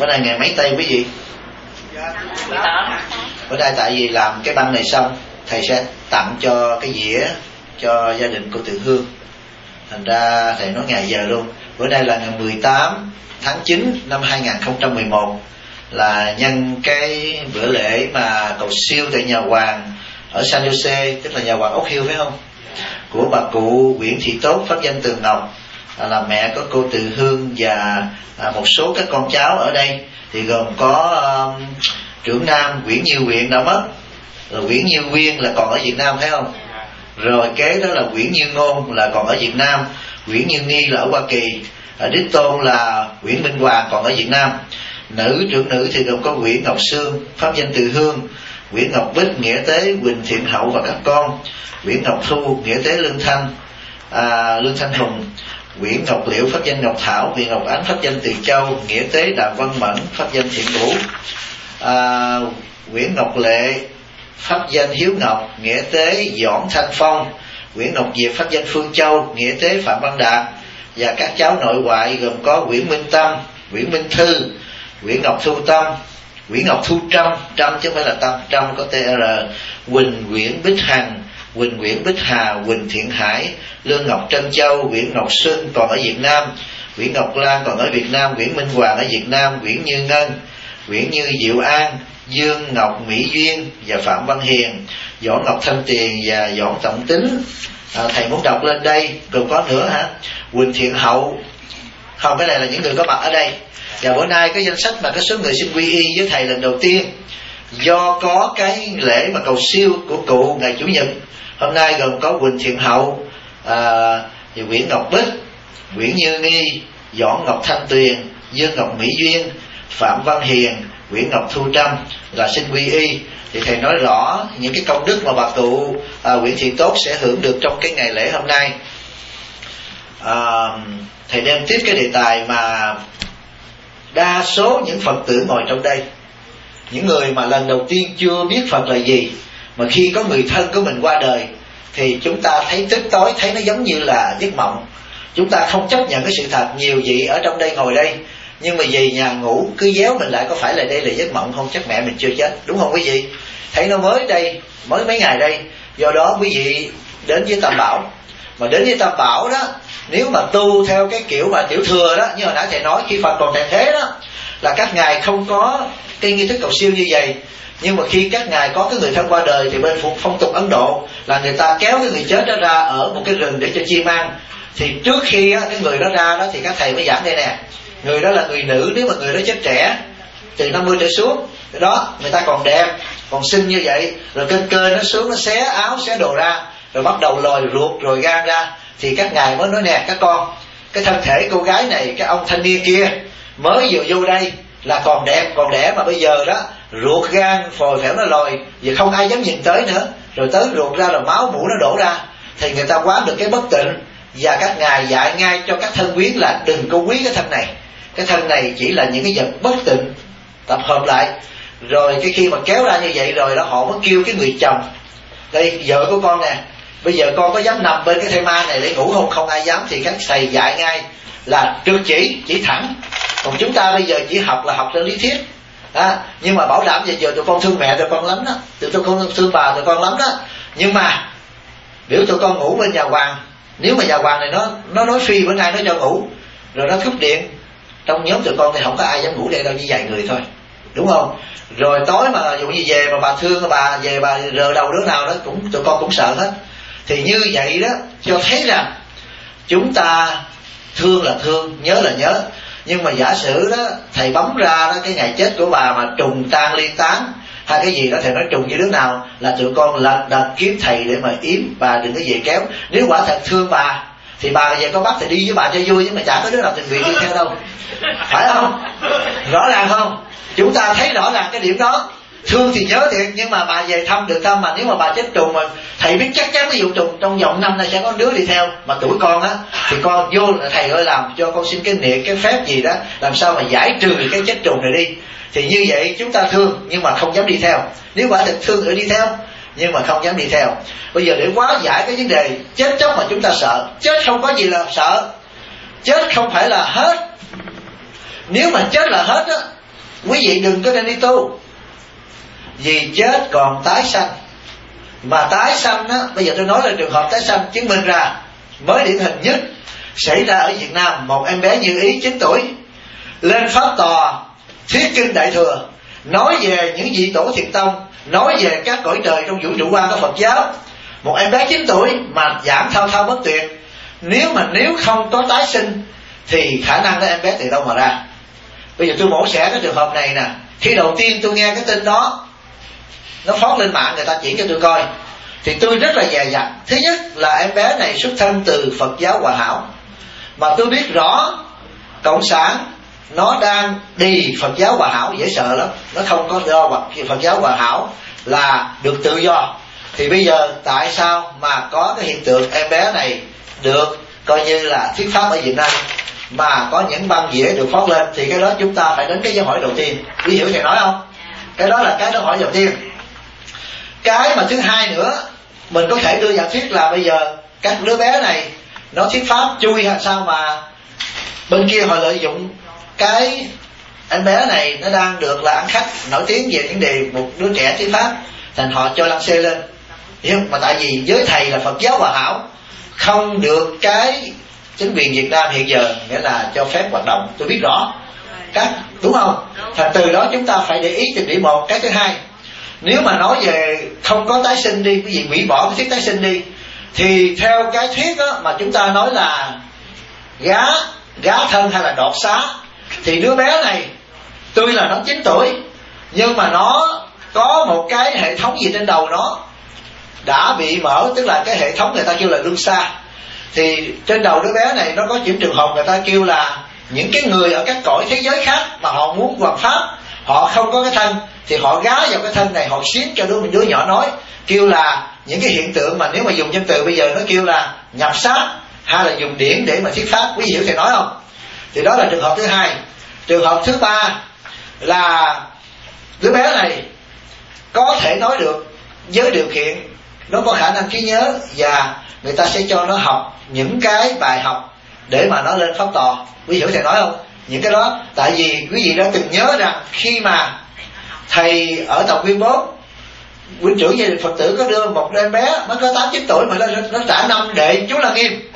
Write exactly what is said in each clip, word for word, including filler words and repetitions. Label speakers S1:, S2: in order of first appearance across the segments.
S1: Bữa nay ngày mấy tây quý vị? Bữa nay tại vì làm cái băng này xong, thầy sẽ tặng cho cái dĩa cho gia đình cô Từ Hương. Thành ra thầy nói ngày giờ luôn. Bữa nay là ngày mười tám tháng chín năm hai nghìn không trăm mười một, là nhân cái bữa lễ mà cầu siêu tại nhà hoàng ở San Jose, tức là nhà hoàng Ốc Hill phải không, của bà cụ Nguyễn Thị Tốt, pháp danh Tường Ngọc, là mẹ của cô Từ Hương và một số các con cháu ở đây. Thì gồm có um, trưởng nam Nguyễn Như Quyện đã mất, rồi Nguyễn Như Nguyên là còn ở Việt Nam phải không, rồi kế đó là Nguyễn Như Ngôn là còn ở Việt Nam, Nguyễn Như Nghi là ở Hoa Kỳ, ở đích tôn là Nguyễn Minh Hoàng còn ở Việt Nam. Nữ trưởng nữ thì gồm có Nguyễn Ngọc Sương, pháp danh Từ Hương, Nguyễn Ngọc Bích, nghĩa tế Quỳnh Thiện Hậu và các con, Nguyễn Ngọc Thu, nghĩa tế Lương Thanh, à, Lương Thanh Hùng, Nguyễn Ngọc Liễu, pháp danh Ngọc Thảo, Nguyễn Ngọc Ánh, pháp danh Từ Châu, nghĩa tế Đàm Văn Mẫn, pháp danh Thiện Vũ, à, Nguyễn Ngọc Lệ, pháp danh Hiếu Ngọc, nghĩa tế Doãn Thanh Phong, Nguyễn Ngọc Diệp, pháp danh Phương Châu, nghĩa tế Phạm Văn Đạt, và các cháu nội ngoại gồm có Nguyễn Minh Tâm, Nguyễn Minh Thư, Nguyễn Ngọc Thu Tâm, Nguyễn Ngọc Thu Trâm, Trâm chứ không phải là Tâm, Trâm có tê rờ, Quỳnh Nguyễn Bích Hằng, Quỳnh Nguyễn Bích Hà, Quỳnh Thiện Hải, Lương Ngọc Trân Châu, Nguyễn Ngọc Xuân còn ở Việt Nam, Nguyễn Ngọc Lan còn ở Việt Nam, Nguyễn Minh Hoàng ở Việt Nam, Nguyễn Như Ngân, Nguyễn Như Diệu An, Dương Ngọc Mỹ Duyên và Phạm Văn Hiền, Võ Ngọc Thanh Tiền và Võ Trọng Tính. À, thầy muốn đọc lên đây còn có nữa hả? Quỳnh Thiện Hậu, không, cái này là những người có mặt ở đây. Và bữa nay cái danh sách mà cái số người xin quy y với thầy lần đầu tiên, do có cái lễ mà cầu siêu của cụ ngày chủ nhật, hôm nay gồm có Quỳnh Thiện Hậu, à, Nguyễn Ngọc Bích, Nguyễn Như Nghi, Võ Ngọc Thanh Tuyền, Dương Ngọc Mỹ Duyên, Phạm Văn Hiền, Nguyễn Ngọc Thu Trâm là xin quy y. Thì thầy nói rõ những cái công đức mà bà cụ à, Nguyễn Thị Tốt sẽ hưởng được trong cái ngày lễ hôm nay. À, thầy đem tiếp cái đề tài mà đa số những Phật tử ngồi trong đây, những người mà lần đầu tiên chưa biết Phật là gì, mà khi có người thân của mình qua đời thì chúng ta thấy tức tối, thấy nó giống như là giấc mộng. Chúng ta không chấp nhận cái sự thật. Nhiều vị ở trong đây ngồi đây, nhưng mà về nhà ngủ cứ déo mình lại, có phải là đây là giấc mộng không? Chắc mẹ mình chưa chết, đúng không quý vị? Thấy nó mới đây, mới mấy ngày đây. Do đó quý vị đến với Tam Bảo, mà đến với Tam Bảo đó, nếu mà tu theo cái kiểu mà tiểu thừa đó, như hồi nãy thầy nói, khi Phật còn tại thế đó, là các ngài không có cái nghi thức cầu siêu như vậy. Nhưng mà khi các ngài có cái người thân qua đời thì bên phong tục Ấn Độ là người ta kéo cái người chết đó ra ở một cái rừng để cho chim ăn. Thì trước khi á, cái người đó ra đó thì các thầy mới giảng đây nè, người đó là người nữ, nếu mà người đó chết trẻ từ năm mươi trở xuống đó, người ta còn đẹp còn xinh như vậy, rồi kênh cơ nó xuống, nó xé áo xé đồ ra, rồi bắt đầu lòi ruột rồi gan ra, thì các ngài mới nói nè các con, cái thân thể cô gái này, cái ông thanh niên kia mới vừa vô đây là còn đẹp còn đẻ, mà bây giờ đó ruột gan phồi phèo nó lòi, giờ không ai dám nhìn tới nữa, rồi tới ruột ra là máu mũ nó đổ ra, thì người ta quán được cái bất tịnh. Và các ngài dạy ngay cho các thân quyến là đừng có quý cái thân này, cái thân này chỉ là những cái vật bất tịnh tập hợp lại. Rồi cái khi mà kéo ra như vậy rồi đó, họ mới kêu cái người chồng, đây vợ của con nè, bây giờ con có dám nằm bên cái thây ma này để ngủ không? Không ai dám. Thì các thầy dạy ngay là trượt chỉ, chỉ thẳng. Còn chúng ta bây giờ chỉ học là học trên lý thuyết à, nhưng mà bảo đảm giờ giờ tụi con thương mẹ tụi con lắm đó, tụi con thương bà tụi con lắm đó, nhưng mà biểu tụi con ngủ bên nhà hoàng, nếu mà nhà hoàng này nó nó nói phi bữa nay nó cho ngủ, rồi nó cúp điện, trong nhóm tụi con thì không có ai dám ngủ đây đâu, chỉ vài người thôi, đúng không? Rồi tối mà dụ như về mà bà thương bà về bà rờ đầu đứa nào đó cũng tụi con cũng sợ hết. Thì như vậy đó cho thấy rằng chúng ta thương là thương, nhớ là nhớ, nhưng mà giả sử đó thầy bấm ra đó cái ngày chết của bà mà trùng tan liên tán hay cái gì đó, thầy nói trùng với đứa nào là tụi con lật đật kiếm thầy để mà yếm bà, đừng có về kéo. Nếu quả thật thương bà thì bà về có bắt thì đi với bà cho vui, nhưng mà chả có đứa nào tình nguyện đi theo đâu, phải không? Rõ ràng không? Chúng ta thấy rõ ràng cái điểm đó. Thương thì nhớ thiệt, nhưng mà bà về thăm được thăm, mà nếu mà bà chết trùng mà thầy biết chắc chắn ví dụ trùng trong vòng năm nay sẽ có đứa đi theo, mà tuổi con á thì con vô là thầy ơi làm cho con xin cái niệm cái phép gì đó làm sao mà giải trừ cái chết trùng này đi. Thì như vậy chúng ta thương nhưng mà không dám đi theo. Nếu quả thực thương thì đi theo, nhưng mà không dám đi theo. Bây giờ để hóa giải cái vấn đề chết chóc mà chúng ta sợ, chết không có gì là sợ, chết không phải là hết. Nếu mà chết là hết á quý vị đừng có nên đi tu, vì chết còn tái sanh. Mà tái sanh á, bây giờ tôi nói là trường hợp tái sanh chứng minh ra mới điển hình nhất xảy ra ở Việt Nam. Một em bé Như Ý chín tuổi lên pháp tòa thuyết kinh Đại Thừa, nói về những vị tổ thiền tông, nói về các cõi trời trong vũ trụ quan của Phật giáo. Một em bé chín tuổi mà giảng thao thao bất tuyệt. Nếu mà nếu không có tái sinh thì khả năng đó em bé từ đâu mà ra. Bây giờ tôi mổ xẻ cái trường hợp này nè. Khi đầu tiên tôi nghe cái tin đó nó phóng lên mạng, người ta chỉ cho tôi coi, thì tôi rất là dè dặt. Thứ nhất là em bé này xuất thân từ Phật giáo Hòa Hảo, mà tôi biết rõ Cộng sản nó đang đi Phật giáo Hòa Hảo, dễ sợ lắm. Nó không có do Phật giáo Hòa Hảo là được tự do. Thì bây giờ tại sao mà có cái hiện tượng em bé này được coi như là thuyết pháp ở Việt Nam, mà có những băng dĩa được phát lên? Thì cái đó chúng ta phải đến cái dấu hỏi đầu tiên. Quý hiểu thầy nói không? Cái đó là cái dấu hỏi đầu tiên. Cái mà thứ hai nữa, mình có thể đưa giả thuyết là bây giờ các đứa bé này nó thuyết pháp chui hay sao mà bên kia họ lợi dụng cái em bé này nó đang được là ăn khách nổi tiếng về những đề một đứa trẻ thuyết pháp, thành họ cho lăng xê lên. Hiểu không? Mà tại vì giới thầy là Phật giáo Hòa Hảo, không được cái chính quyền Việt Nam hiện giờ nghĩa là cho phép hoạt động. Tôi biết rõ các, đúng không? Thành từ đó chúng ta phải để ý tìm điểm một. Cái thứ hai, nếu mà nói về không có tái sinh đi, cái gì hủy bỏ cái thuyết tái sinh đi, thì theo cái thuyết đó mà chúng ta nói là gá gá thân hay là đọt xá, thì đứa bé này tuy là nó chín tuổi nhưng mà nó có một cái hệ thống gì trên đầu nó đã bị mở, tức là cái hệ thống người ta kêu là luân xa. Thì trên đầu đứa bé này nó có những trường hợp người ta kêu là những cái người ở các cõi thế giới khác mà họ muốn hoằng pháp, họ không có cái thân thì họ gá vào cái thân này, họ xiết cho đứa đứa nhỏ nói, kêu là những cái hiện tượng mà nếu mà dùng nhân từ bây giờ nó kêu là nhập sát, hay là dùng điển để mà thuyết pháp. Quý vị hiểu thầy nói không? Thì đó là trường hợp thứ hai. Trường hợp thứ ba là đứa bé này có thể nói được với điều kiện nó có khả năng trí nhớ, và người ta sẽ cho nó học những cái bài học để mà nó lên pháp tòa. Quý vị hiểu thầy nói không? Những cái đó, tại vì quý vị đã từng nhớ rằng khi mà thầy ở Tàu Nguyên bốn, huynh trưởng gia đình Phật tử có đưa một em bé mới có tám chín tuổi mà nó, nó trả năm đệ chú Lăng Nghiêm.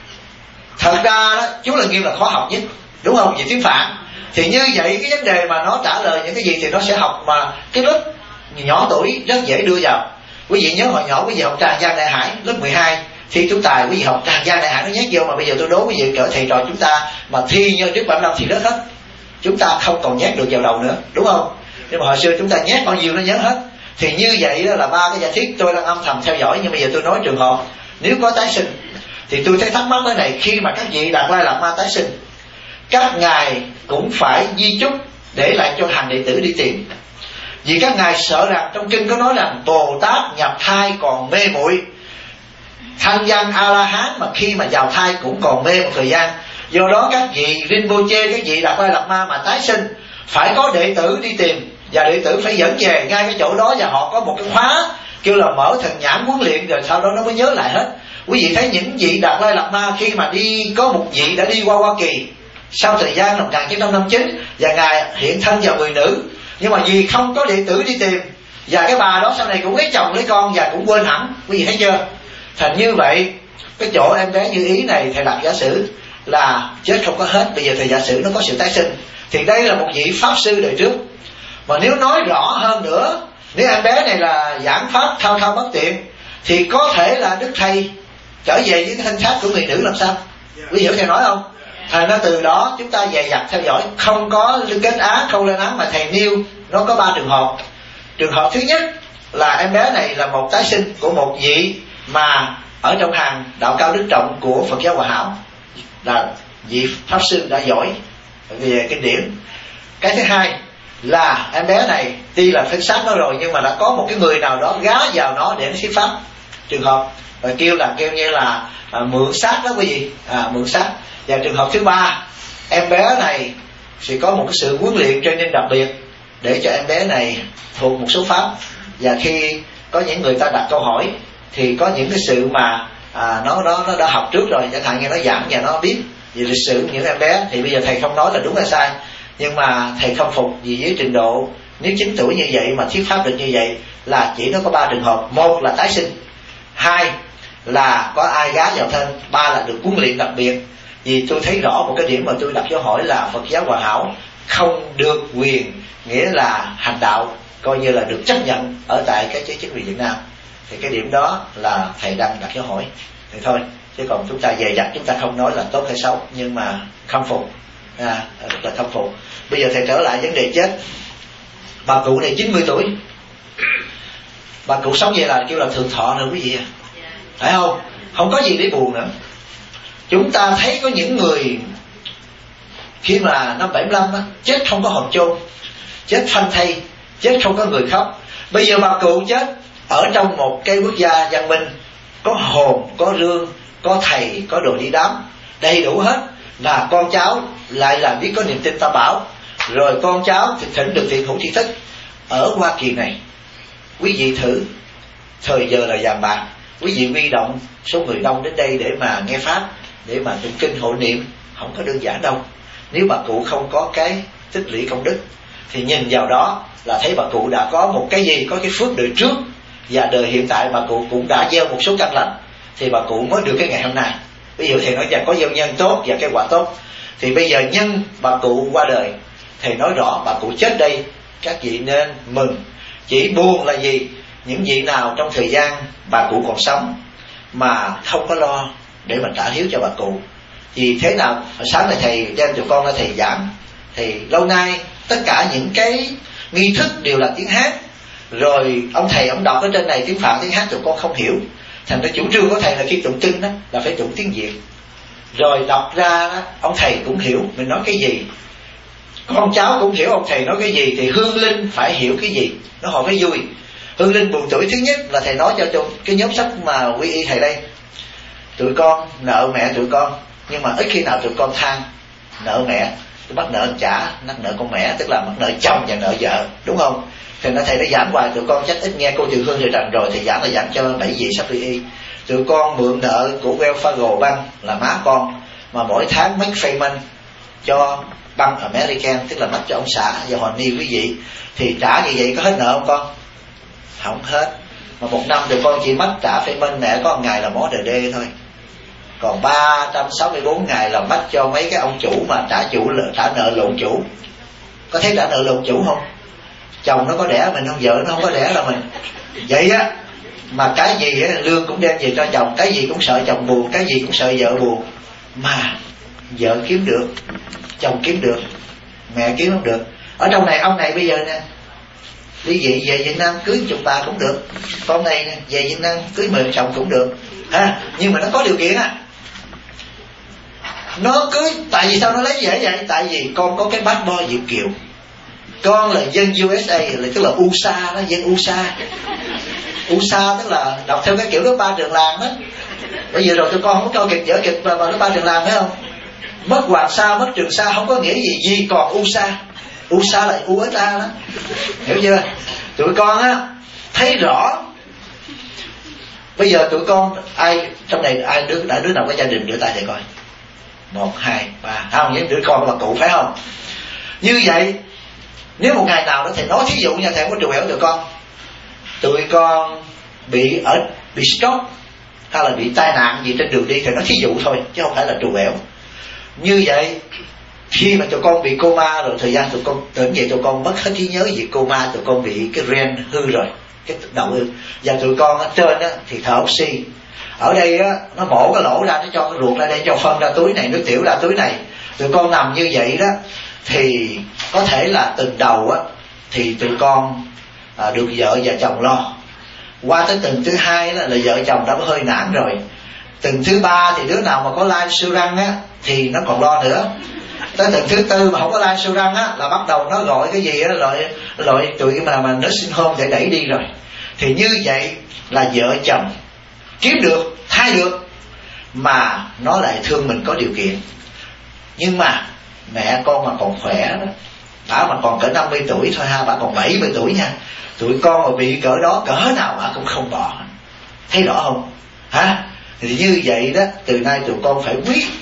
S1: Thật ra đó, chú Lăng Nghiêm là khó học nhất, đúng không? Vì tiếng Phạn. Thì như vậy cái vấn đề mà nó trả lời những cái gì thì nó sẽ học mà cái lớp nhỏ tuổi rất dễ đưa vào. Quý vị nhớ hồi nhỏ quý vị học Tràng Giang Đại Hải lớp mười hai thi tú tài, quý vị học Tràng Giang Đại Hải nó nhét vô, mà bây giờ tôi đố quý vị cỡ thầy trò chúng ta mà thi như trước bảy năm thì rớt hết. Chúng ta không còn nhét được vào đầu nữa, đúng không? Nhưng mà hồi xưa chúng ta nhét bao nhiêu nó nhớ hết. Thì như vậy đó là ba cái giả thuyết tôi đang âm thầm theo dõi. Nhưng bây giờ tôi nói trường hợp nếu có tái sinh, thì tôi thấy thắc mắc cái này. Khi mà các vị Đạt Lai Lạt Ma tái sinh, các ngài cũng phải di chúc để lại cho hàng đệ tử đi tìm. Vì các ngài sợ rằng trong kinh có nói rằng Bồ Tát nhập thai còn mê muội, thanh văn A La Hán mà khi mà vào thai cũng còn mê một thời gian. Do đó các vị Rinpoche, các vị Đạt Lai Lạt Ma mà tái sinh phải có đệ tử đi tìm, và đệ tử phải dẫn về ngay cái chỗ đó, và họ có một cái khóa kêu là mở thần nhãn huấn luyện, rồi sau đó nó mới nhớ lại hết. Quý vị thấy những vị Đạt Lai Lạt Ma khi mà đi, có một vị đã đi qua Hoa Kỳ sau thời gian năm một nghìn chín trăm năm mươi chín và ngài hiện thân vào người nữ, nhưng mà vì không có đệ tử đi tìm, và cái bà đó sau này cũng lấy chồng lấy con và cũng quên hẳn. Quý vị thấy chưa? Thành như vậy cái chỗ em bé Như Ý này thầy đặt giả sử là chết không có hết. Bây giờ thầy giả sử nó có sự tái sinh, thì đây là một vị pháp sư đời trước. Mà nếu nói rõ hơn nữa, nếu em bé này là giảng pháp thao thao bất tuyệt, thì có thể là đức thầy trở về với cái thân xác của người nữ làm sao? Quý hiểu thầy nói không? Thành ra từ đó chúng ta dè dặt theo dõi, không có kết án, không lên án, mà thầy nêu nó có ba trường hợp. Trường hợp thứ nhất là em bé này là một tái sinh của một vị mà ở trong hàng đạo cao đức trọng của Phật giáo Hòa Hảo, là vị pháp sư đã giỏi về kinh điển. Cái thứ hai là em bé này tuy là thân xác nó rồi, nhưng mà đã có một cái người nào đó gá vào nó để nó thuyết pháp. Trường hợp và kêu là kêu như là à, mượn xác đó quý vị, à, mượn xác. Và trường hợp thứ ba, em bé này sẽ có một cái sự huấn luyện cho nên đặc biệt để cho em bé này thuộc một số pháp, và khi có những người ta đặt câu hỏi thì có những cái sự mà à, nó nó nó đã học trước rồi, chẳng hạn như nó giảng và nó biết về lịch sử những em bé. Thì bây giờ thầy không nói là đúng hay sai, Nhưng mà thầy khâm phục vì với trình độ nếu chín tuổi như vậy mà thuyết pháp được như vậy là chỉ nó có ba trường hợp: một là tái sinh, hai là có ai gá vào thân, ba là được huấn luyện đặc biệt. Vì tôi thấy rõ một cái điểm mà tôi đặt dấu hỏi là Phật giáo Hòa Hảo không được quyền, nghĩa là hành đạo coi như là được chấp nhận ở tại cái chế chính quyền Việt Nam. Thì cái điểm đó là thầy đang đặt dấu hỏi. Thì thôi, chứ còn chúng ta dè dặt, chúng ta không nói là tốt hay xấu, nhưng mà khâm phục, à, rất là khâm phục. Bây giờ thầy trở lại vấn đề chết. Bà cụ này chín mươi tuổi, bà cụ sống vậy là kêu là thượng thọ rồi quý vị à, phải không? Không có gì để buồn nữa. Chúng ta thấy có những người khi mà năm bảy mươi lăm á, chết không có hồn chôn, chết phanh thây, chết không có người khóc. Bây giờ bà cụ chết ở trong một cái quốc gia văn minh, có hồn, có rương, có thầy, có đồ đi đám, đầy đủ hết, là con cháu lại là biết có niềm tin tam bảo, rồi con cháu thì thỉnh được thiện hữu tri thức. Ở Hoa Kỳ này, quý vị thử, thời giờ là vàng bạc, quý vị huy động số người đông đến đây để mà nghe pháp, để mà tụng kinh hộ niệm, không có đơn giản đâu. Nếu bà cụ không có cái tích lũy công đức thì nhìn vào đó là thấy bà cụ đã có một cái gì, có cái phước đời trước, và đời hiện tại bà cụ cũng đã gieo một số căn lành, thì bà cụ mới được cái ngày hôm nay. Ví dụ thầy nói rằng có gieo nhân tốt và cái quả tốt, thì bây giờ nhân bà cụ qua đời, thầy nói rõ bà cụ chết đây, các vị nên mừng. Chỉ buồn là gì? Những vị nào trong thời gian bà cụ còn sống mà không có lo để mà trả hiếu cho bà cụ. Vì thế nào, sáng nay thầy đem tụi con ra thầy giảng, thì lâu nay tất cả những cái nghi thức đều là tiếng hát, rồi ông thầy ông đọc ở trên này tiếng Phạn tiếng hát tụi con không hiểu, thành ra chủ trương của thầy là khi tụng kinh đó là phải tụng tiếng Việt, rồi đọc ra đó, ông thầy cũng hiểu mình nói cái gì, con cháu cũng hiểu ông thầy nói cái gì, thì hương linh phải hiểu cái gì, nó họ mới vui. Hương linh buồn tuổi thứ nhất là thầy nói cho trong cái nhóm sách mà quy y thầy đây, tụi con nợ mẹ tụi con, nhưng mà ít khi nào tụi con than nợ mẹ, tôi bắt nợ trả, bắt nợ con mẹ, tức là bắt nợ chồng và nợ vợ, đúng không? Thì nó thầy đã giảng hoài, tụi con chắc ít nghe cô Từ Hương thầy Trần rồi, thì giảng là giảng cho bảy vị sắp quy y. Tụi con mượn nợ của Wells Fargo Bank là má con, mà mỗi tháng make payment cho Bank American, tức là mất cho ông xã và Hoàng Ni quý vị, thì trả như vậy có hết nợ không con? Không hết. Mà một năm tụi con chỉ mất trả payment mẹ có một ngày là mó đờ đê thôi, còn ba trăm sáu mươi bốn ngày là mất cho mấy cái ông chủ mà trả chủ trả nợ lộn chủ. Có thấy trả nợ lộn chủ không? Chồng nó có đẻ mình không, vợ nó không có đẻ là mình. Vậy á, mà cái gì á, lương cũng đem về cho chồng, cái gì cũng sợ chồng buồn, cái gì cũng sợ vợ buồn. Mà vợ kiếm được, chồng kiếm được, mẹ kiếm không được. Ở trong này ông này bây giờ nè, đi về về Việt Nam cưới chục bà cũng được, con này nè, về Việt Nam cưới mười chồng cũng được ha. Nhưng mà nó có điều kiện á, nó cưới, tại vì sao nó lấy dễ vậy? Tại vì con có cái passport Việt kiều, con là dân u ét a, là tức là u ét a đó, dân u ét a. u ét a tức là đọc theo cái kiểu đó ba trường làng đó. Bây giờ rồi tụi con không có coi kịch vở kịch mà nó ba trường làng phải không? Mất Hoàng Sa, mất Trường Sa không có nghĩa gì, gì còn u ét a. u ét a là u ét a đó, hiểu chưa? Tụi con á thấy rõ. Bây giờ tụi con ai trong này ai đứa đã đứa nào có gia đình đưa tay thầy coi, một hai ba, không những đứa con là cụ phải không? Như vậy nếu một ngày nào đó thầy nói thí dụ nha, thầy không có trù hẻo tụi con, tụi con bị ở bị stroke hay là bị tai nạn gì trên đường đi, thầy nói thí dụ thôi chứ không phải là trù hẻo. Như vậy khi mà tụi con bị coma rồi, thời gian tụi con tưởng vậy tụi con mất hết trí nhớ gì coma, tụi con bị cái ren hư rồi, cái đầu hư, và tụi con ở trên á thì thở oxy. Ở đây á nó bổ cái lỗ ra, nó cho cái ruột ra đây, cho phân ra túi này, nước tiểu ra túi này. Tụi con nằm như vậy đó thì có thể là từng đầu á thì tụi con à, được vợ và chồng lo. Qua tới tuần thứ hai đó là vợ chồng đã có hơi nản rồi. Tuần thứ ba thì đứa nào mà có lai siêu răng á thì nó còn lo nữa. Tới tuần thứ tư mà không có lai siêu răng á là bắt đầu nó gọi cái gì á, loại loại tụi mà mà nó sinh hôn để đẩy đi rồi. Thì như vậy là vợ chồng kiếm được, thay được, mà nó lại thương mình có điều kiện. Nhưng mà mẹ con mà còn khỏe đó, bà mà còn cỡ năm mươi tuổi thôi ha, bà còn bảy mươi tuổi nha, tụi con mà bị cỡ đó cỡ nào bà cũng không bỏ. Thấy rõ không hả? Thì như vậy đó, từ nay tụi con phải quyết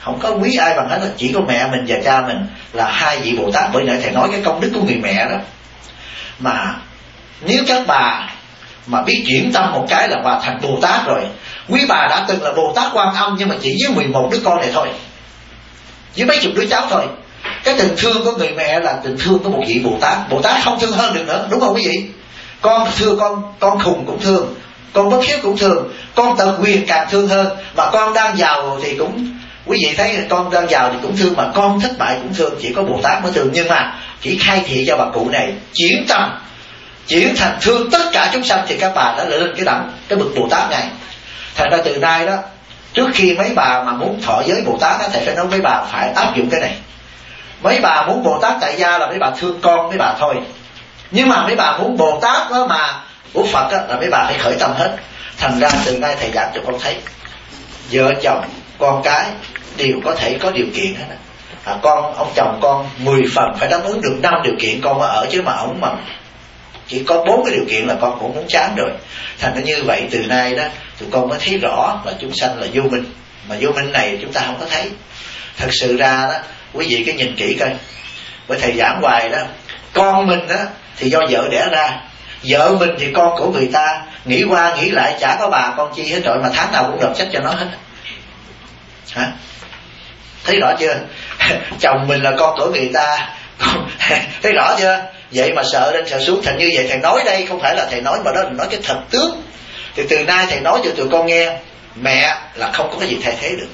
S1: không có quý ai bằng hết, chỉ có mẹ mình và cha mình là hai vị Bồ Tát. Bởi nãy thầy nói cái công đức của người mẹ đó, mà nếu các bà mà biết chuyển tâm một cái là bà thành Bồ Tát rồi. Quý bà đã từng là Bồ Tát Quan Âm, nhưng mà chỉ với mười một đứa con này thôi, với mấy chục đứa cháu thôi. Cái tình thương của người mẹ là tình thương của một vị Bồ Tát. Bồ Tát không thương hơn được nữa, đúng không quý vị? Con thương con con khùng cũng thương, con bất hiếu cũng thương, con tận quyền càng thương hơn. Mà con đang giàu thì cũng, quý vị thấy con đang giàu thì cũng thương, mà con thất bại cũng thương. Chỉ có Bồ Tát mới thương. Nhưng mà chỉ khai thị cho bà cụ này chuyển tâm, chuyển thành thương tất cả chúng sanh, thì các bà đã lên cái đẳng cái bậc Bồ Tát này. Thành ra từ nay đó, trước khi mấy bà mà muốn thọ giới Bồ Tát đó, thầy phải nói mấy bà phải áp dụng cái này. Mấy bà muốn Bồ Tát tại gia là mấy bà thương con mấy bà thôi, nhưng mà mấy bà muốn Bồ Tát đó mà của Phật đó, là mấy bà phải khởi tâm hết. Thành ra từ nay thầy giảng cho con thấy vợ chồng con cái đều có thể có điều kiện hết. À, con ông chồng con mười phần phải đáp ứng được năm điều kiện con mới ở, chứ mà ổng mà chỉ có bốn cái điều kiện là con cũng muốn chán rồi. Thành ra như vậy từ nay đó tụi con mới thấy rõ là chúng sanh là vô minh, mà vô minh này chúng ta không có thấy. Thật sự ra đó quý vị cứ nhìn kỹ coi, bởi thầy giảng hoài đó, con mình đó thì do vợ đẻ ra, vợ mình thì con của người ta. Nghĩ qua nghĩ lại chả có bà con chi hết rồi, mà tháng nào cũng nộp sách cho nó hết. Hả? Thấy rõ chưa? Chồng mình là con của người ta. Thấy rõ chưa? Vậy mà sợ lên sợ xuống. Thành như vậy thầy nói đây không phải là thầy nói, mà đó là nói cái thật tướng. Thì từ nay thầy nói cho tụi con nghe, mẹ là không có cái gì thay thế được.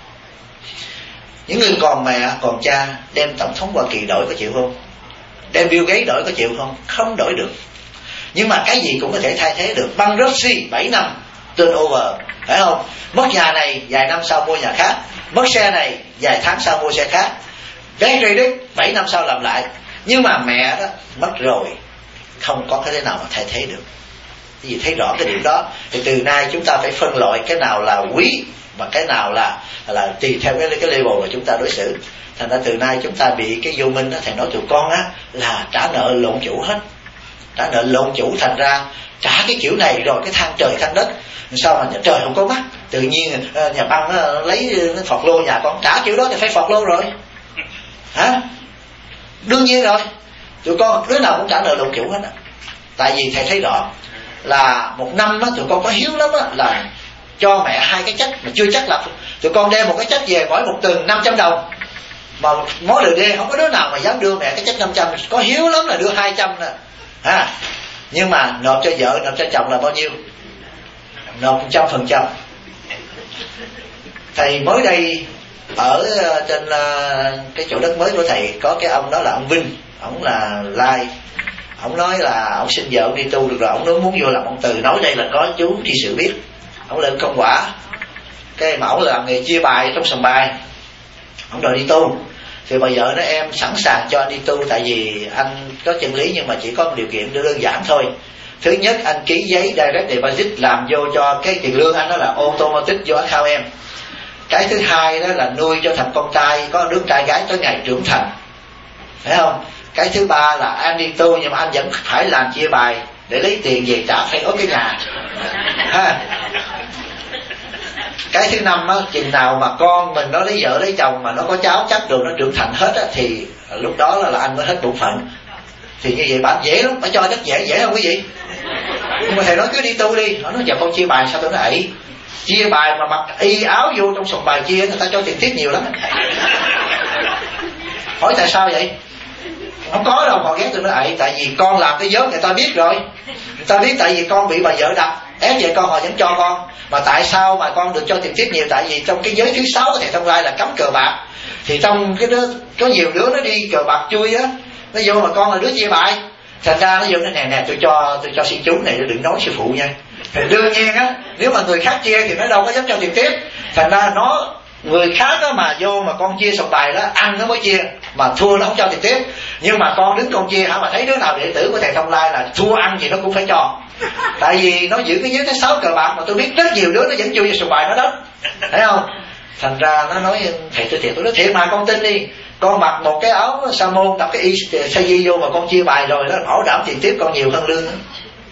S1: Những người còn mẹ còn cha, đem tổng thống Hoa Kỳ đổi có chịu không? Đem Bill Gates đổi có chịu không? Không đổi được. Nhưng mà cái gì cũng có thể thay thế được. Bankruptcy bảy năm turnover, phải không? Mất nhà này vài năm sau mua nhà khác, mất xe này vài tháng sau mua xe khác, cái credit bảy năm sau làm lại. Nhưng mà mẹ đó mất rồi, không có cái thế nào mà thay thế được. Cái gì thấy rõ cái điểm đó. Thì từ nay chúng ta phải phân loại cái nào là quý và cái nào là là tùy theo cái cái level mà chúng ta đối xử. Thành ra từ nay chúng ta bị cái vô minh đó, thầy nói tụi con á là trả nợ lộn chủ hết, trả nợ lộn chủ. Thành ra trả cái kiểu này rồi cái than trời than đất, sao mà nhà trời không có mắt, tự nhiên nhà băng lấy phọt lô nhà con, trả kiểu đó thì phải phọt lô rồi hả? Đương nhiên rồi, tụi con đứa nào cũng trả nợ lộn chủ hết á. Tại vì thầy thấy rõ là một năm á tụi con có hiếu lắm á, là cho mẹ hai cái chắc mà chưa chắc là tụi con đem một cái chắc về mỗi một tuần năm trăm đồng, mà mối đời đê không có đứa nào mà dám đưa mẹ cái chắc năm trăm. Có hiếu lắm là đưa hai trăm nè ha. Nhưng mà nộp cho vợ nộp cho chồng là bao nhiêu? Nộp một trăm phần trăm. Thầy mới đây ở trên cái chỗ đất mới của thầy có cái ông đó là ông Vinh, ổng là lai, ổng nói là ổng xin vợ ổng đi tu được rồi, ổng nói muốn vô làm ông Từ. Nói đây là có chú tri sự biết, ổng lên công quả cái mà ổng làm nghề chia bài trong sòng bài, ổng đòi đi tu. Thì bà vợ nói em sẵn sàng cho anh đi tu, tại vì anh có chân lý, nhưng mà chỉ có một điều kiện đơn giản thôi. Thứ nhất, anh ký giấy direct deposit làm vô cho cái tiền lương anh đó là automatic vô account em. Cái thứ hai đó là nuôi cho thằng con trai, có đứa trai gái tới ngày trưởng thành, phải không? Cái thứ ba là anh đi tu nhưng mà anh vẫn phải làm chia bài để lấy tiền về trả phải ở cái nhà ha. Cái thứ năm á, chừng nào mà con mình nó lấy vợ lấy chồng mà nó có cháu chắc rồi nó trưởng thành hết á, thì lúc đó là, là anh mới hết bổn phận. Thì như vậy bạn dễ lắm, phải cho rất dễ, dễ không quý vị? Nhưng mà thầy nói cứ đi tu đi. Nó nói giờ con chia bài sao tôi nói ậy, chia bài mà mặc y áo vô trong sòng bài chia, người ta cho tiền tiếp nhiều lắm. Hỏi tại sao vậy? Không có đâu, họ ghét tôi nói ậy, tại vì con làm cái vớt người ta biết rồi, người ta biết tại vì con bị bà vợ đập ép vậy con họ vẫn cho con. Mà tại sao mà con được cho tiền tiếp nhiều? Tại vì trong cái giới thứ sáu của thầy Thông Lai là cấm cờ bạc, thì trong cái đó có nhiều đứa nó đi cờ bạc chui á, nó vô mà con là đứa chia bài, thành ra nó vô nó nè nè tôi cho tôi cho xin chú này, đừng nói sư phụ nha. Thì đương nhiên á, nếu mà người khác chia thì nó đâu có dám cho tiền tiếp. Thành ra nó người khác á mà vô mà con chia sòng bài đó ăn nó mới chia, mà thua nó không cho tiền tiếp. Nhưng mà con đứng con chia hả, mà thấy đứa nào đệ tử của thầy Thông Lai là thua ăn gì nó cũng phải cho, tại vì nó giữ cái giới thứ sáu cờ bạc. Mà tôi biết rất nhiều đứa nó vẫn chui vào sòng bài nó đó, thấy không? Thành ra nó nói thầy tôi thiệt, tôi nói thiệt mà con tin đi, con mặc một cái áo sa môn đặt cái y sa di vô mà con chia bài rồi đó, bảo đảm tiền tiếp con nhiều hơn lương đó.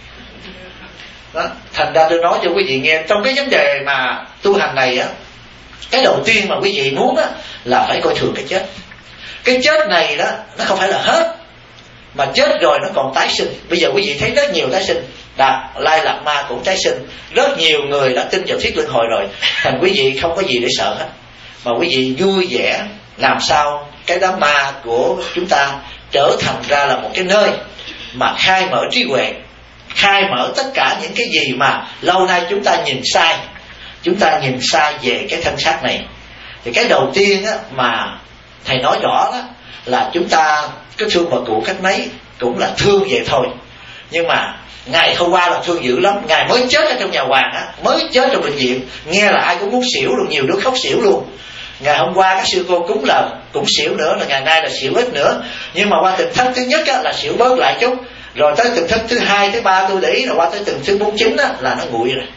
S1: Đó. Thành ra tôi nói cho quý vị nghe, trong cái vấn đề mà tu hành này á, Cái đầu tiên mà quý vị muốn á, là phải coi thường cái chết. Cái chết này đó, nó không phải là hết, mà chết rồi nó còn tái sinh. Bây giờ quý vị thấy rất nhiều tái sinh, Đạt Lai Lạt Ma cũng tái sinh. Rất nhiều người đã tin vào thuyết luân hồi rồi. Thành quý vị không có gì để sợ hết, mà quý vị vui vẻ làm sao cái đám ma của chúng ta trở thành ra là một cái nơi mà khai mở trí huệ, khai mở tất cả những cái gì mà lâu nay chúng ta nhìn sai. Chúng ta nhìn sai về cái thân xác này. Thì cái đầu tiên á, mà thầy nói rõ đó, là chúng ta cái thương bà cụ cách mấy cũng là thương vậy thôi. Nhưng mà ngày hôm qua là thương dữ lắm. Ngài mới chết ở trong nhà hoàng á, mới chết trong bệnh viện, nghe là ai cũng muốn xỉu luôn, nhiều đứa khóc xỉu luôn. Ngày hôm qua các sư cô cúng là cũng xỉu nữa, là ngày nay là xỉu ít nữa. Nhưng mà qua từng thất thứ nhất á, là xỉu bớt lại chút. Rồi tới từng thất thứ hai, thứ ba tôi để ý, rồi qua tới từng thứ bốn chín á, là nó nguội rồi.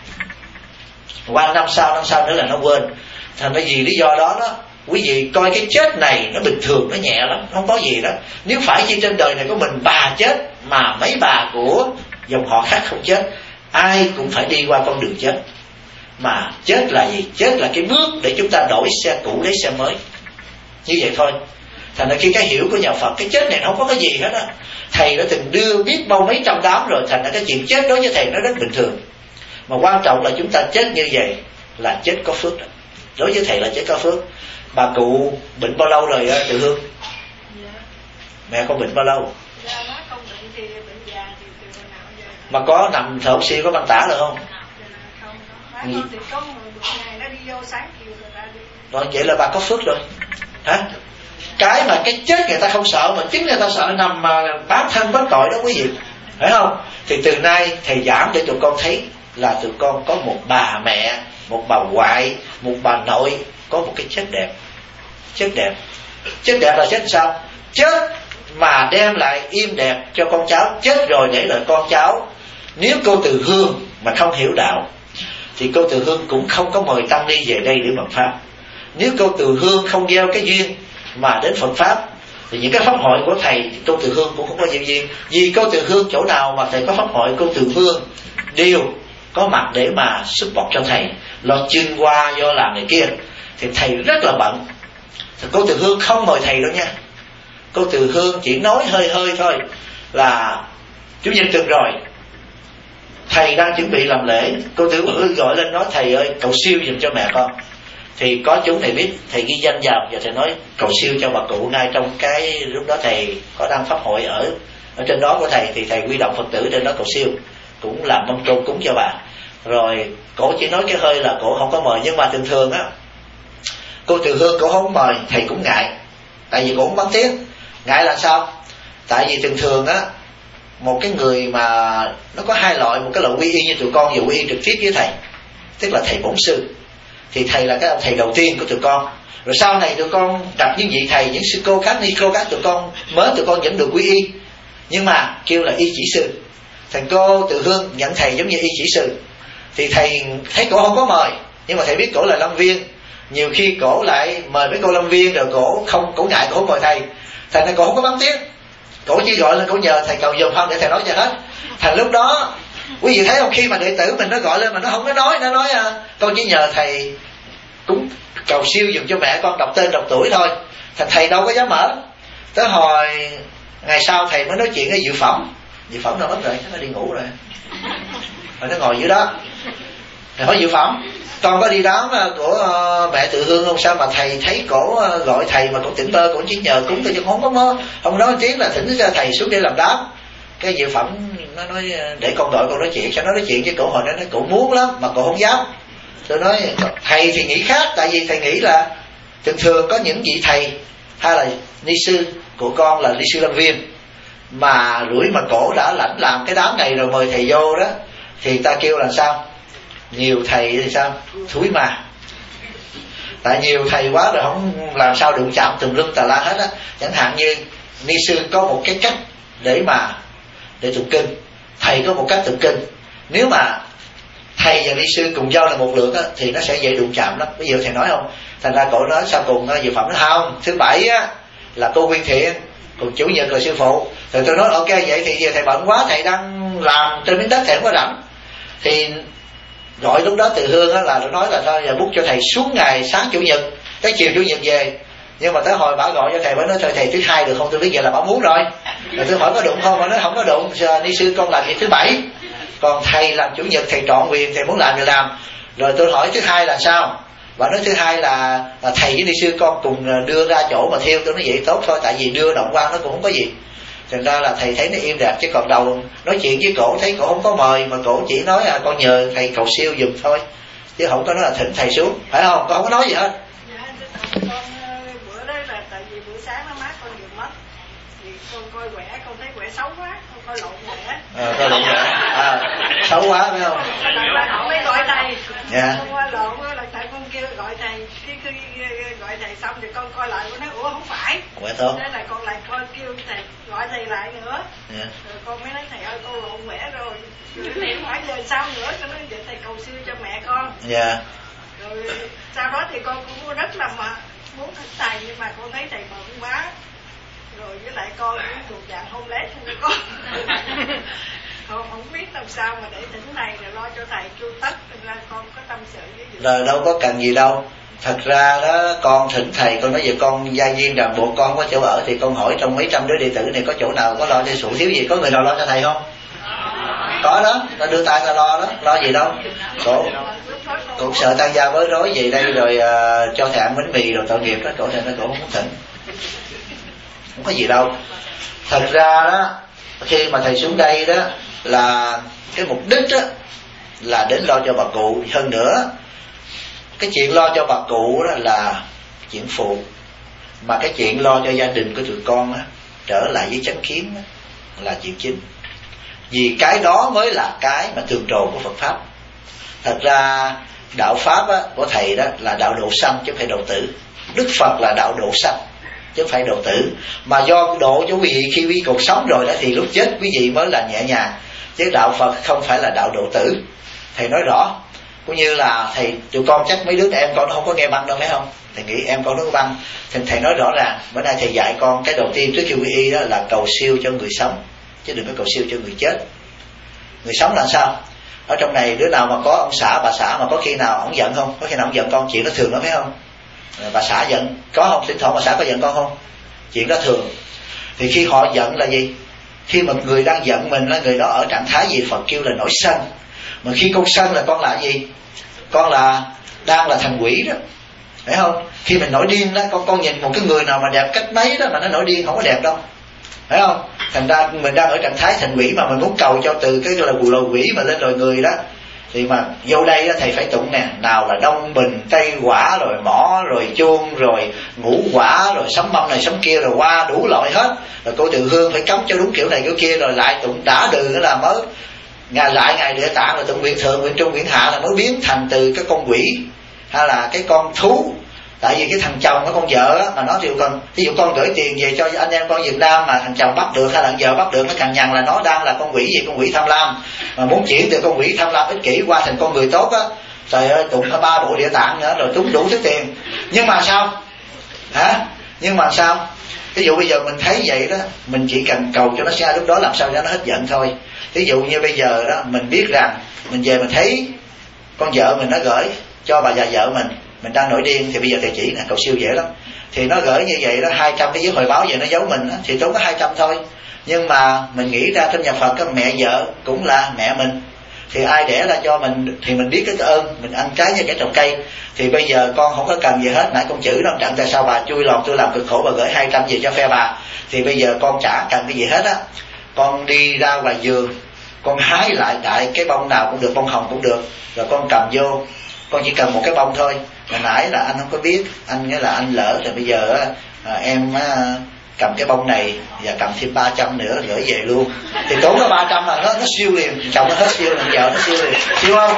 S1: Qua năm sau, năm sau nữa là nó quên. Thành ra vì lý do đó đó, quý vị coi cái chết này nó bình thường, nó nhẹ lắm, không có gì đó. Nếu phải chi trên đời này có mình bà chết, mà mấy bà của dòng họ khác không chết, ai cũng phải đi qua con đường chết. Mà chết là gì? Chết là cái bước để chúng ta đổi xe cũ lấy xe mới. Như vậy thôi. Thành ra khi cái hiểu của nhà Phật, cái chết này nó không có cái gì hết á. Thầy đã từng đưa biết bao mấy trăm đám rồi. Thành ra cái chuyện chết đối với thầy nó rất bình thường. Mà quan trọng là chúng ta chết như vậy là chết có phước đó. Đối với thầy là chết có phước. Bà cụ bệnh bao lâu rồi Từ Hương? Dạ. Mẹ con bệnh bao lâu? Dạ, má con bệnh thì bệnh già thì từ hồi nào giờ. Mà có nằm thở oxy, có băng tả được không? Không, má con thì có một ngày nó đi vô sáng chiều rồi ra đi. Rồi vậy là bà có phước rồi. Hả? Cái mà cái chết người ta không sợ, mà chính người ta sợ nằm mà bám thân bất tội đó quý vị. Phải không? Thì từ nay thầy giảng để tụi con thấy là tụi con có một bà mẹ, một bà ngoại, một bà nội, có một cái chết đẹp. Chết đẹp. Chết đẹp là chết sao? Chết mà đem lại im đẹp cho con cháu. Chết rồi để lại con cháu. Nếu cô Từ Hương mà không hiểu đạo thì cô Từ Hương cũng không có mời tăng ni về đây để bậc pháp. Nếu cô Từ Hương không gieo cái duyên mà đến Phật pháp thì những cái pháp hội của thầy, cô Từ Hương cũng không có gieo duyên. Vì cô Từ Hương chỗ nào mà thầy có pháp hội, cô Từ Hương đều có mặt để mà support cho thầy, lo chuyên qua do làm này kia. Thì thầy rất là bận. Thì cô Từ Hương không mời thầy đâu nha. Cô Từ Hương chỉ nói hơi hơi thôi là Chủ nhật tuần rồi thầy đang chuẩn bị làm lễ. Cô Từ Hương gọi lên nói thầy ơi cầu siêu giùm cho mẹ con. Thì có chúng thầy biết, thầy ghi danh vào và thầy nói cầu siêu cho bà cụ. Ngay trong cái lúc đó thầy có đăng pháp hội ở ở trên đó của thầy, thì thầy quy động Phật tử trên đó cầu siêu, cũng làm mâm cơm cúng cho bà. Rồi cổ chỉ nói cái hơi là cổ không có mời. Nhưng mà thường thường á, cô Từ Hương cổ không mời, thầy cũng ngại. Tại vì cổ không bán tiếng. Ngại là sao? Tại vì thường thường á, một cái người mà nó có hai loại. Một cái loại quy y như tụi con vừa quy y trực tiếp với thầy, tức là thầy bổn sư. Thì thầy là cái ông thầy đầu tiên của tụi con. Rồi sau này tụi con gặp những vị thầy, những sư cô khác, ni cô khác, tụi con mới tụi con vẫn được quy y, nhưng mà kêu là y chỉ sư. Thằng cô Từ Hương nhận thầy giống như y chỉ sư. Thì thầy thấy cổ không có mời, nhưng mà thầy biết cổ là lâm viên. Nhiều khi cổ lại mời mấy cô lâm viên, rồi cổ không, cổ ngại cổ không mời thầy. Thành ra cổ không có bắn tiếng. Cổ chỉ gọi lên cổ nhờ thầy cầu dùm không để thầy nói cho hết. Thành lúc đó quý vị thấy không, khi mà đệ tử mình nó gọi lên mà nó không có nói, nó nói à, con chỉ nhờ thầy cũng cầu siêu dùm cho mẹ con, đọc tên đọc tuổi thôi. Thành thầy đâu có dám mở. Tới hồi ngày sau thầy mới nói chuyện với Dự Phẩm. Dự Phẩm đâu mất rồi, nó đi ngủ rồi. Rồi nó ngồi dưới đó. Thầy hỏi Dự Phẩm, con có đi đám của mẹ Từ Hương không? Sao mà thầy thấy cổ gọi thầy mà cổ tỉnh bơ, cổ chỉ nhờ cúng thôi chứ không có mơ, không nói tiếng là thỉnh cho thầy xuống để làm đám. Cái Dự Phẩm nó nói để con đợi con nói chuyện. Sao nó nói chuyện với cổ? Hồi đó nó cổ muốn lắm mà cổ không dám. Tôi nói thầy thì nghĩ khác. Tại vì thầy nghĩ là thường thường có những vị thầy hay là ni sư của con là ni sư lâm viên, mà rủi mà cổ đã lãnh làm cái đám này rồi mời thầy vô đó, thì ta kêu là sao? Nhiều thầy thì sao? Thúi mà. Tại nhiều thầy quá rồi không làm sao đụng chạm tùm lum tà la hết á. Chẳng hạn như ni sư có một cái cách để mà để tụng kinh, thầy có một cách tụng kinh. Nếu mà thầy và ni sư cùng giao là một lượt á, thì nó sẽ dễ đụng chạm lắm. Bây giờ thầy nói không? Thành ra cổ nói sau cùng Dự Phẩm nói không, thứ bảy á là cô Nguyên Thiện, còn chủ nhật là sư phụ. Thì tôi nói ok vậy thì giờ thầy bận quá, thầy đang làm trên miếng đất thầy không có rảnh. Thì gọi lúc đó Từ Hương á là nó nói là thôi giờ bút cho thầy xuống ngày sáng chủ nhật, tới chiều chủ nhật về. Nhưng mà tới hồi bà gọi cho thầy, bà nói thôi thầy thứ hai được không? Tôi biết giờ là bà muốn rồi. Rồi tôi hỏi có đụng không? Bà nói không có đụng. Ni sư con làm việc thứ bảy, còn thầy làm chủ nhật thầy trọn quyền, thầy muốn làm thì làm. Rồi tôi hỏi thứ hai là sao? Bà nói thứ hai là, là thầy với ni sư con cùng đưa ra chỗ mà thiêu. Tôi nói vậy tốt thôi, tại vì đưa động quan nó cũng không có gì. Thành ra là thầy thấy nó im đẹp, chứ còn đầu nói chuyện với cổ thấy cổ không có mời, mà cổ chỉ nói là con nhờ thầy cầu siêu giùm thôi, chứ không có nói là thỉnh thầy xuống, phải không? Con không có nói gì hết.
S2: Dạ, con bữa đó là tại vì bữa sáng nó mát con vừa mất, thì con coi quẻ, con thấy quẻ xấu quá, con coi lộn quẻ.
S1: À, coi lộn quẻ, à, xấu quá phải không?
S2: Là họ mới gọi thầy.
S1: Dạ.
S2: Con qua lộn là thầy con kêu gọi thầy, khi, khi gọi thầy xong thì con coi lại con nói ủa không phải.
S1: Quẻ tốt.
S2: Thế là con lại coi kêu thầy gọi thầy lại nữa.
S1: Dạ.
S2: Rồi con mới nói thầy ơi con lộn quẻ rồi. Rồi em hỏi giờ sao nữa, con nói vậy thầy cầu siêu cho mẹ con.
S1: Dạ.
S2: Rồi sau đó thì con cũng rất là mà muốn thỉnh thầy, nhưng mà con thấy thầy bận quá, rồi với lại con cũng thuộc dạng hôn lét không có con. Con không biết làm sao mà để thỉnh thầy rồi lo cho thầy chu tất, nên là con có tâm sự với dự.
S1: Rồi đâu có cần gì đâu. Thật ra đó con thỉnh thầy, con nói về con gia viên ràng buộc con có chỗ ở, thì con hỏi trong mấy trăm đứa đệ tử này có chỗ nào có lo cho sụ thiếu gì, có người nào lo cho thầy không? Có đó, nó đưa tay ra lo đó, lo gì đâu. Cổ cũng sợ tăng gia bối rối về đây rồi uh, cho thầy ăn bánh mì rồi tội nghiệp đó, cổ thầy nó cổ không muốn thỉnh, không có gì đâu. Thật ra đó khi mà thầy xuống đây đó là cái mục đích đó là đến lo cho bà cụ. Hơn nữa cái chuyện lo cho bà cụ đó là chuyện phụ, mà cái chuyện lo cho gia đình của tụi con đó, trở lại với chánh kiến đó, là chuyện chính. Vì cái đó mới là cái mà thường trồ của Phật Pháp. Thật ra đạo Pháp á, của thầy đó là đạo độ sanh chứ không phải độ tử. Đức Phật là đạo độ sanh chứ không phải độ tử. Mà do độ cho quý vị khi quý vị còn sống rồi đó, thì lúc chết quý vị mới là nhẹ nhàng. Chứ đạo Phật không phải là đạo độ tử. Thầy nói rõ. Cũng như là thầy, tụi con chắc mấy đứa em con nó không có nghe băng đâu phải không? Thầy nghĩ em con nó có băng. Thì thầy nói rõ ràng, bữa nay thầy dạy con cái đầu tiên trước khi quy y đó là cầu siêu cho người sống, chứ đừng có cầu siêu cho người chết. Người sống là sao? Ở trong này đứa nào mà có ông xã bà xã mà có khi nào ông giận không? Có khi nào ông giận con? Chuyện đó thường lắm phải không? Bà xã giận có không? Thỉnh thoảng bà xã có giận con không? Chuyện đó thường. Thì khi họ giận là gì? Khi một người đang giận mình là người đó ở trạng thái gì? Phật kêu là nổi sân. Mà khi con sân là con là gì? Con là đang là thành quỷ đó, phải không? Khi mình nổi điên đó, con con nhìn một cái người nào mà đẹp cách mấy đó mà nó nổi điên không có đẹp đâu, phải không? Thành ra mình đang ở trạng thái thành quỷ, mà mình muốn cầu cho từ cái là loài quỷ mà lên loài người đó, thì mà vô đây đó thầy phải tụng nè, nào là đông bình tây quả rồi mỏ rồi chuông rồi ngũ quả rồi sấm mâm này sấm kia rồi qua đủ loại hết. Rồi cô Từ Hương phải cấm cho đúng kiểu này kiểu kia, rồi lại tụng đã đừ nữa là mới ngày lại ngày địa tạng, rồi tụng nguyện thượng nguyện trung nguyện hạ là mới biến thành từ cái con quỷ hay là cái con thú. Tại vì cái thằng chồng cái con vợ á, mà nó thì còn ví dụ con gửi tiền về cho anh em con Việt Nam mà thằng chồng bắt được hay là thằng vợ bắt được, nó cằn nhằn là nó đang là con quỷ gì? Con quỷ tham lam. Mà muốn chuyển từ con quỷ tham lam ích kỷ qua thành con người tốt á, trời ơi tụng cả ba bộ địa tạng nữa rồi tốn đủ thứ tiền. Nhưng mà sao hả? Nhưng mà sao? Ví dụ bây giờ mình thấy vậy đó, mình chỉ cần cầu cho nó xa lúc đó làm sao cho nó hết giận thôi. Ví dụ như bây giờ đó mình biết rằng mình về mình thấy con vợ mình nó gửi cho bà già vợ mình mình đang nổi điên, thì bây giờ thầy chỉ là cầu siêu dễ lắm. Thì nó gửi như vậy đó, hai trăm cái giấy hồi báo về nó giấu mình đó, thì tốn có hai trăm thôi. Nhưng mà mình nghĩ ra trong nhà Phật cái mẹ vợ cũng là mẹ mình, thì ai đẻ ra cho mình thì mình biết cái ơn, mình ăn trái như cái trồng cây. Thì bây giờ con không có cần gì hết, nãy con chữ đâu chẳng tại sao bà chui lọt tôi làm cực khổ, bà gửi hai trăm về cho phe bà. Thì bây giờ con chả cần cái gì hết á, con đi ra ngoài vườn con hái lại đại cái bông nào cũng được, bông hồng cũng được, rồi con cầm vô. Con chỉ cần một cái bông thôi. Hồi nãy là anh không có biết, anh nghĩa là anh lỡ rồi, bây giờ à, em à, cầm cái bông này và cầm thêm ba trăm nữa gửi về luôn, thì tốn có ba trăm là nó nó siêu liền, chồng nó hết siêu liền, vợ nó siêu liền, siêu không?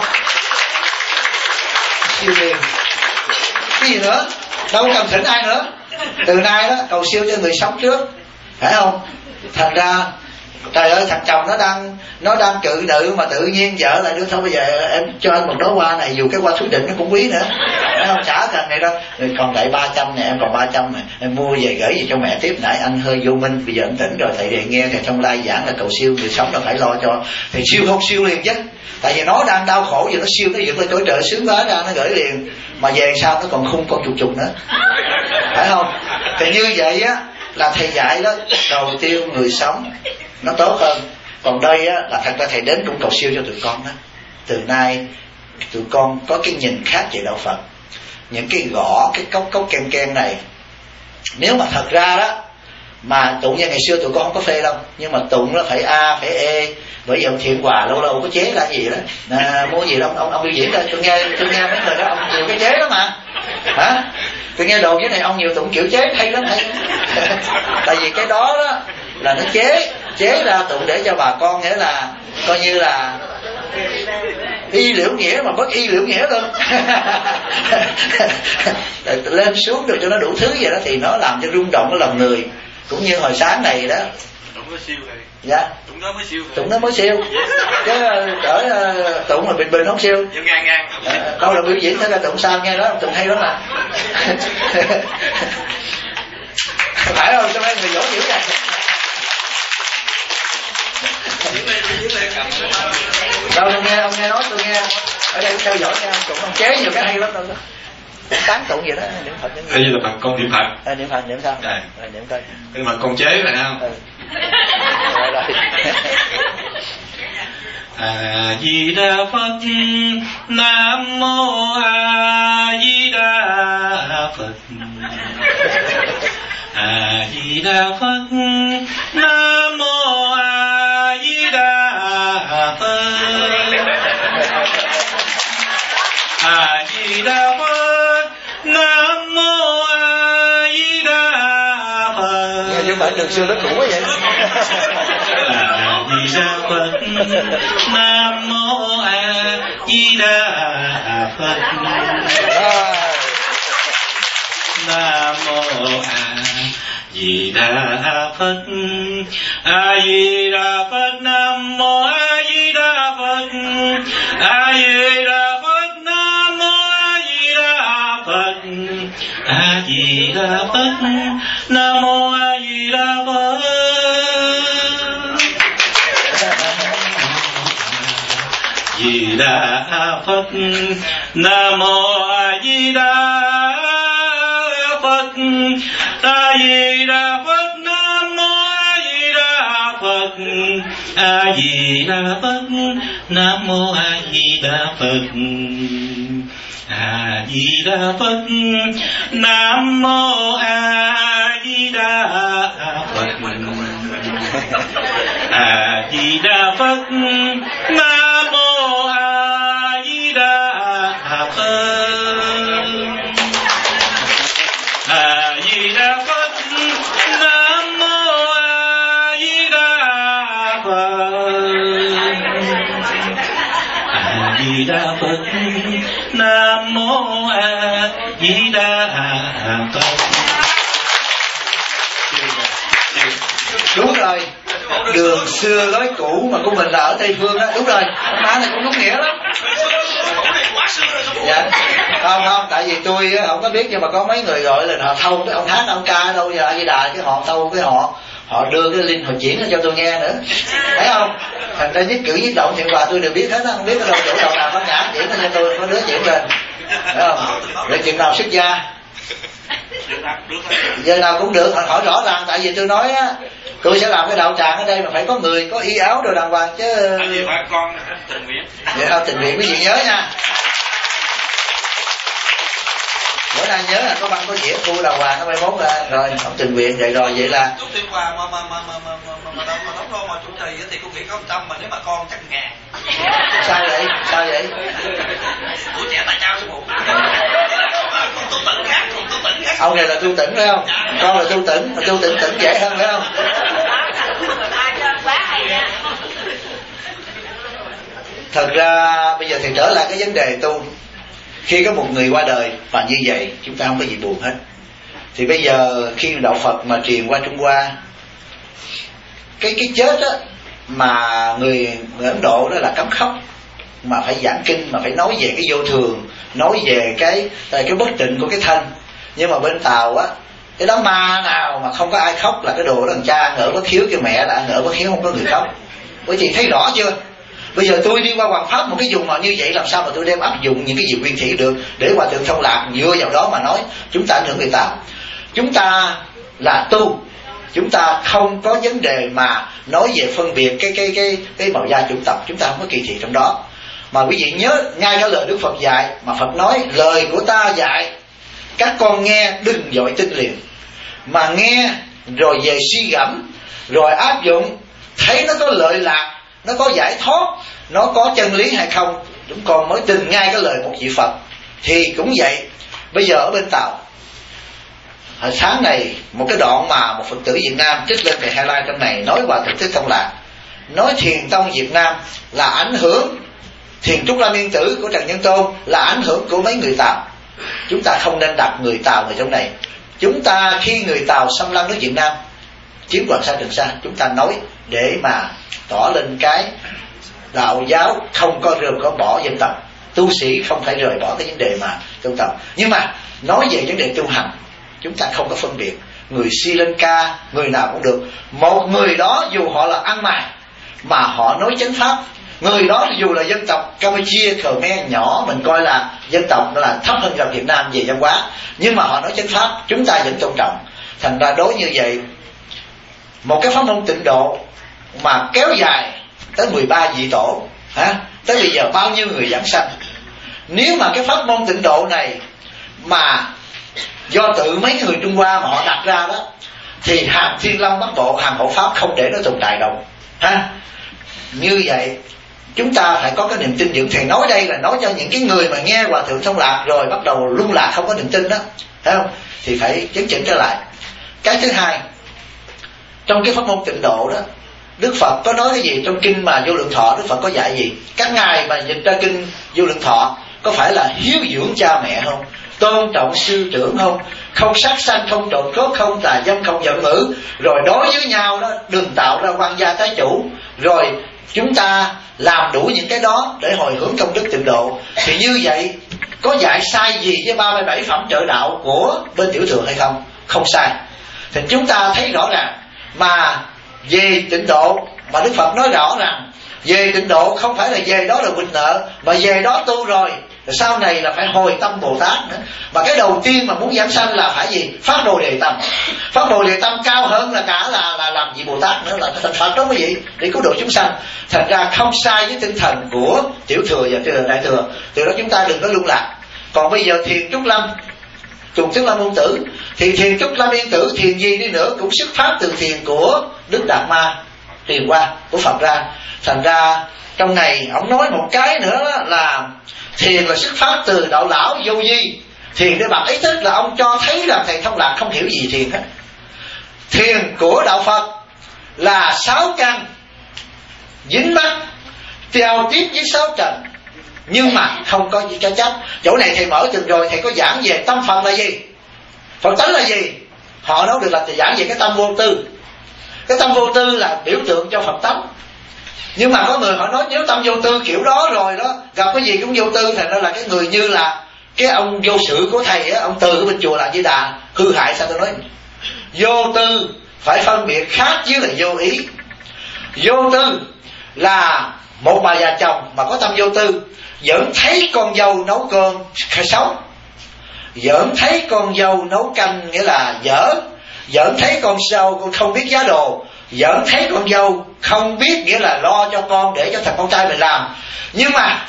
S1: Siêu liền. Cái gì nữa? Đâu cần thỉnh ai nữa. Từ nay đó cầu siêu cho người sống trước, phải không? Thành ra trời ơi thằng chồng nó đang nó đang cự nữ mà tự nhiên vợ lại đưa thôi bây giờ em cho anh một đóa hoa này, dù cái hoa thú định nó cũng quý nữa, phải không? Chả cần này đâu. Rồi còn lại ba trăm này, em còn ba trăm này, em mua về gửi về cho mẹ tiếp. Nãy anh hơi vô minh, bây giờ anh tỉnh rồi, thầy đề nghe thầy trong lai giảng là cầu siêu người sống là phải lo cho, thì siêu không siêu liền chứ. Tại vì nó đang đau khổ giờ nó siêu, nó dựng lên cõi trời sướng quá ra nó gửi liền, mà về sau nó còn khung con chục chục nữa, phải không? Thì như vậy á là thầy dạy đó, đầu tiên người sống nó tốt hơn. Còn đây á là thật ra thầy đến cũng cầu siêu cho tụi con đó. Từ nay tụi con có cái nhìn khác về đạo Phật. Những cái gõ, cái cốc cốc ken ken này, nếu mà thật ra đó mà tụng như ngày xưa tụi con không có phê đâu, nhưng mà tụng nó phải A phải E. Bởi vì ông Thiện Hòa lâu lâu có chế ra gì đó à, mua gì đó ông, ông, ông biểu diễn ra. Tôi nghe tôi nghe mấy người đó ông nhiều cái chế đó mà hả, tôi nghe đồn cái này ông nhiều tụng kiểu chế hay lắm hay. Tại vì cái đó đó là nó chế chế ra tụng để cho bà con, nghĩa là coi như là y liễu nghĩa mà bất y liễu nghĩa luôn. Lên xuống được cho nó đủ thứ vậy đó, thì nó làm cho rung động cái lòng người. Cũng như hồi sáng này đó,
S3: tụng nó siêu rồi.
S1: Dạ,
S3: tụng nó mới siêu rồi.
S1: tụng nó mới siêu chứ cỡ tụng mà bình bình không siêu.
S3: Ngang ngang
S1: à, đâu là biểu diễn thế là tụng sao nghe đó, tụng hay lắm mà. Phải không? Cho mấy người dỗ dữ này. Đâu tôi nghe ông nghe nói, tôi nghe ở đây theo dõi nghe ông tụng ông chế nhiều cái hay lắm đâu đó. Tán tụng vậy đó, niệm Phật những
S3: gì. Đây là Phật, con niệm Phật.
S1: À, niệm Phật niệm sao?
S3: Đây.
S1: À, niệm coi.
S3: Nhưng mà con chế này không? Ừ.
S1: Rồi rồi.
S3: A Di Đà Phật, Nam Mô A Di Đà Phật. A Di Đà Phật, Nam Mô A Di Đà Phật. A Di Đà Phật, Nam Mô A Di Đà Phật.
S1: Nghe chứ phải đường xưa đất cũ quá vậy.
S3: A Di Đà Phật, Nam Mô A Di Đà Phật. Nam Mô A Di Đà Phật. A Di Đà Phật, Nam Mô A Di Đà Phật. A Di Đà Phật, Nam Mô A Di Đà Phật. A Di Đà Phật, Nam Mô A Di Đà Phật. Di Đà Phật, Nam Mô A Di Đà Phật. A Di Đà Phật, Nam Mô A Di Đà Phật. A Di Đà Phật, Nam Mô A Di Đà Phật. A Di Đà Phật, Nam Mô A Di Đà Phật. A Di Đà Phật, Nam Mô A Di Đà Phật. A Di Đà Phật, Nam Mô A Di Đà Phật. A Di Đà Phật, Nam Mô A Di Đà Phật.
S1: Đúng rồi, đường xưa lối cũ mà của mình là ở Tây Phương á, đúng rồi, ông má này cũng đúng nghĩa lắm. Dạ, không không, tại vì tôi không có biết, nhưng mà có mấy người gọi là họ thâu cái ông hát ông ca đâu giờ A Di Đà, cái họ thâu cái họ họ đưa cái link họ chuyển cho tôi nghe nữa, thấy không? Thành ra nhất cử nhất động Thiện Hòa tôi đều biết hết á, không biết cái đâu chỗ đầu nào có nhã chuyển cho tôi, có đứa chuyển lên, thấy không? Để chừng nào xuất gia giờ nào cũng được, hỏi rõ ràng. Tại vì tôi nói á, tôi sẽ làm cái đạo tràng ở đây mà phải có người có y áo đồ đàng hoàng chứ.
S3: Con tình nguyện.
S1: Vậy thôi, tình nguyện quý vị nhớ nha. Bữa nay nhớ là có băng có dĩa thu đàng hoàng nó mai mốt ra rồi ông tình nguyện vậy rồi vậy là.
S4: Chút Thiện Hòa mà mà mà mà mà mà mà đóng mà đóng đô mà chủ trì thì con nghĩ có một trăm, mà nếu mà con chắc ngàn.
S1: Sao vậy? Sao vậy?
S4: Tuổi trẻ tài cao số một. Con tu tỉnh khác, con tu tỉnh khác.
S1: Ông này là tu tỉnh phải không? Con là tu tỉnh, mà tu tỉnh tỉnh dễ hơn phải không? Thật ra bây giờ thì trở lại cái vấn đề tu. Khi có một người qua đời và như vậy chúng ta không có gì buồn hết. Thì bây giờ khi đạo Phật mà truyền qua Trung Hoa, cái cái chết á mà người, người Ấn Độ đó là cấm khóc, mà phải giảng kinh, mà phải nói về cái vô thường, nói về cái cái bất tịnh của cái thân. Nhưng mà bên Tàu á, cái đám ma nào mà không có ai khóc là cái đồ đó thằng cha ăn ở bất hiếu, cái mẹ là ăn ở bất hiếu, không có người khóc. Bởi chị thấy rõ chưa? Bây giờ tôi đi qua Hoàng Pháp một cái vùng mà như vậy, làm sao mà tôi đem áp dụng những cái gì nguyên thủy được để Hòa Thượng Thông Lạc dựa vào đó mà nói chúng ta ảnh hưởng người ta. Chúng ta là tu, chúng ta không có vấn đề mà nói về phân biệt cái cái cái cái màu da chủng tộc, chúng ta không có kỳ thị trong đó. Mà quý vị nhớ ngay cả lời Đức Phật dạy, mà Phật nói lời của ta dạy các con nghe đừng vội tin liền, mà nghe rồi về suy gẫm, rồi áp dụng, thấy nó có lợi lạc, nó có giải thoát, nó có chân lý hay không, chúng con mới tin ngay cái lời một vị Phật. Thì cũng vậy, bây giờ ở bên Tàu, hồi sáng này một cái đoạn mà một Phật tử Việt Nam trích lên cái highlight trong này, nói Hòa Thượng Thích Thông Lạc, nói Thiền Tông Việt Nam là ảnh hưởng, Thiền Trúc Lâm Yên Tử của Trần Nhân Tôn là ảnh hưởng của mấy người Tàu. Chúng ta không nên đặt người Tàu vào trong này. Chúng ta khi người Tàu xâm lăng nước Việt Nam, chiếm Hoàng Sa Trường Sa, chúng ta nói để mà tỏ lên cái đạo giáo không có rời có bỏ dân tộc, tu sĩ không phải rời bỏ cái vấn đề mà dân tộc. Nhưng mà nói về vấn đề tu hành, chúng ta không có phân biệt người Sri Lanka, người nào cũng được. Một người đó dù họ là ăn mày mà họ nói chánh pháp, người đó dù là dân tộc Campuchia, Khmer nhỏ, mình coi là dân tộc là thấp hơn cả Việt Nam về văn hóa, nhưng mà họ nói chánh pháp, chúng ta vẫn tôn trọng. Thành ra đối như vậy, một cái pháp môn tịnh độ mà kéo dài tới mười ba vị tổ, hả? Tới bây giờ bao nhiêu người giảng sanh. Nếu mà cái pháp môn tịnh độ này mà do tự mấy người Trung Hoa mà họ đặt ra đó, thì hàng Thiên Long Bắc Bộ, hàng hộ pháp không để nó tồn tại đâu, ha? Như vậy chúng ta phải có cái niềm tin vững. Thầy nói đây là nói cho những cái người mà nghe Hòa Thượng Thông Lạc rồi bắt đầu lung lạc không có niềm tin đó, thấy không? Thì phải chấn chỉnh trở lại. Cái thứ hai, trong cái pháp môn tịnh độ đó, Đức Phật có nói cái gì trong kinh mà Vô Lượng Thọ? Đức Phật có dạy gì? Các ngài mà dịch ra kinh Vô Lượng Thọ có phải là hiếu dưỡng cha mẹ không, tôn trọng sư trưởng không, không sát sanh, không trộm cướp, không tà dâm, không giận ngữ, rồi đối với nhau đó đừng tạo ra quan gia trái chủ, rồi chúng ta làm đủ những cái đó để hồi hướng công đức tịnh độ. Thì như vậy có dạy sai gì với ba mươi bảy phẩm trợ đạo của bên Tiểu Thừa hay không? Không sai. Thì chúng ta thấy rõ ràng. Mà về tịnh độ mà Đức Phật nói rõ rằng về tịnh độ không phải là về đó là quỵt nợ, mà về đó tu rồi sau này là phải hồi tâm Bồ Tát nữa. Mà cái đầu tiên mà muốn giảng sanh là phải gì? Phát Bồ Đề Tâm. Phát Bồ Đề Tâm cao hơn là cả là là làm gì Bồ Tát nữa, là thành Phật đó quý vị, để cứu độ chúng sanh. Thành ra không sai với tinh thần của Tiểu Thừa và Đại Thừa. Từ đó chúng ta đừng có lung lạc. Còn bây giờ Thiền Trúc Lâm, Trùng Tướng Lâm Môn Tử, thì Thiền Trúc Lâm Yên Tử thiền gì đi nữa cũng xuất phát từ thiền của Đức Đạt Ma truyền qua của Phật ra. Thành ra trong này ông nói một cái nữa là thiền là xuất phát từ đạo lão Vô Vi. Thiền để bằng ý thức là ông cho thấy là thầy Thông Lạc không hiểu gì thiền hết. Thiền của đạo Phật là sáu căn dính mắt giao tiếp với sáu trần, nhưng mà không có gì cho chấp. Chỗ này thầy mở từng rồi, thầy có giảng về tâm Phật là gì, Phật tánh là gì. Họ nói được là thầy giảng về cái tâm vô tư. Cái tâm vô tư là biểu tượng cho Phật tánh. Nhưng mà có người họ nói nếu tâm vô tư kiểu đó rồi đó, gặp cái gì cũng vô tư, thành ra là cái người như là cái ông vô sự của thầy á, ông Từ ở bên chùa là Di Đà, hư hại. Sao tôi nói vô tư phải phân biệt khác với là vô ý. Vô tư là một bà già chồng mà có tâm vô tư, vẫn thấy con dâu nấu cơm sống, vẫn thấy con dâu nấu canh nghĩa là dở, vẫn thấy con dâu con không biết giá đồ, vẫn thấy con dâu không biết nghĩa là lo cho con để cho thằng con trai mình làm. Nhưng mà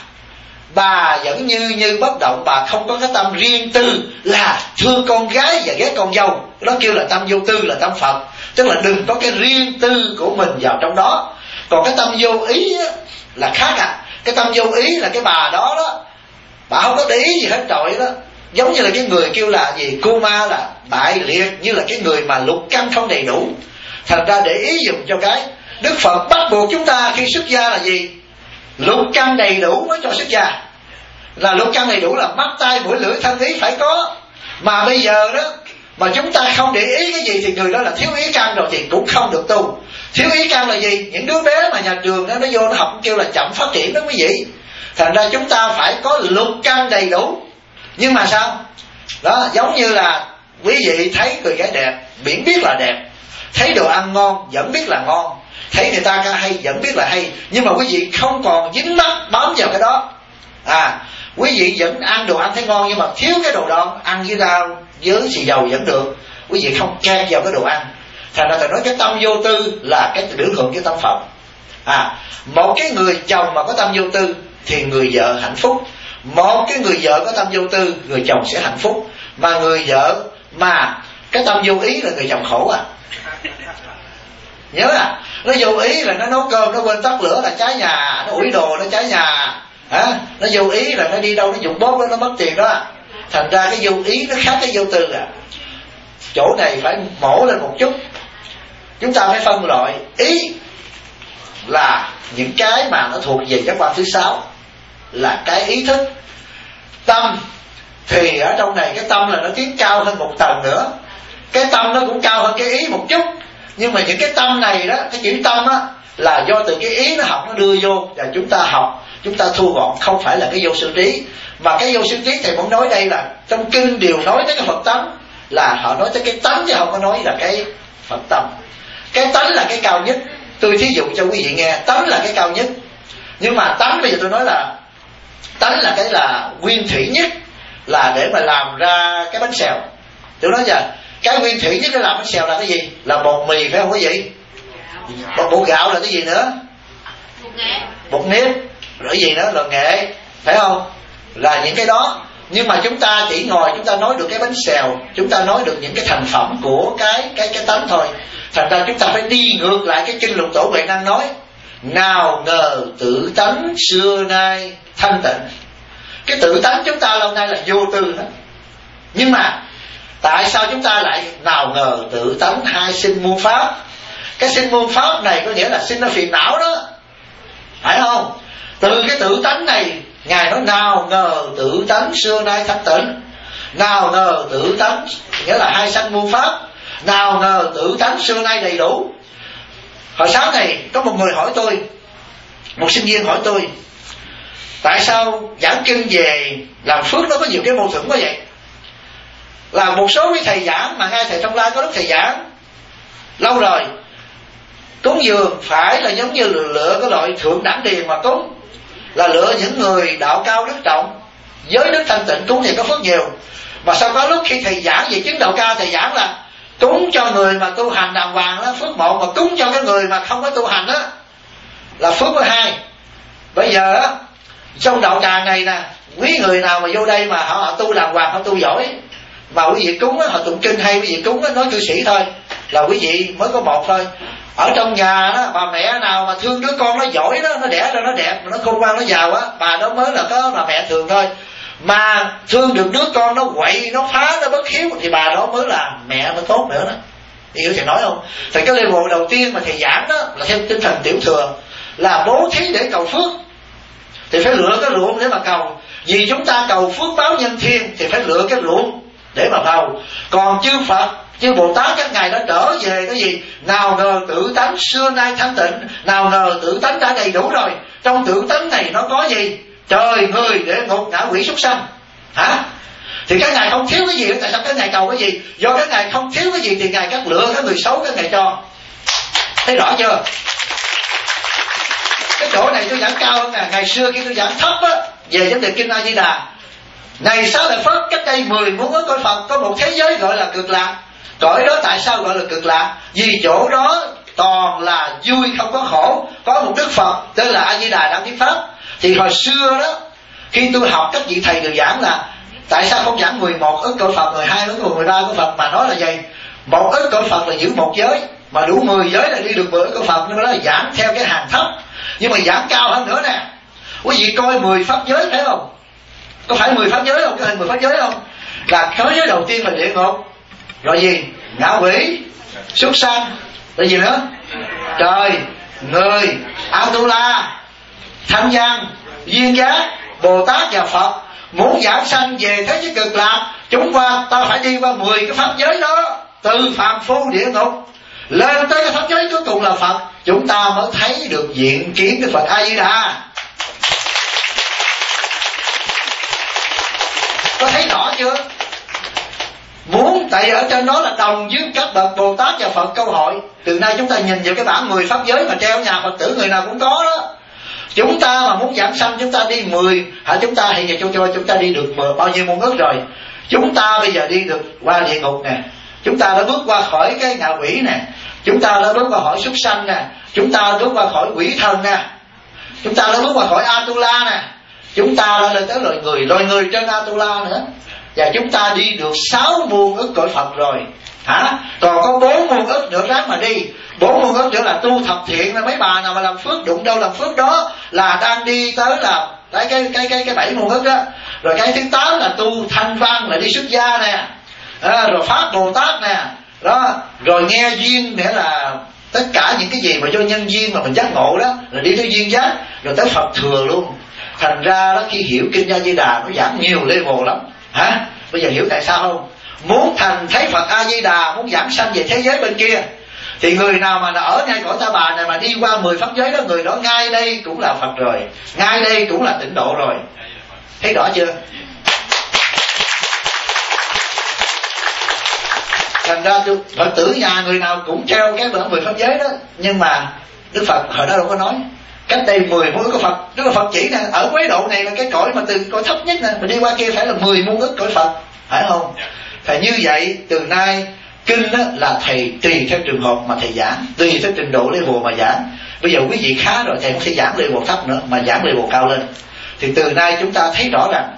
S1: bà vẫn như như bất động, bà không có cái tâm riêng tư là thương con gái và ghét con dâu. Đó kêu là tâm vô tư, là tâm Phật. Tức là đừng có cái riêng tư của mình vào trong đó. Còn cái tâm vô ý á, là khác à. Cái tâm vô ý là cái bà đó đó, bà không có để ý gì hết trọi đó. Giống như là cái người kêu là gì, cô ma là bại liệt, như là cái người mà lục căn không đầy đủ. Thành ra để ý dùng cho cái Đức Phật bắt buộc chúng ta khi xuất gia là gì? Lục căn đầy đủ mới cho xuất gia. Là lục căn đầy đủ là mắt, tai, mũi, lưỡi, thân, ý phải có. Mà bây giờ đó mà chúng ta không để ý cái gì thì người đó là thiếu ý căn rồi, thì cũng không được tu. Thiếu ý căn là gì? Những đứa bé mà nhà trường đó, nó vô nó học kêu là chậm phát triển đó quý vị. Thành ra chúng ta phải có lục căn đầy đủ. Nhưng mà sao? Đó, giống như là quý vị thấy người gái đẹp, miễn biết là đẹp, thấy đồ ăn ngon vẫn biết là ngon, thấy người ta ca hay vẫn biết là hay, nhưng mà quý vị không còn dính mắc bám vào cái đó. À, quý vị vẫn ăn đồ ăn thấy ngon, nhưng mà thiếu cái đồ đó, ăn với rau với xì dầu vẫn được, quý vị không kẹp vào cái đồ ăn. Thành ra thầy nói cái tâm vô tư là cái biểu tượng cái tâm Phật. À, một cái người chồng mà có tâm vô tư thì người vợ hạnh phúc. Một cái người vợ có tâm vô tư, người chồng sẽ hạnh phúc. Mà người vợ mà cái tâm vô ý là người chồng khổ à. Nhớ à, nó vô ý là nó nấu cơm, nó quên tắt lửa là cháy nhà, nó ủi đồ nó cháy nhà. À, nó vô ý là nó đi đâu nó dùng bóp đó, nó mất tiền đó. Thành ra cái vô ý nó khác cái vô tư à. Chỗ này phải mổ lên một chút. Chúng ta phải phân loại. Ý là những cái mà nó thuộc về giác quan thứ sáu, là cái ý thức. Tâm thì ở trong này cái tâm là nó tiến cao hơn một tầng nữa. Cái tâm nó cũng cao hơn cái ý một chút, nhưng mà những cái tâm này đó, cái chữ tâm á, là do từ cái ý nó học nó đưa vô, và chúng ta học, chúng ta thu gọn, không phải là cái vô sư trí. Mà cái vô sư trí thầy muốn nói đây là trong kinh đều nói tới cái Phật tánh, là họ nói tới cái tánh chứ không có nói là cái Phật tâm. Cái tánh là cái cao nhất. Tôi thí dụ cho quý vị nghe, tánh là cái cao nhất. Nhưng mà tánh bây giờ tôi nói là tánh là cái là nguyên thủy nhất, là để mà làm ra cái bánh xèo. Tôi nói giờ cái nguyên thủy nhất để làm bánh xèo là cái gì? Là bột mì phải không quý vị? Bột, bột gạo là cái gì nữa? Bột nếp. Rồi cái gì nữa? Là nghệ, phải không? Là những cái đó. Nhưng mà chúng ta chỉ ngồi chúng ta nói được cái bánh xèo, chúng ta nói được những cái thành phẩm của cái cái cái tánh thôi. Thành ra chúng ta phải đi ngược lại cái kinh Lục Tổ Huệ Năng nói: nào ngờ tự tánh xưa nay thanh tịnh. Cái tự tánh chúng ta lâu nay là vô tư đó. Nhưng mà tại sao chúng ta lại nào ngờ tự tánh hai sinh muôn pháp? Cái sinh muôn pháp này có nghĩa là sinh ra phiền não đó, phải không? Từ cái tự tánh này Ngài nói nào ngờ tự tánh xưa nay thanh tịnh. Nào ngờ tự tánh nghĩa là hai sanh muôn pháp. Nào ngờ tự tánh xưa nay đầy đủ. Hồi sáng này có một người hỏi tôi, một sinh viên hỏi tôi, tại sao giảng kinh về làm phước nó có nhiều cái mâu thuẫn quá vậy? Là một số cái thầy giảng mà ngay thầy Trong Lai có lúc thầy giảng lâu rồi, cúng dường phải là giống như lựa cái loại thượng đẳng điền mà cúng, là lựa những người đạo cao đức trọng, giới đức thanh tịnh cúng thì có phước nhiều. Mà sau có lúc khi thầy giảng về chứng đạo cao, thầy giảng là cúng cho người mà tu hành đàng hoàng đó, phước một, mà cúng cho cái người mà không có tu hành đó là phước thứ hai. Bây giờ á, trong đạo tràng này nè, quý người nào mà vô đây mà họ, họ tu đàng hoàng, họ tu giỏi, mà quý vị cúng á, họ tụng kinh hay quý vị cúng á, nói cư sĩ thôi, là quý vị mới có một thôi. Ở trong nhà đó, bà mẹ nào mà thương đứa con nó giỏi đó, nó đẻ ra nó đẹp, nó khôn ngoan nó giàu á, bà đó mới là có là mẹ thường thôi. Mà thương được đứa con nó quậy, nó phá, nó bất hiếu thì bà đó mới là mẹ mới tốt nữa đó. Hiểu thầy nói không? Thì cái level đầu tiên mà thầy giảng đó là theo tinh thần tiểu thừa, là bố thí để cầu phước. Thì phải lựa cái ruộng để mà cầu. Vì chúng ta cầu phước báo nhân thiên thì phải lựa cái ruộng để mà cầu. Còn chư Phật, chư Bồ Tát các ngài đã trở về cái gì? Nào ngờ tự tánh xưa nay thanh tịnh. Nào ngờ tự tánh đã đầy đủ rồi. Trong tự tánh này nó có gì? Trời, người, địa ngục, ngạ quỷ, súc sanh. Hả? Thì các ngài không thiếu cái gì. Tại sao các ngài cầu cái gì? Do các ngài không thiếu cái gì thì ngài cắt lựa cái người xấu các ngài cho. Thấy rõ chưa? Cái chỗ này tôi giảng cao hơn nè. Ngày xưa khi tôi giảng thấp á, về vấn đề Kinh A Di Đà, ngày Xá Lợi Phất cách đây mười muốn ở cõi Phật có một thế giới gọi là cực lạc. Cõi đó tại sao gọi là cực lạc? Vì chỗ đó toàn là vui không có khổ. Có một Đức Phật tên là A Di Đà Đặng Thuyết Pháp. Thì hồi xưa đó, khi tôi học các vị thầy đều giảng là tại sao không giảng mười một ức cõi Phật, mười hai ức cõi, mười ba cõi Phật, mà nói là gì? Một ức cõi Phật là giữ một giới, mà đủ mười giới là đi được mười ức cõi Phật. Nên đó là giảng theo cái hàng thấp. Nhưng mà giảng cao hơn nữa nè, quý vị coi mười pháp giới thấy không? Có phải mười pháp giới không? Có phải mười pháp giới không? Là thế giới đầu tiên là địa ngục, rồi gì? Ngạ quỷ, súc sanh, rồi gì nữa? Trời, người, Atula, Thanh Văn, Duyên Giác, Bồ Tát và Phật. Muốn giảng sanh về thế giới cực lạc, chúng qua ta phải đi qua mười cái pháp giới đó, từ phàm phu địa ngục lên tới cái pháp giới cuối cùng là Phật, chúng ta mới thấy được diện kiến cái Phật A Di Đà. Có thấy rõ chưa? Muốn, tại vì ở trên đó là đồng với các bậc Bồ Tát và Phật câu hỏi. Từ nay chúng ta nhìn vào cái bản mười pháp giới mà treo nhà Phật tử người nào cũng có đó. Chúng ta mà muốn giảng sanh chúng ta đi mười, hả, chúng ta hiện giờ cho cho chúng ta đi được mười, bao nhiêu muôn ức rồi. Chúng ta bây giờ đi được qua địa ngục nè, chúng ta đã bước qua khỏi cái ngạ quỷ nè, chúng ta đã bước qua khỏi súc sanh nè, chúng ta đã bước qua khỏi quỷ thần nè, chúng ta đã bước qua khỏi Atula nè, chúng ta đã lên tới loài người, loài người trên Atula nữa, và chúng ta đi được sáu muôn ức cõi Phật rồi, hả? Còn có bốn muôn ức nữa ráng mà đi. Bốn muôn ức nữa là tu thập thiện, là mấy bà nào mà làm phước, đụng đâu làm phước đó là đang đi tới là cái cái cái cái cái bảy muôn ức đó. Rồi cái thứ tám là tu thanh văn, là đi xuất gia nè, à, rồi pháp Bồ Tát nè, đó, rồi nghe duyên nghĩa là tất cả những cái gì mà do nhân duyên mà mình giác ngộ đó là đi tới duyên giác, rồi tới Phật thừa luôn. Thành ra đó khi hiểu kinh A Di Đà nó giảng nhiều level lắm, hả? Bây giờ hiểu tại sao không? Muốn thành thấy Phật A Di Đà, muốn giảng sanh về thế giới bên kia, thì người nào mà ở ngay cõi Ta Bà này mà đi qua mười pháp giới đó, người đó ngay đây cũng là Phật rồi, ngay đây cũng là tịnh độ rồi. Thấy rõ chưa? Thành ra Phật tử nhà người nào cũng treo cái bản mười pháp giới đó. Nhưng mà Đức Phật hồi đó đâu có nói. Cách đây mười muôn ức cõi Phật. Đức Phật chỉ nè, ở quế độ này là cái cõi mà từ cõi thấp nhất nè, mà đi qua kia phải là mười muôn ức cõi Phật, phải không? Thì như vậy từ nay kinh đó là thầy tùy theo trường hợp mà thầy giảng, tùy theo trình độ level mà giảng. Bây giờ quý vị khá rồi thầy không sẽ giảng level thấp nữa, mà giảng level cao lên. Thì từ nay chúng ta thấy rõ rằng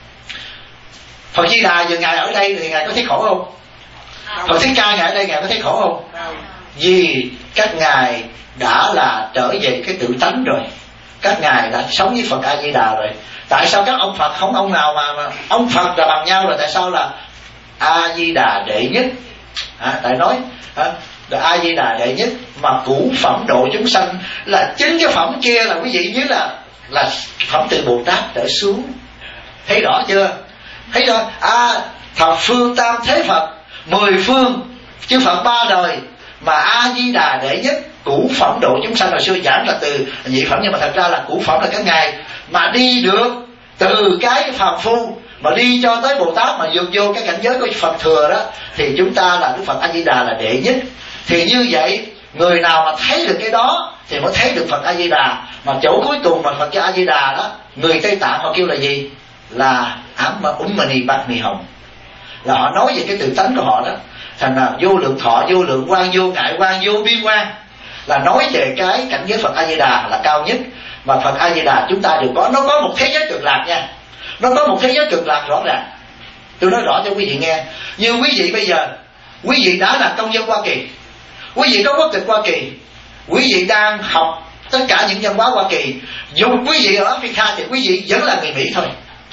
S1: Phật Di Đà giờ ngài ở đây thì ngài có thấy khổ không? Phật Thích Ca ngài ở đây ngài có thấy khổ không? Vì các ngài đã là trở về cái tự tánh rồi, các ngài đã sống với Phật A Di Đà rồi. Tại sao các ông Phật không ông nào mà, mà ông Phật là bằng nhau rồi, tại sao là A Di Đà đệ nhất? À, tại nói à, A Di Đà đệ nhất mà cũ phẩm độ chúng sanh, là chính cái phẩm kia là quý vị nhớ là là phẩm từ Bồ Tát trở xuống. Thấy rõ chưa? Thấy rồi. À, thập phương tam thế Phật, mười phương chư Phật ba đời, mà A Di Đà đệ nhất cũ phẩm độ chúng sanh. Hồi xưa giảng là từ nhị phẩm, nhưng mà thật ra là cũ phẩm là các ngài mà đi được từ cái phàm phu mà đi cho tới Bồ Tát, mà vượt vô cái cảnh giới của Phật thừa đó, thì chúng ta là Đức Phật A Di Đà là đệ nhất. Thì như vậy người nào mà thấy được cái đó thì mới thấy được Phật A Di Đà. Mà chỗ cuối cùng mà Phật A Di Đà đó, người Tây Tạng họ kêu là gì? Là Ám Úng Mani Bát Ni Hồng, là họ nói về cái tự tánh của họ đó. Thành là vô lượng thọ, vô lượng quang, vô ngại quang, vô biên quang, là nói về cái cảnh giới Phật A Di Đà là cao nhất. Mà Phật A Di Đà chúng ta đều có, nó có một thế giới cực lạc nha, nó có một thế giới cực lạc rõ ràng. Tôi nói rõ cho quý vị nghe. Như quý vị bây giờ, quý vị đã là công dân Hoa Kỳ, quý vị có quốc tịch Hoa Kỳ, quý vị đang học tất cả những văn hóa Hoa Kỳ, dù quý vị ở Africa thì quý vị vẫn là người Mỹ thôi,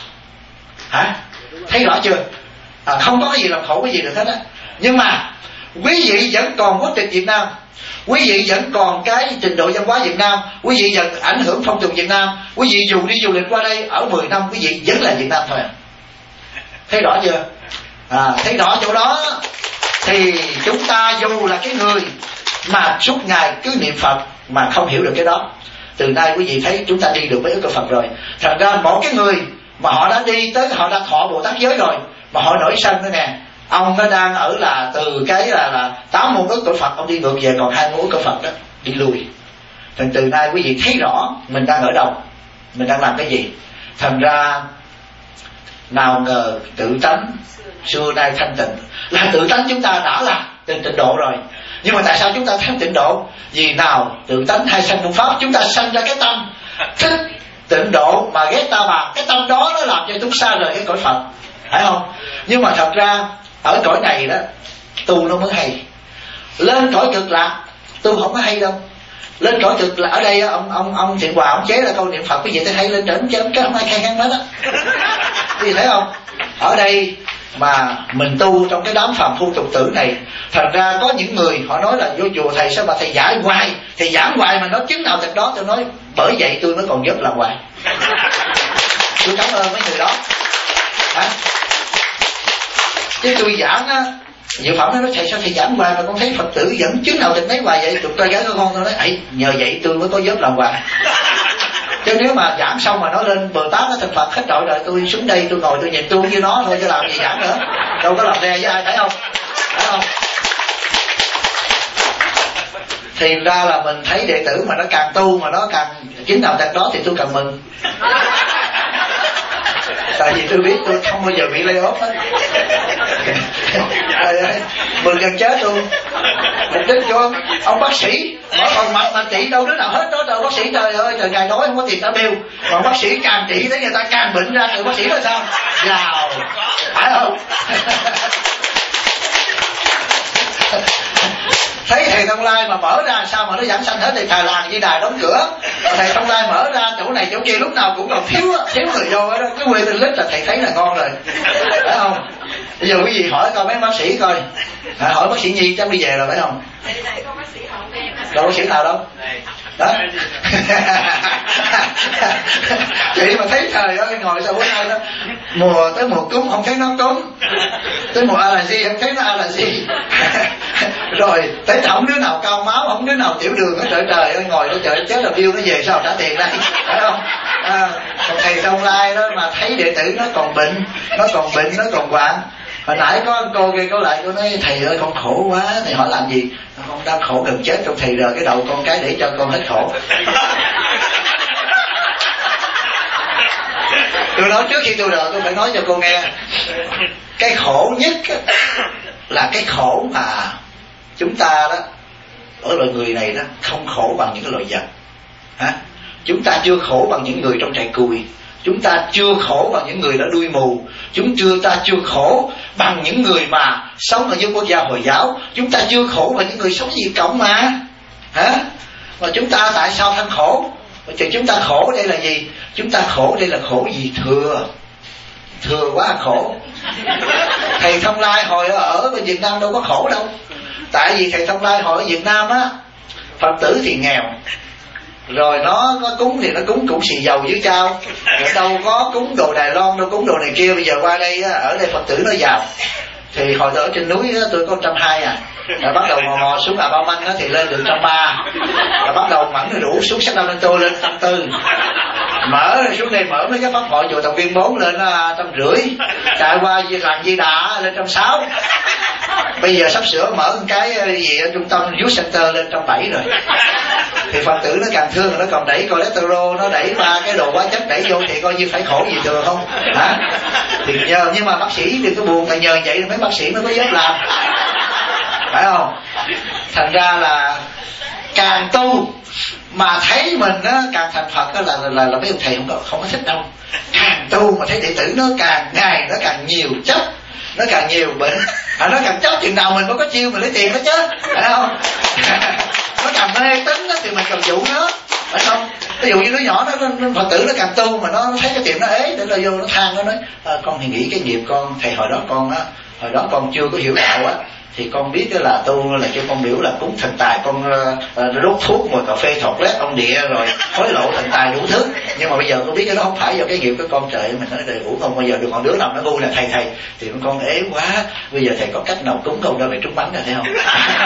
S1: hả? Thấy rõ chưa? À, không có cái gì làm khổ quý vị được hết á. Nhưng mà quý vị vẫn còn quốc tịch Việt Nam, quý vị vẫn còn cái trình độ văn hóa Việt Nam, quý vị vẫn ảnh hưởng phong tục Việt Nam, quý vị dù đi du lịch qua đây ở mười năm quý vị vẫn là Việt Nam thôi. Thấy rõ chưa? À, thấy rõ chỗ đó thì chúng ta dù là cái người mà suốt ngày cứ niệm Phật mà không hiểu được cái đó, từ nay quý vị thấy chúng ta đi được với ức của Phật rồi. Thành ra mỗi cái người mà họ đã đi tới, họ đã thọ Bồ Tát giới rồi, mà họ nổi sân nữa nè, ông nó đang ở là từ cái là là tám muôn ức của Phật, ông đi ngược về còn hai muôn ức của Phật đó, đi lùi. Thành từ nay quý vị thấy rõ mình đang ở đâu, mình đang làm cái gì. Thành ra nào ngờ tự tánh xưa nay thanh tịnh, là tự tánh chúng ta đã là tịnh tịnh độ rồi. Nhưng mà tại sao chúng ta thêm tịnh độ? Vì nào tự tánh hay sanh công pháp, chúng ta sanh ra cái tâm thích tịnh độ mà ghét Ta Bà, cái tâm đó nó làm cho chúng xa rời cái cõi Phật, phải không? Nhưng mà thật ra ở cõi này đó tu nó mới hay. Lên cõi cực lạc tu không có hay đâu. Lên cõi cực lạc ở đây ông ông ông Thiện Hòa ông chế là câu niệm Phật, cái gì tôi hay lên trển chứ cái không ai khen hắn hết á. Quý vị thấy không? Ở đây mà mình tu trong cái đám phàm phu tục tử này, thành ra có những người họ nói là vô chùa thầy sao mà thầy giải hoài, thầy giảng hoài mà nói chứng nào thật đó. Tôi nói bởi vậy tôi mới còn rất là hoài. Tôi cảm ơn mấy người đó. Hả? Chứ tôi giảng á, Diệu Phẩm nó nói thầy sao thầy giảng hoài mà con thấy Phật tử vẫn chứng nào thịt mấy hoài vậy. Tụi tôi gái của con tôi nói ấy nhờ vậy tôi mới có vớt làm hoài. Chứ nếu mà giảng xong mà nói lên Bồ Tát nó thành Phật hết trọi rồi, tôi xuống đây tôi ngồi tôi nhìn tôi như nó thôi chứ làm gì giảng nữa. đâu có làm đe với ai, phải không? Phải không? Thì ra là mình thấy đệ tử mà nó càng tu mà nó càng chính đạo tật đó thì tôi càng mừng. Tại vì tôi biết tôi không bao giờ bị lay off hết. Mừng gần chết luôn. Mục đích cho ông, ông bác sĩ mở còn mặt mà trị đâu đứa nào hết đó. Đâu bác sĩ trời ơi trời ngày nói không có tiền trả bill. Còn bác sĩ càng trị thấy người ta càng bệnh ra. Từ bác sĩ là sao? Giàu. Phải không? Thấy thầy Thông Lai mà mở ra sao mà nó giảm sanh hết thì thầy làng với đài đóng cửa. Thầy Thông Lai mở ra chỗ này chỗ kia lúc nào cũng còn thiếu thiếu người vô đó. Cái quê tên lít là thầy thấy là ngon rồi, phải không? Bây giờ quý vị hỏi coi mấy bác sĩ coi, à, hỏi bác sĩ Nhi chắc đi về rồi phải không? Đâu bác sĩ nào đâu đó. Vậy mà thấy trời ơi ngồi sau bữa nay đó, mùa tới mùa cúm không thấy nó cúm, tới mùa allergy không thấy nó allergy. Rồi tới không đứa nào cao máu, không đứa nào tiểu đường hết. Trời trời ơi ngồi đó trời chết là bill nó về sao trả tiền đây, phải không? À, còn thầy Thông Lai đó mà thấy đệ tử nó còn bệnh, nó còn bệnh, nó còn hoạn. Hồi nãy có cô kia có lại cô nói thầy ơi con khổ quá. Thầy hỏi làm gì? Con đang khổ gần chết trong thầy rờ cái đầu con cái để cho con hết khổ. Tôi nói trước khi tôi rờ tôi phải nói cho cô nghe, cái khổ nhất là cái khổ mà chúng ta đó ở loài người này đó không khổ bằng những cái loài vật. Hả? Chúng ta chưa khổ bằng những người trong trại cùi, chúng ta chưa khổ bằng những người đã đuôi mù, chúng chưa ta chưa khổ bằng những người mà sống ở những quốc gia Hồi giáo, chúng ta chưa khổ bằng những người sống Việt Cộng mà. Hả? Mà chúng ta tại sao than khổ? Thì chúng ta khổ đây là gì? Chúng ta khổ đây là khổ gì? Thừa. Thừa quá khổ. Thầy Thông Lai hồi ở Việt Nam đâu có khổ đâu. Tại vì thầy Thông Lai hồi ở Việt Nam á, Phật tử thì nghèo, rồi nó có cúng thì nó cúng cúng xì dầu dưới trao, rồi đâu có cúng đồ Đài Loan, đâu cúng đồ này kia. Bây giờ qua đây á, ở đây Phật tử nó giàu. Thì hồi tôi ở trên núi á, tôi có một trăm hai à, rồi bắt đầu mò mò xuống Hà Ba Manh á, thì lên được một trăm ba, rồi bắt đầu mẫn rồi đủ xuống Sách Nam Lên Tô lên một trăm tư, mở xuống đây mở mấy cái pháp hội chùa Tòng Viên bốn lên một trăm rưỡi, chạy qua làng Di Đà lên một trăm sáu. Bây giờ sắp sửa mở một cái gì ở trung tâm Youth Center lên một trăm bảy rồi. Thì Phật tử nó càng thương, nó còn đẩy cholesterol, nó đẩy ba cái đồ hóa chất đẩy vô thì coi như phải khổ gì thừa không? Hả? Thì nhờ, nhưng mà bác sĩ đừng có buồn, là nhờ vậy mấy bác sĩ mới có dám làm, phải không? Thành ra là càng tu mà thấy mình á, càng thành Phật đó là, là, là, là mấy ông thầy không có, không có thích đâu. Càng tu mà thấy đệ tử nó càng ngày nó càng nhiều chấp, nó càng nhiều bệnh, à, nó càng chấp chừng nào mình mới có chiêu mình lấy tiền đó chứ, phải không? Nó càng mê tín đó, thì mình cần dụ nó, phải không? Ví dụ như đứa nhỏ nó, nó Phật tử nó càng tu mà nó, nó thấy cái tiệm nó ế, để là vô nó than nó nói à, con thì nghĩ cái nghiệp con, thầy hồi đó con á, hồi đó con chưa có hiểu đạo á, thì con biết đó là tu là cho con biểu là cúng thần tài, con uh, đốt thuốc ngồi cà phê thọt lét ông địa rồi hối lộ thần tài đủ thứ. Nhưng mà bây giờ con biết cái đó không phải do cái nghiệp của con. Trời, mình nói đầy đủ không bao giờ được còn đứa nào nó ngu là thầy thầy thì con ế quá, bây giờ thầy có cách nào cúng không đâu, phải trúng bánh rồi thấy không?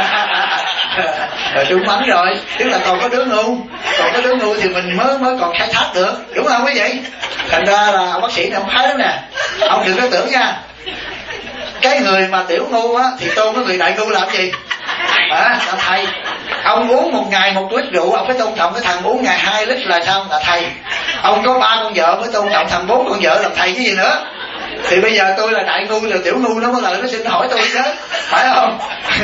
S1: Rồi trúng bánh rồi, tức là còn có đứa ngu, còn có đứa ngu thì mình mới mới còn khai thác được, đúng không quý vị? Thành ra là ông bác sĩ này không phải đâu nè, ông đừng có tưởng nha. Cái người mà tiểu ngu á thì tôn cái người đại ngu làm gì? À, là thầy. Ông uống một ngày một lít rượu, ông phải tôn trọng cái thằng uống ngày hai lít là sao? Là thầy. Ông có ba con vợ mới tôn trọng thằng bốn con vợ làm thầy cái gì nữa? Thì bây giờ tôi là đại ngu, là tiểu ngu, nó có lời nó xin hỏi tôi đó, phải không?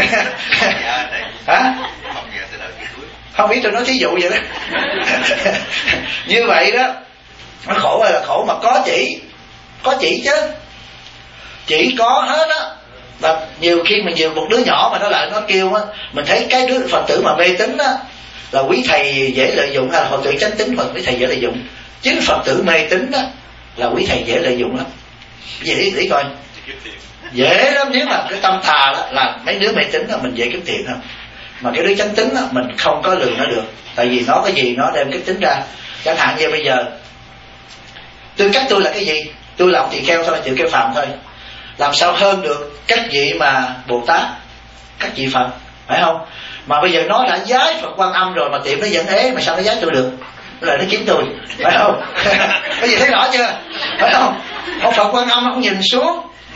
S1: Hả? Không biết tôi nói thí dụ vậy đó. Như vậy đó, nó khổ hay là khổ mà có chỉ, có chỉ chứ. Chỉ có hết á. Và nhiều khi mà nhiều một đứa nhỏ mà nó lại nó kêu á, mình thấy cái đứa Phật tử mà mê tín á là quý thầy dễ lợi dụng, hay là Phật tử chánh tín Phật quý thầy dễ lợi dụng. Chính Phật tử mê tín á là quý thầy dễ lợi dụng lắm. Dễ để coi. Dễ lắm, nếu mà cái tâm tà đó là mấy đứa mê tín là mình dễ kiếm tiền không. Mà cái đứa chánh tín á mình không có lường nó được. Tại vì nó cái gì nó đem cái tính ra. Chẳng hạn như bây giờ tư cách tôi là cái gì? Tôi là ông tỳ kheo thôi, chịu kêu phàm thôi. Làm sao hơn được các vị mà Bồ Tát, các vị Phật, phải không? Mà bây giờ nó đã giái Phật Quan Âm rồi mà tiệm nó vẫn ế, mà sao nó giái tôi được? Nó lại nó kiếm tôi, phải không? Cái gì thấy rõ chưa? Phải không? Ông Phật Quan Âm ông nhìn xuống,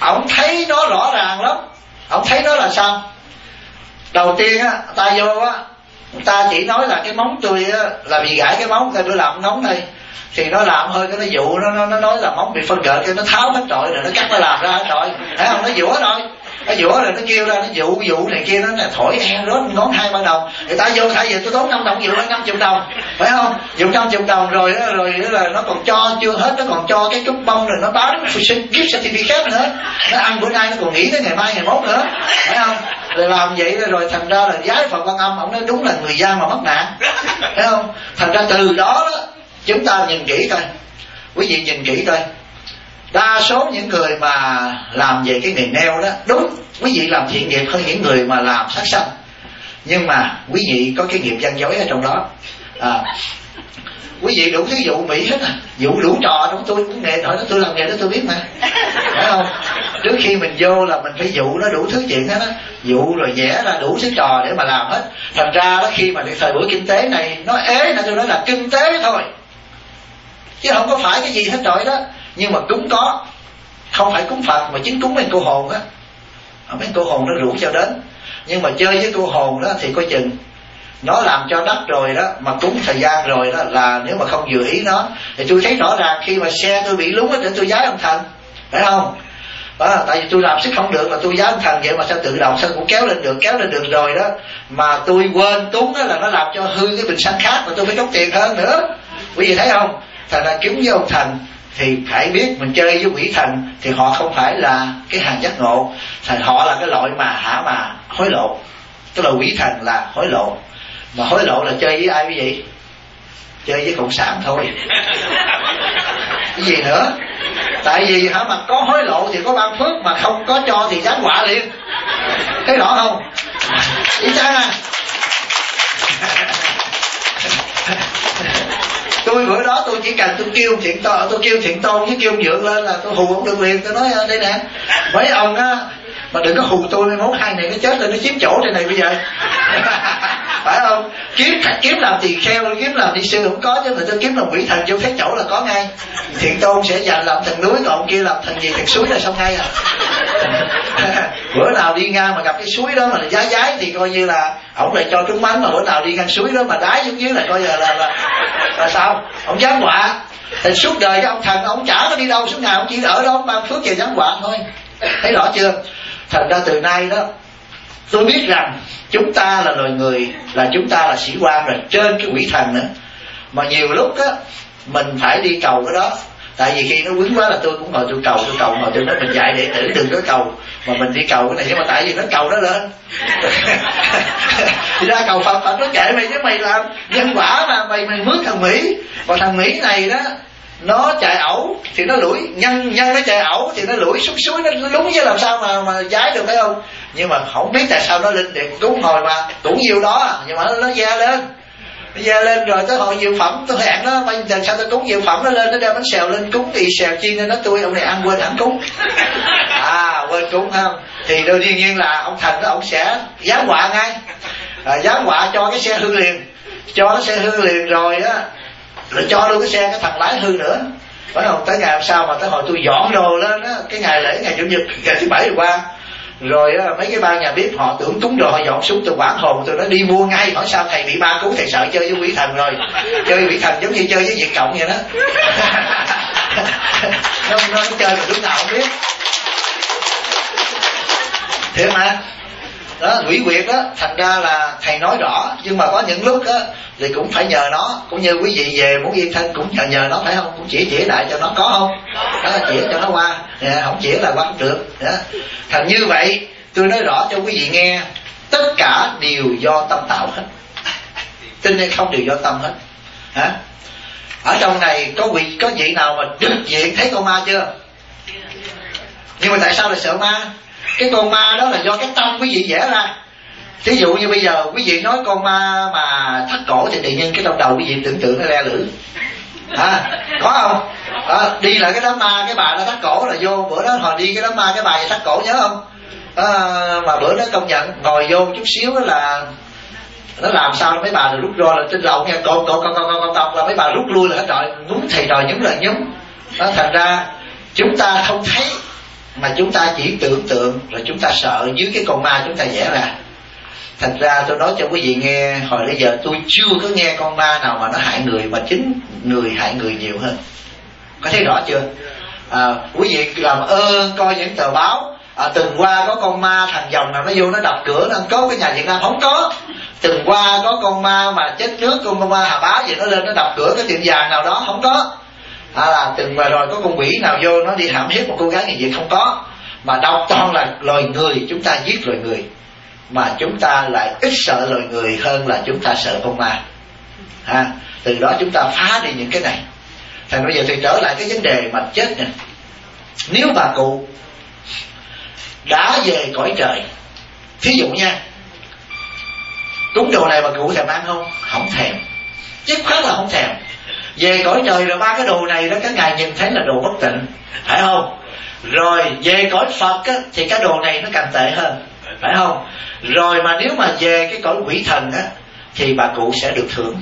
S1: ổng thấy nó rõ ràng lắm. Ổng thấy nó là sao? Đầu tiên á, ta vô á, ta chỉ nói là cái móng tôi á, là bị gãy cái móng, tôi làm nóng đây, thì nó làm hơi cái nó dụ nó nó nó nói là móng bị phân gợi, cái nó tháo hết trọi rồi nó cắt nó làm ra hết trọi, thấy không? Nó dũa rồi, nó dũa rồi nó kêu ra, nó dụ dụ này kia, nó là thổi e rớt ngón hai ba đồng, người ta vô thay về tôi tốn năm đồng, dụ nó năm chục đồng, phải không? Dụ năm chục đồng rồi đó, rồi đó là nó còn cho chưa hết, nó còn cho cái cúp bông rồi nó bán gift certificate nữa, nó ăn bữa nay nó còn nghỉ tới ngày mai ngày mốt nữa, phải không? Rồi làm vậy rồi thành ra là giái Phật Quan Âm, ông nói đúng là người gian mà mắc nạn, thấy không? Thành ra từ đó đó chúng ta nhìn kỹ coi, quý vị nhìn kỹ coi, đa số những người mà làm về cái nghề nail đó, đúng quý vị làm thiện nghiệp hơn những người mà làm sát sanh, nhưng mà quý vị có cái nghiệp gian dối ở trong đó. À, quý vị đủ thứ dụ Mỹ hết à, dụ đủ trò trong tôi cũng nghề thôi đó, tôi làm nghề đó tôi biết mà, phải không? Trước khi mình vô là mình phải dụ nó đủ thứ chuyện hết á, dụ rồi vẽ ra đủ thứ trò để mà làm hết. Thành ra đó, khi mà thời buổi kinh tế này nó ế là tôi nói là kinh tế thôi, chứ không có phải cái gì hết trọi đó. Nhưng mà cúng có, không phải cúng Phật mà chính cúng mấy cô hồn á, mấy cô hồn nó rủ cho đến. Nhưng mà chơi với cô hồn đó thì coi chừng, nó làm cho đất rồi đó, mà cúng thời gian rồi đó, là nếu mà không vừa ý nó, thì tôi thấy rõ ràng khi mà xe tôi bị lúng á, để tôi giái ông thần, phải không? Đó, tại vì tôi làm sức không được là tôi giái ông thần, vậy mà sao tự động sao cũng kéo lên được, kéo lên được rồi đó, mà tôi quên túng đó là nó làm cho hư cái bình xăng khác, mà tôi phải đóng tiền hơn nữa, quý vị thấy không? Thành ra cúng với ông thần thì phải biết mình chơi với quỷ thần thì họ không phải là cái hàng giác ngộ, thành họ là cái loại mà hả mà hối lộ, tức là quỷ thần là hối lộ. Mà hối lộ là chơi với ai quý vị? Chơi với cộng sản thôi. Cái gì nữa? Tại vì hả mà có hối lộ thì có ban phước, mà không có cho thì giáng họa liền. Thấy rõ không? Ý chăng à? Tôi bữa đó tôi chỉ cần tôi kêu thiện tôn, tôi kêu thiện tôn với kêu Dượng lên là tôi hù ông được liền. Tôi nói đây nè, mấy ông á mà đừng có hù tôi, mai mốt hai này nó chết rồi nó chiếm chỗ trên này bây giờ. Phải không? Kiếm kiếm làm tỳ kheo, kiếm làm đi sư không có, chứ mà tôi kiếm làm quỷ thần vô thấy chỗ là có ngay. Thiện tôn sẽ dành làm thần núi, còn kia làm thần gì thần suối là xong ngay à. Bữa nào đi ngang mà gặp cái suối đó mà là giá giái thì coi như là ổng lại cho trúng mánh, mà bữa nào đi ngang suối đó mà đái xuống dưới là coi là là, là, là sao? Ổng giáng họa. Thì suốt đời cái ông thần ổng chả có đi đâu suốt ngày, ổng chỉ ở đó ban phước về giáng họa thôi. Thấy rõ chưa? Thành ra từ nay đó tôi biết rằng chúng ta là loài người, là chúng ta là sĩ quan rồi, trên cái quỷ thần nữa. Mà nhiều lúc á mình phải đi cầu cái đó. Tại vì khi nó quýnh quá là tôi cũng ngồi tôi cầu, tôi cầu mà tôi nói mình dạy đệ tử đừng có cầu, mà mình đi cầu cái này. Nhưng mà tại vì nó cầu nó lên thì ra cầu Phật, Phật nó kệ mày chứ, mày làm nhân quả mà, mày mày mướn thằng Mỹ. Và thằng Mỹ này đó nó chạy ẩu thì nó lủi, nhân nhân nó chạy ẩu thì nó lủi xuống suối, nó lúng chứ làm sao mà mà giái được, phải không? Nhưng mà không biết tại sao nó lên điện cúng hồi mà cũng nhiều đó, nhưng mà nó, nó da lên nó da lên rồi tới hồi diệu phẩm tôi hẹn nó, bây giờ sao tôi cúng diệu phẩm, nó lên nó đem bánh xèo lên cúng thì xèo chi nên nó tôi ông này ăn quên hẳn cúng. À quên cúng không, thì đương nhiên là ông thần đó ông sẽ giáng họa ngay, à, giáng họa cho cái xe hư liền, cho cái xe hư liền rồi á, rồi cho luôn cái xe cái thằng lái hư nữa, phải không? Tới ngày hôm sau mà tới hồi tôi dọn đồ lên á, cái ngày lễ ngày chủ nhật ngày thứ bảy vừa qua, rồi á, mấy cái ba nhà bếp họ tưởng túng đồ họ dọn xuống, tôi quảng hồn tôi nói đi mua ngay, hỏi sao thầy bị ba cứu, thầy sợ chơi với quỷ thần rồi, chơi quỷ thần giống như chơi với Việt Cộng vậy đó. nó, nó chơi mà lúc nào không biết, thiệt mà đó, quỷ quyệt đó. Thành ra là thầy nói rõ, nhưng mà có những lúc đó thì cũng phải nhờ nó, cũng như quý vị về muốn yên thân cũng nhờ nhờ nó, phải không? Cũng chỉ chỉ lại cho nó, có không? Đó, chỉ cho nó qua, à, không chỉ là qua không được. Đó. Thành như vậy tôi nói rõ cho quý vị nghe, tất cả đều do tâm tạo hết, tin hay không đều do tâm hết. Hả? Ở trong này có vị có vị nào mà trực diện thấy con ma chưa? Nhưng mà tại sao lại sợ ma? Cái con ma đó là do cái tâm quý vị vẽ ra. Ví dụ như bây giờ quý vị nói con ma mà thắt cổ thì tự nhiên cái trong đầu quý vị tưởng tượng nó le lưỡi, à, có không? À, đi lại cái đám ma cái bà nó thắt cổ là vô, bữa đó hồi đi cái đám ma cái bà thắt cổ nhớ không? À, mà bữa đó công nhận ngồi vô chút xíu đó là nó làm sao mấy bà rút ro là trên lầu nghe cột cột cột cột cột là mấy bà rút lui là hết rồi, nhúng thầy đòi nhúng là nhúng. Đó, thành ra chúng ta không thấy mà chúng ta chỉ tưởng tượng rồi chúng ta sợ dưới cái con ma chúng ta vẽ ra. Thật ra tôi nói cho quý vị nghe, hồi bây giờ tôi chưa có nghe con ma nào mà nó hại người, mà chính người hại người nhiều hơn. Có thấy rõ chưa? À, quý vị làm ơn coi những tờ báo. À, từng qua có con ma thằng dòng nào nó vô nó đập cửa nó ăn cốt cái nhà Việt Nam, không có. Từng qua có con ma mà chết nước, con ma Hà Bá gì nó lên nó đập cửa cái tiệm vàng nào đó, không có. À, là từng mà rồi có con quỷ nào vô nó đi hãm hiếp một cô gái người Việt, không có. Mà đọc toàn là loài người, chúng ta giết loài người, mà chúng ta lại ít sợ loài người hơn là chúng ta sợ con ma. À, từ đó chúng ta phá đi những cái này. Thành bây giờ thì trở lại cái vấn đề mà chết nè. Nếu bà cụ đã về cõi trời, thí dụ nha, cúng đồ này bà cụ thèm ăn không? Không thèm, chắc chắn là không thèm. Về cõi trời rồi ba cái đồ này đó các ngài nhìn thấy là đồ bất tịnh, phải không? Rồi về cõi Phật á, thì cái đồ này nó càng tệ hơn, phải không? Rồi mà nếu mà về cái cõi quỷ thần á, thì bà cụ sẽ được thưởng.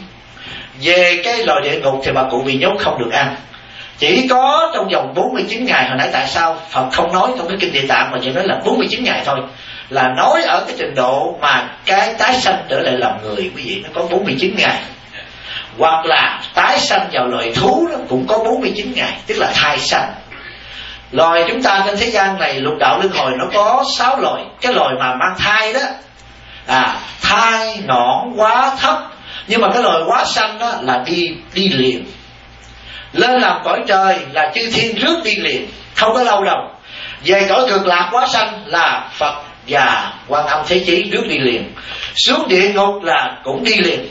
S1: Về cái loài địa ngục thì bà cụ bị nhốt không được ăn. Chỉ có trong vòng bốn mươi chín ngày, hồi nãy tại sao Phật không nói trong cái kinh Địa Tạng mà chỉ nói là bốn mươi chín ngày thôi, là nói ở cái trình độ mà cái tái sanh trở lại làm người, quý vị, nó có bốn mươi chín ngày. Hoặc là tái sanh vào loài thú đó cũng có bốn mươi chín ngày, tức là thai sanh. Loài chúng ta trên thế gian này, lục đạo luân hồi nó có sáu loài. Cái loài mà mang thai đó, à, thai, nõn, quá, thấp. Nhưng mà cái loài quá sanh đó là đi đi liền. Lên làm cõi trời là chư thiên rước đi liền, không có lâu đâu. Về cõi cực lạc quá sanh là Phật và Quan Âm Thế Chí rước đi liền. Xuống địa ngục là cũng đi liền.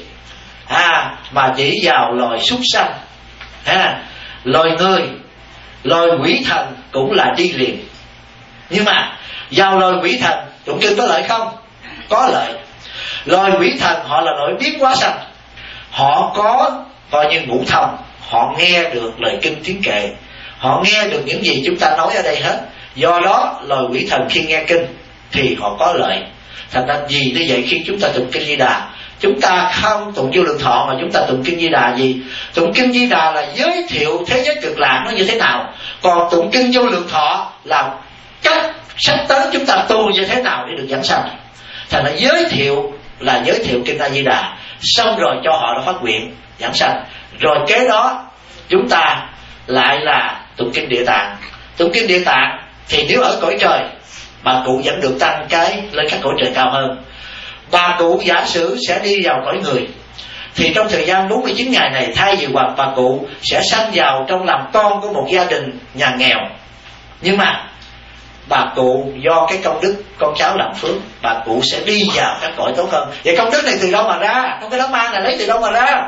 S1: À, mà chỉ vào loài súc sanh, à, loài người, loài quỷ thần cũng là đi liền. Nhưng mà vào loài quỷ thần cũng kinh có lợi không? Có lợi. Loài quỷ thần họ là loài biết quá sanh, họ có coi như ngũ thông, họ nghe được lời kinh tiếng kệ, họ nghe được những gì chúng ta nói ở đây hết. Do đó loài quỷ thần khi nghe kinh thì họ có lợi. Thành ra gì như vậy, khi chúng ta tụng kinh Di Đà, chúng ta không tụng Vô Lượng Thọ mà chúng ta tụng kinh Di Đà gì? Tụng kinh Di Đà là giới thiệu thế giới cực lạc nó như thế nào, còn tụng kinh Vô Lượng Thọ là cách sắp tới chúng ta tu như thế nào để được giảng sanh. Thành ra giới thiệu là giới thiệu kinh A Di Đà, xong rồi cho họ đã phát nguyện giảng sanh. Rồi kế đó chúng ta lại là tụng kinh Địa Tạng. Tụng kinh Địa Tạng thì nếu ở cõi trời, bà cụ vẫn được tăng cái lên các cõi trời cao hơn. Bà cụ giả sử sẽ đi vào cõi người, thì trong thời gian bốn mươi chín ngày này, thay vì hoặc bà cụ sẽ sanh vào trong làm con của một gia đình nhà nghèo, nhưng mà bà cụ do cái công đức con cháu làm phước, bà cụ sẽ đi vào các cõi tốt hơn. Vậy công đức này từ đâu mà ra? Trong cái đám ma này lấy từ đâu mà ra?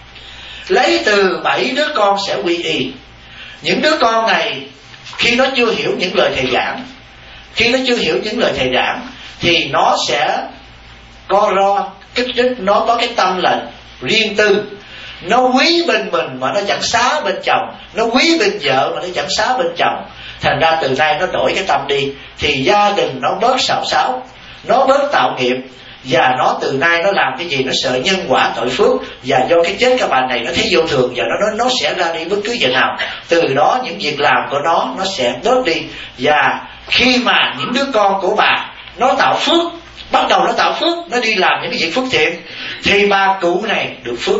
S1: Lấy từ bảy đứa con sẽ quy y. Những đứa con này khi nó chưa hiểu những lời thầy giảng, khi nó chưa hiểu những lời thầy giảng thì nó sẽ co ro kích thích, nó có cái tâm là riêng tư, nó quý bên mình mà nó chẳng xá bên chồng, nó quý bên vợ mà nó chẳng xá bên chồng. Thành ra từ nay nó đổi cái tâm đi, thì gia đình nó bớt xào xáo, nó bớt tạo nghiệp, và nó từ nay nó làm cái gì nó sợ nhân quả tội phước, và do cái chết các bạn này nó thấy vô thường, và nó nó nó sẽ ra đi bất cứ giờ nào. Từ đó những việc làm của nó nó sẽ bớt đi, và khi mà những đứa con của bà nó tạo phước, bắt đầu nó tạo phước, nó đi làm những cái việc phước thiện, thì bà cụ này được phước.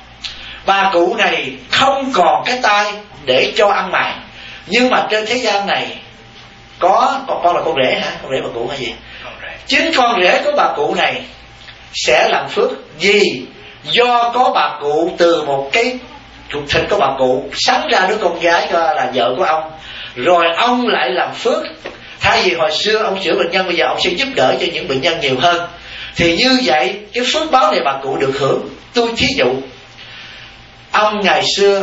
S1: Bà cụ này không còn cái tay để cho ăn mày. Nhưng mà trên thế gian này có con, con là con rể hả? Con rể bà cụ hay gì? Chính con rể của bà cụ này sẽ làm phước. Vì do có bà cụ từ một cái ruột thịt của bà cụ sanh ra đứa con gái là vợ của ông, rồi ông lại làm phước. Thay vì hồi xưa ông chữa bệnh nhân, bây giờ ông sẽ giúp đỡ cho những bệnh nhân nhiều hơn. Thì như vậy cái phước báo này bà cụ được hưởng. Tôi thí dụ, ông ngày xưa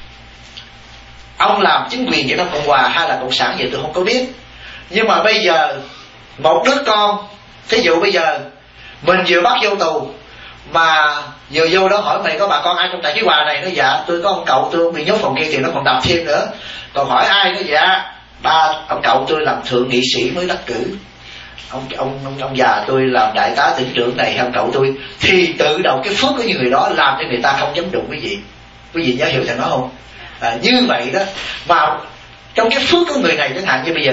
S1: ông làm chính quyền Việt Nam Cộng Hòa hay là Cộng sản vậy tôi không có biết. Nhưng mà bây giờ một đứa con, thí dụ bây giờ mình vừa bắt vô tù, mà vừa vô đó hỏi mày có bà con ai trong tại Chí Hòa này? Nó dạ tôi có ông cậu tôi bị nhốt phòng kia, thì nó còn đập thêm nữa. Còn hỏi ai? Nó dạ ba ông cậu tôi làm thượng nghị sĩ mới đắc cử, ông ông ông, ông già tôi làm đại tá tỉnh trưởng này, ông cậu tôi. Thì tự đầu cái phước của những người đó làm cho người ta không dám đụng quý vị. Quý vị nhớ hiểu thằng đó không? À, như vậy đó. Mà trong cái phước của người này, chẳng hạn như bây giờ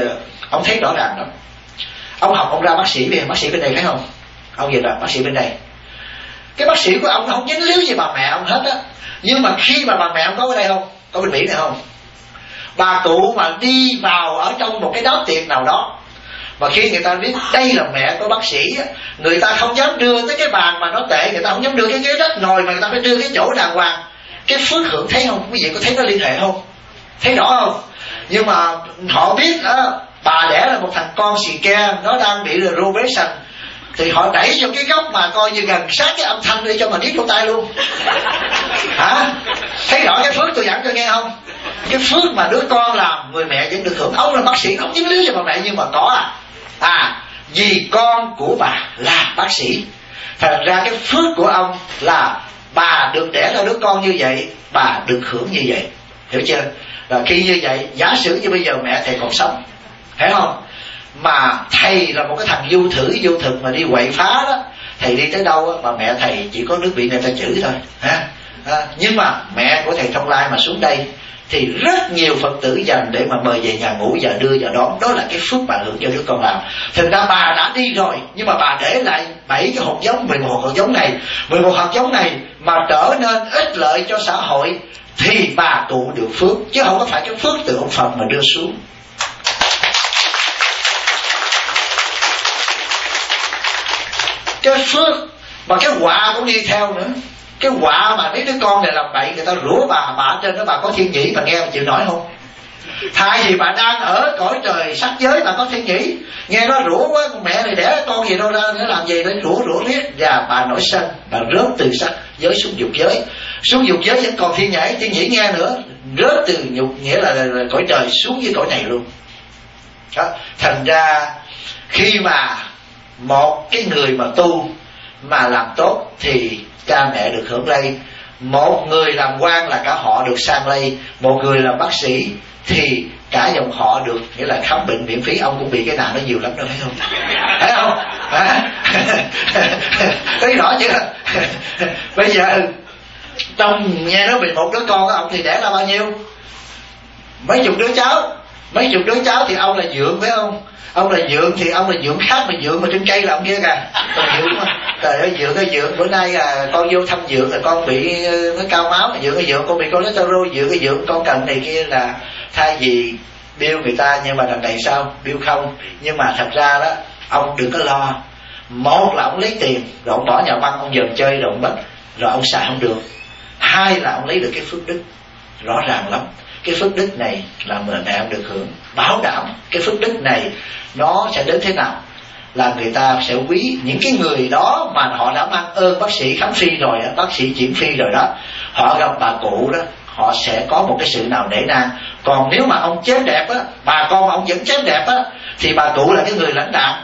S1: Ông thấy rõ ràng đó. Ông học ông ra bác sĩ về, bác sĩ bên đây phải không? Ông về là bác sĩ bên đây. Cái bác sĩ của ông nó không dính líu gì bà mẹ ông hết á. Nhưng mà khi mà bà mẹ ông có ở đây không? Có bên Mỹ này không? Bà cụ mà đi vào ở trong một cái đám tiệc nào đó, mà khi người ta biết đây là mẹ của bác sĩ á, người ta không dám đưa tới cái bàn mà nó tệ, người ta không dám đưa cái ghế đất ngồi, mà người ta phải đưa cái chỗ đàng hoàng. Cái phước hưởng thấy không? Quý vị có thấy nó liên hệ không? Thấy rõ không? Nhưng mà họ biết đó, bà đẻ là một thằng con xì ke, nó đang bị robation, thì họ đẩy vô cái góc mà coi như gần sát cái âm thanh để cho mà điếc lỗ tai luôn. Hả? Thấy rõ cái phước tôi giảng cho nghe không? Cái phước mà đứa con làm, người mẹ vẫn được hưởng. Ông là bác sĩ, không dính líu cho bà mẹ, nhưng mà có à à vì con của bà là bác sĩ, thành ra cái phước của ông là bà được đẻ ra đứa con như vậy, bà được hưởng như vậy. Hiểu chưa? Rồi khi như vậy, giả sử như bây giờ mẹ thầy còn sống, hiểu không? Mà thầy là một cái thằng vô thử vô thực mà đi quậy phá đó, thầy đi tới đâu á, mà mẹ thầy chỉ có nước bị người ta chửi thôi, ha. À, nhưng mà mẹ của thầy Thông Lai mà xuống đây thì rất nhiều Phật tử dành để mà mời về nhà ngủ và đưa và đón. Đó là cái phước bà hưởng cho đứa con làm. Thực ra bà đã đi rồi, nhưng mà bà để lại bảy cái hột giống, mười một hột giống này, mười một hạt giống này mà trở nên ích lợi cho xã hội, thì bà tụ được phước, chứ không có phải cái phước từ ông Phật mà đưa xuống. Cái phước mà cái quả cũng đi theo nữa. Cái quả mà mấy đứa con này làm bậy, người ta rủa bà, bà ở trên đó bà có thiên nhĩ, bà nghe bà chịu nổi không? Thay vì bà đang ở cõi trời sắc giới, bà có thiên nhĩ, nghe nó rủa quá, con mẹ này đẻ con gì đâu ra nữa, làm gì để rủa rủa riết, và bà nổi sân, bà rớt từ sắc giới xuống dục giới. Xuống dục giới vẫn còn thiên nhĩ, thiên nhĩ nghe nữa, rớt từ nhục nghĩa là, là, là cõi trời xuống với cõi này luôn. Đó. Thành ra khi mà một cái người mà tu mà làm tốt thì cha mẹ được hưởng lây. Một người làm quan là cả họ được sang lây. Một người làm bác sĩ thì cả dòng họ được, nghĩa là khám bệnh miễn phí. Ông cũng bị cái nạn nó nhiều lắm đâu, thấy không? Thấy không? À? Thấy rõ chưa? Bây giờ trong nghe nói bị một đứa con của ông thì đẻ ra bao nhiêu? Mấy chục đứa cháu. Mấy chục đứa cháu thì ông là dượng phải không? Ông là dượng thì ông là dượng khác, mà dượng mà trên cây là ông kia kìa. Còn dượng mà trời ơi, dượng cái dượng bữa nay là con vô thăm dượng là con bị nó cao máu, dượng cái dượng con bị cholesterol, dượng cái dượng con cần này kia, là thay vì bill người ta, nhưng mà đằng này sao bill không. Nhưng mà thật ra đó, ông đừng có lo. Một là ông lấy tiền rồi ông bỏ nhà băng, ông dần chơi rồi ông mất, rồi ông xài không được. Hai là ông lấy được cái phước đức, rõ ràng lắm. Cái phước đức này là người mẹ ông được hưởng, bảo đảm cái phước đức này nó sẽ đến thế nào, là người ta sẽ quý những cái người đó mà họ đã mang ơn bác sĩ khám phi rồi, bác sĩ chuyển phi rồi đó, họ gặp bà cụ đó, họ sẽ có một cái sự nào nể nang. Còn nếu mà ông chém đẹp á, bà con ông vẫn chém đẹp á, thì bà cụ là cái người lãnh đạo.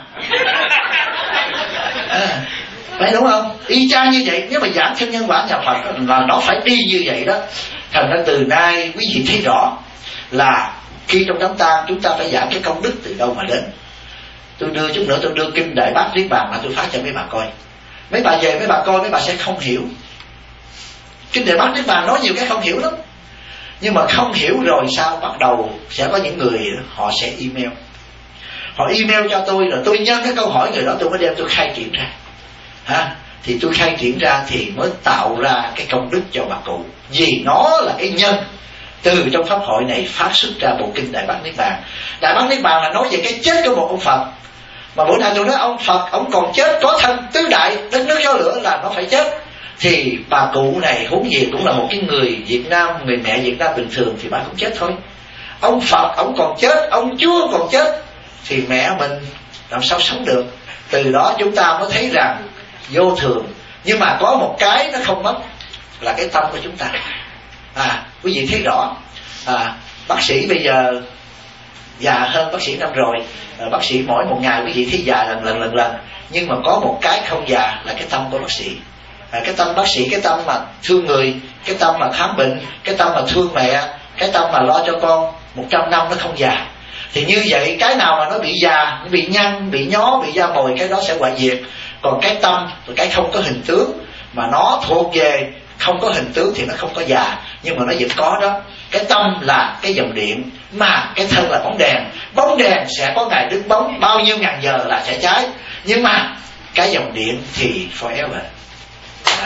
S1: À, phải đúng không? Y chang như vậy. Nếu mà giảng theo nhân quả nhà Phật là nó phải đi như vậy đó. Thành ra từ nay quý vị thấy rõ là khi trong đám tang chúng ta phải giảng cái công đức từ đâu mà đến. Tôi đưa chút nữa tôi đưa kinh Đại Bát Niết Bàn mà tôi phát cho mấy bà coi. Mấy bà về mấy bà coi, mấy bà sẽ không hiểu. Kinh Đại Bát Niết Bàn nói nhiều cái không hiểu lắm. Nhưng mà không hiểu rồi sao? Bắt đầu sẽ có những người họ sẽ email. Họ email cho tôi, rồi tôi nhân cái câu hỏi người đó tôi mới đem tôi khai triển ra. Ha? Thì tôi khai triển ra thì mới tạo ra cái công đức cho bà cụ. Vì nó là cái nhân từ trong pháp hội này phát xuất ra bộ kinh Đại Bát Niết Bàn. Đại Bát Niết Bàn là nói về cái chết của một ông Phật. Mà bữa nay tôi nói ông Phật ông còn chết, có thân tứ đại đất nước gió lửa là nó phải chết. Thì bà cụ này huống gì cũng là một cái người Việt Nam, người mẹ Việt Nam bình thường thì bà cũng chết thôi. Ông Phật ông còn chết, ông Chúa còn chết, thì mẹ mình làm sao sống được. Từ đó chúng ta mới thấy rằng vô thường. Nhưng mà có một cái nó không mất là cái tâm của chúng ta. À, quý vị thấy rõ. À, bác sĩ bây giờ già hơn bác sĩ năm rồi. À, bác sĩ mỗi một ngày quý vị thấy già lần lần lần lần. Nhưng mà có một cái không già là cái tâm của bác sĩ. À, cái tâm bác sĩ, cái tâm mà thương người, cái tâm mà khám bệnh, cái tâm mà thương mẹ, cái tâm mà lo cho con, một trăm năm nó không già. Thì như vậy cái nào mà nó bị già, nó bị nhăn, bị nhó, bị da mồi, cái đó sẽ hoại diệt. Còn cái tâm là cái không có hình tướng, mà nó thuộc về không có hình tướng thì nó không có già, nhưng mà nó vẫn có đó. Cái tâm là cái dòng điện, mà cái thân là bóng đèn. Bóng đèn sẽ có ngày đứt bóng, bao nhiêu ngàn giờ là sẽ cháy, nhưng mà cái dòng điện thì forever. À.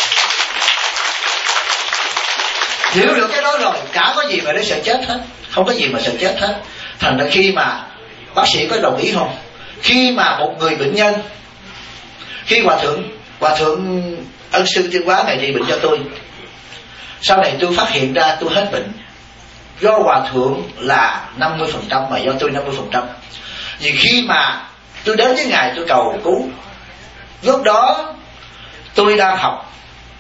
S1: Hiểu được cái đó rồi, cả có gì mà để sợ chết hết, không có gì mà sợ chết hết. Thành ra khi mà bác sĩ có đồng ý không, khi mà một người bệnh nhân, khi hòa thượng hòa thượng ân sư Tuyên Hóa ngày trị bệnh cho tôi, sau này tôi phát hiện ra tôi hết bệnh do hòa thượng là năm mươi phần trăm mà do tôi năm mươi phần trăm. Vì khi mà tôi đến với ngài tôi cầu cứu, lúc đó tôi đang học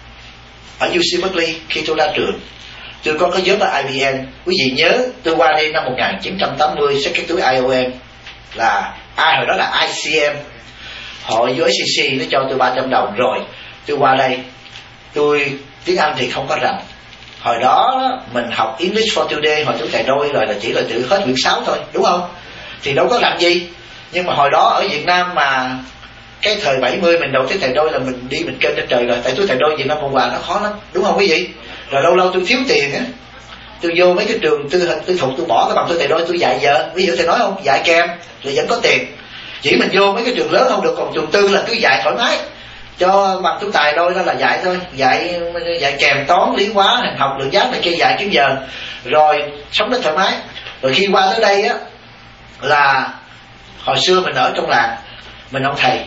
S1: ở u xê Berkeley. Khi tôi ra trường tôi có cái nhóm là i bê em. Quý vị nhớ tôi qua đây năm một nghìn chín trăm tám mươi xách cái túi i o em, là ai hồi đó là i xê em, hội u ét xê xê nó cho tôi ba trăm đồng. Rồi tôi qua đây, tôi tiếng Anh thì không có rành. Hồi đó mình học English for Today, hồi tôi thầy đôi rồi là chỉ là tự hết quyển sáu thôi, đúng không? Thì đâu có làm gì. Nhưng mà hồi đó ở Việt Nam mà cái thời bảy mươi mình đầu tới thầy đôi là mình đi mình kênh trên trời rồi. Tại tôi thầy đôi Việt Nam Cộng Hòa nó khó lắm, đúng không quý vị? Rồi lâu lâu tôi thiếu tiền á, tôi vô mấy cái trường tư tư thục, tôi bỏ cái bằng tôi thầy đôi tôi dạy vợ. Ví dụ thầy nói không, dạy kèm rồi vẫn có tiền. Chỉ mình vô mấy cái trường lớn không được, còn trường tư là cứ dạy thoải mái, cho bằng tú tài đôi đó là dạy thôi, dạy dạy kèm toán lý hóa học lượng giác này kia, dạy kiếm giờ rồi sống rất thoải mái. Rồi khi qua tới đây á, là hồi xưa mình ở trong làng, mình ông thầy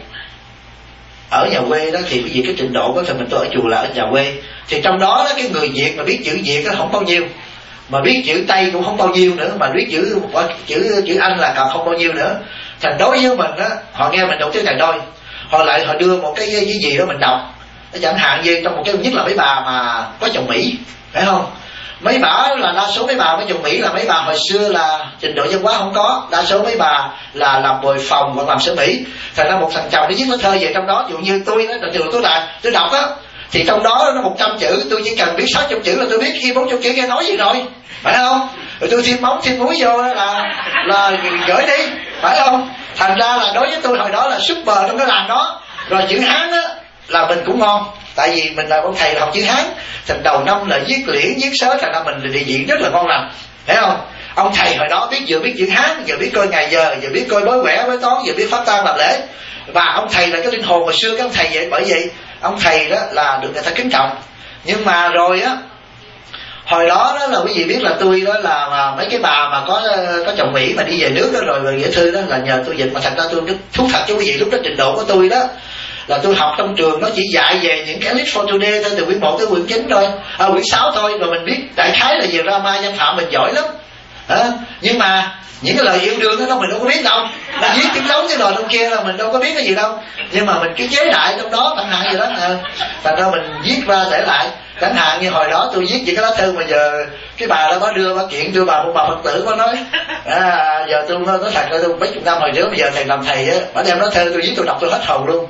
S1: ở nhà quê đó, thì cái gì cái trình độ của thầy mình tôi ở chùa là ở nhà quê, thì trong đó, đó cái người Việt mà biết chữ Việt nó không bao nhiêu, mà biết chữ Tây cũng không bao nhiêu nữa, mà biết chữ chữ chữ Anh là còn không bao nhiêu nữa. Thành đối với mình á, họ nghe mình đọc tiếng thầy đôi, họ lại họ đưa một cái cái gì đó mình đọc, chẳng hạn như trong một cái, nhất là mấy bà mà có chồng Mỹ, phải không? Mấy bà là đa số mấy bà có chồng Mỹ là mấy bà hồi xưa là trình độ văn hóa không có, đa số mấy bà là làm bồi phòng hoặc làm sơ Mỹ. Thành ra một thằng chồng nó viết lá thơ về trong đó, ví dụ như tôi đó, từ tôi đài tôi đọc á, thì trong đó nó một trăm chữ, tôi chỉ cần biết sáu trăm chữ là tôi biết khi bốn trăm chữ nghe nói gì rồi, phải không? Rồi tôi thêm móng thêm muối vô là là gửi đi, phải không? Thành ra là đối với tôi hồi đó là super trong cái làng đó. Rồi chữ Hán á là mình cũng ngon, tại vì mình là ông thầy là học chữ Hán, thành đầu năm là viết liễn viết sớ, thành ra mình địa diện rất là ngon lành, thấy không? Ông thầy hồi đó biết vừa biết chữ Hán, vừa biết coi ngày giờ, vừa biết coi bói quẻ bói toán, vừa biết pháp tang làm lễ. Và ông thầy là cái linh hồn hồi xưa cái ông thầy vậy. Bởi vậy ông thầy đó là được người ta kính trọng. Nhưng mà rồi á, hồi đó đó là quý vị biết là tôi đó là mà mấy cái bà mà có có chồng Mỹ mà đi về nước đó, rồi gửi thư đó là nhờ tôi dịch. Mà thật ra tôi thú thật cho quý vị, lúc đó trình độ của tôi đó là tôi học trong trường nó chỉ dạy về những cái English for Today thôi, từ quyển một tới quyển chín thôi, à, quyển sáu thôi. Rồi mình biết đại khái là về drama nhân phạm mình giỏi lắm à, nhưng mà những cái lời yêu đương đó mình đâu có biết đâu, mình viết tiếng giống cái lời trong kia là mình đâu có biết cái gì đâu, nhưng mà mình cứ chế đại trong đó chẳng hạn gì đó à, thành ra mình viết ra để lại. Chẳng hạn như hồi đó tôi viết những cái lá thư mà giờ cái bà đó có đưa bà kiện đưa bà một bà Phật tử có nói à, giờ tôi nói thật ra tôi mấy chục năm hồi trước bây giờ thầy làm thầy á, bà đem lá thư tôi viết tôi đọc tôi hết hồn luôn.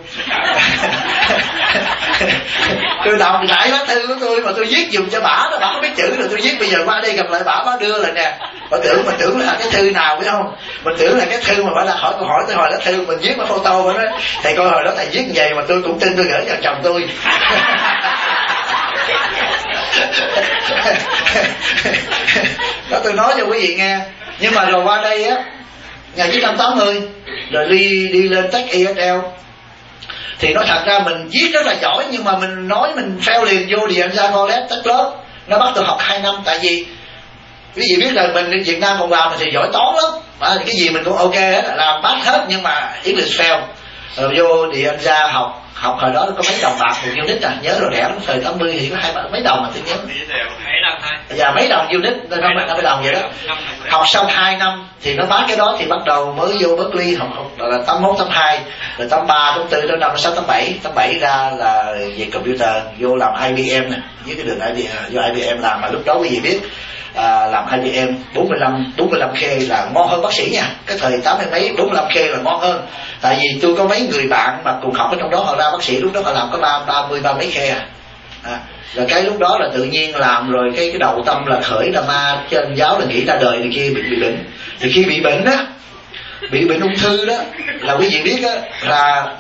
S1: Tôi đọc lại lá thư của tôi mà tôi viết dùng cho bà đó, bà không biết chữ rồi tôi viết bây giờ qua đây gặp lại bà, bà đưa lại nè, bà tưởng mình tưởng là cái thư nào biết không, mình tưởng là cái thư mà bà đã hỏi câu hỏi tôi hỏi lá thư mình viết mà photo bà nói thầy coi hồi đó thầy viết như vậy mà tôi cũng tin, tôi gửi cho chồng tôi. Đó tôi nói cho quý vị nghe. Nhưng mà rồi qua đây á, một nghìn chín trăm tám mươi rồi đi đi lên Tech e ét lờ, thì nói thật ra mình viết rất là giỏi, nhưng mà mình nói mình fail liền vô điện ra college Tech lớp. Nó bắt tôi học hai năm, tại vì quý vị biết là mình Việt Nam còn vào mình thì giỏi toán lắm à, cái gì mình cũng ok hết, làm pass hết, nhưng mà English fail. Rồi vô điện ra học học hồi đó có mấy đồng bạc một unit à, nhớ rồi, rẻ lắm, thời tám mươi thì có hai mấy đồng mà tôi nhớ. Dạ mấy đồng unit, năm mươi đồng vậy đó. Học xong hai năm thì nó bán cái đó, thì bắt đầu mới vô Berkeley học, học là tám mốt tám hai, rồi tám ba tám tư tám năm tám sáu tám bảy, tám bảy ra là về computer, vô làm i bê em nè, với cái đường i bê em, vô i bê em làm. Mà lúc đó quý vị biết à, làm i bê em bốn mươi lăm bốn mươi lăm K là ngon hơn bác sĩ nha. Cái thời tám mươi mấy bốn mươi lăm K là ngon hơn, tại vì tôi có mấy người bạn mà cùng học ở trong đó họ ra bác sĩ lúc đó họ làm có ba ba mươi ba mấy K à. à rồi cái lúc đó là tự nhiên làm rồi cái cái đầu tâm là khởi ra ma trên giáo là nghĩ ra đời này kia, bị bị bệnh. Thì khi bị bệnh đó, bị bệnh ung thư đó, là quý vị biết đó, là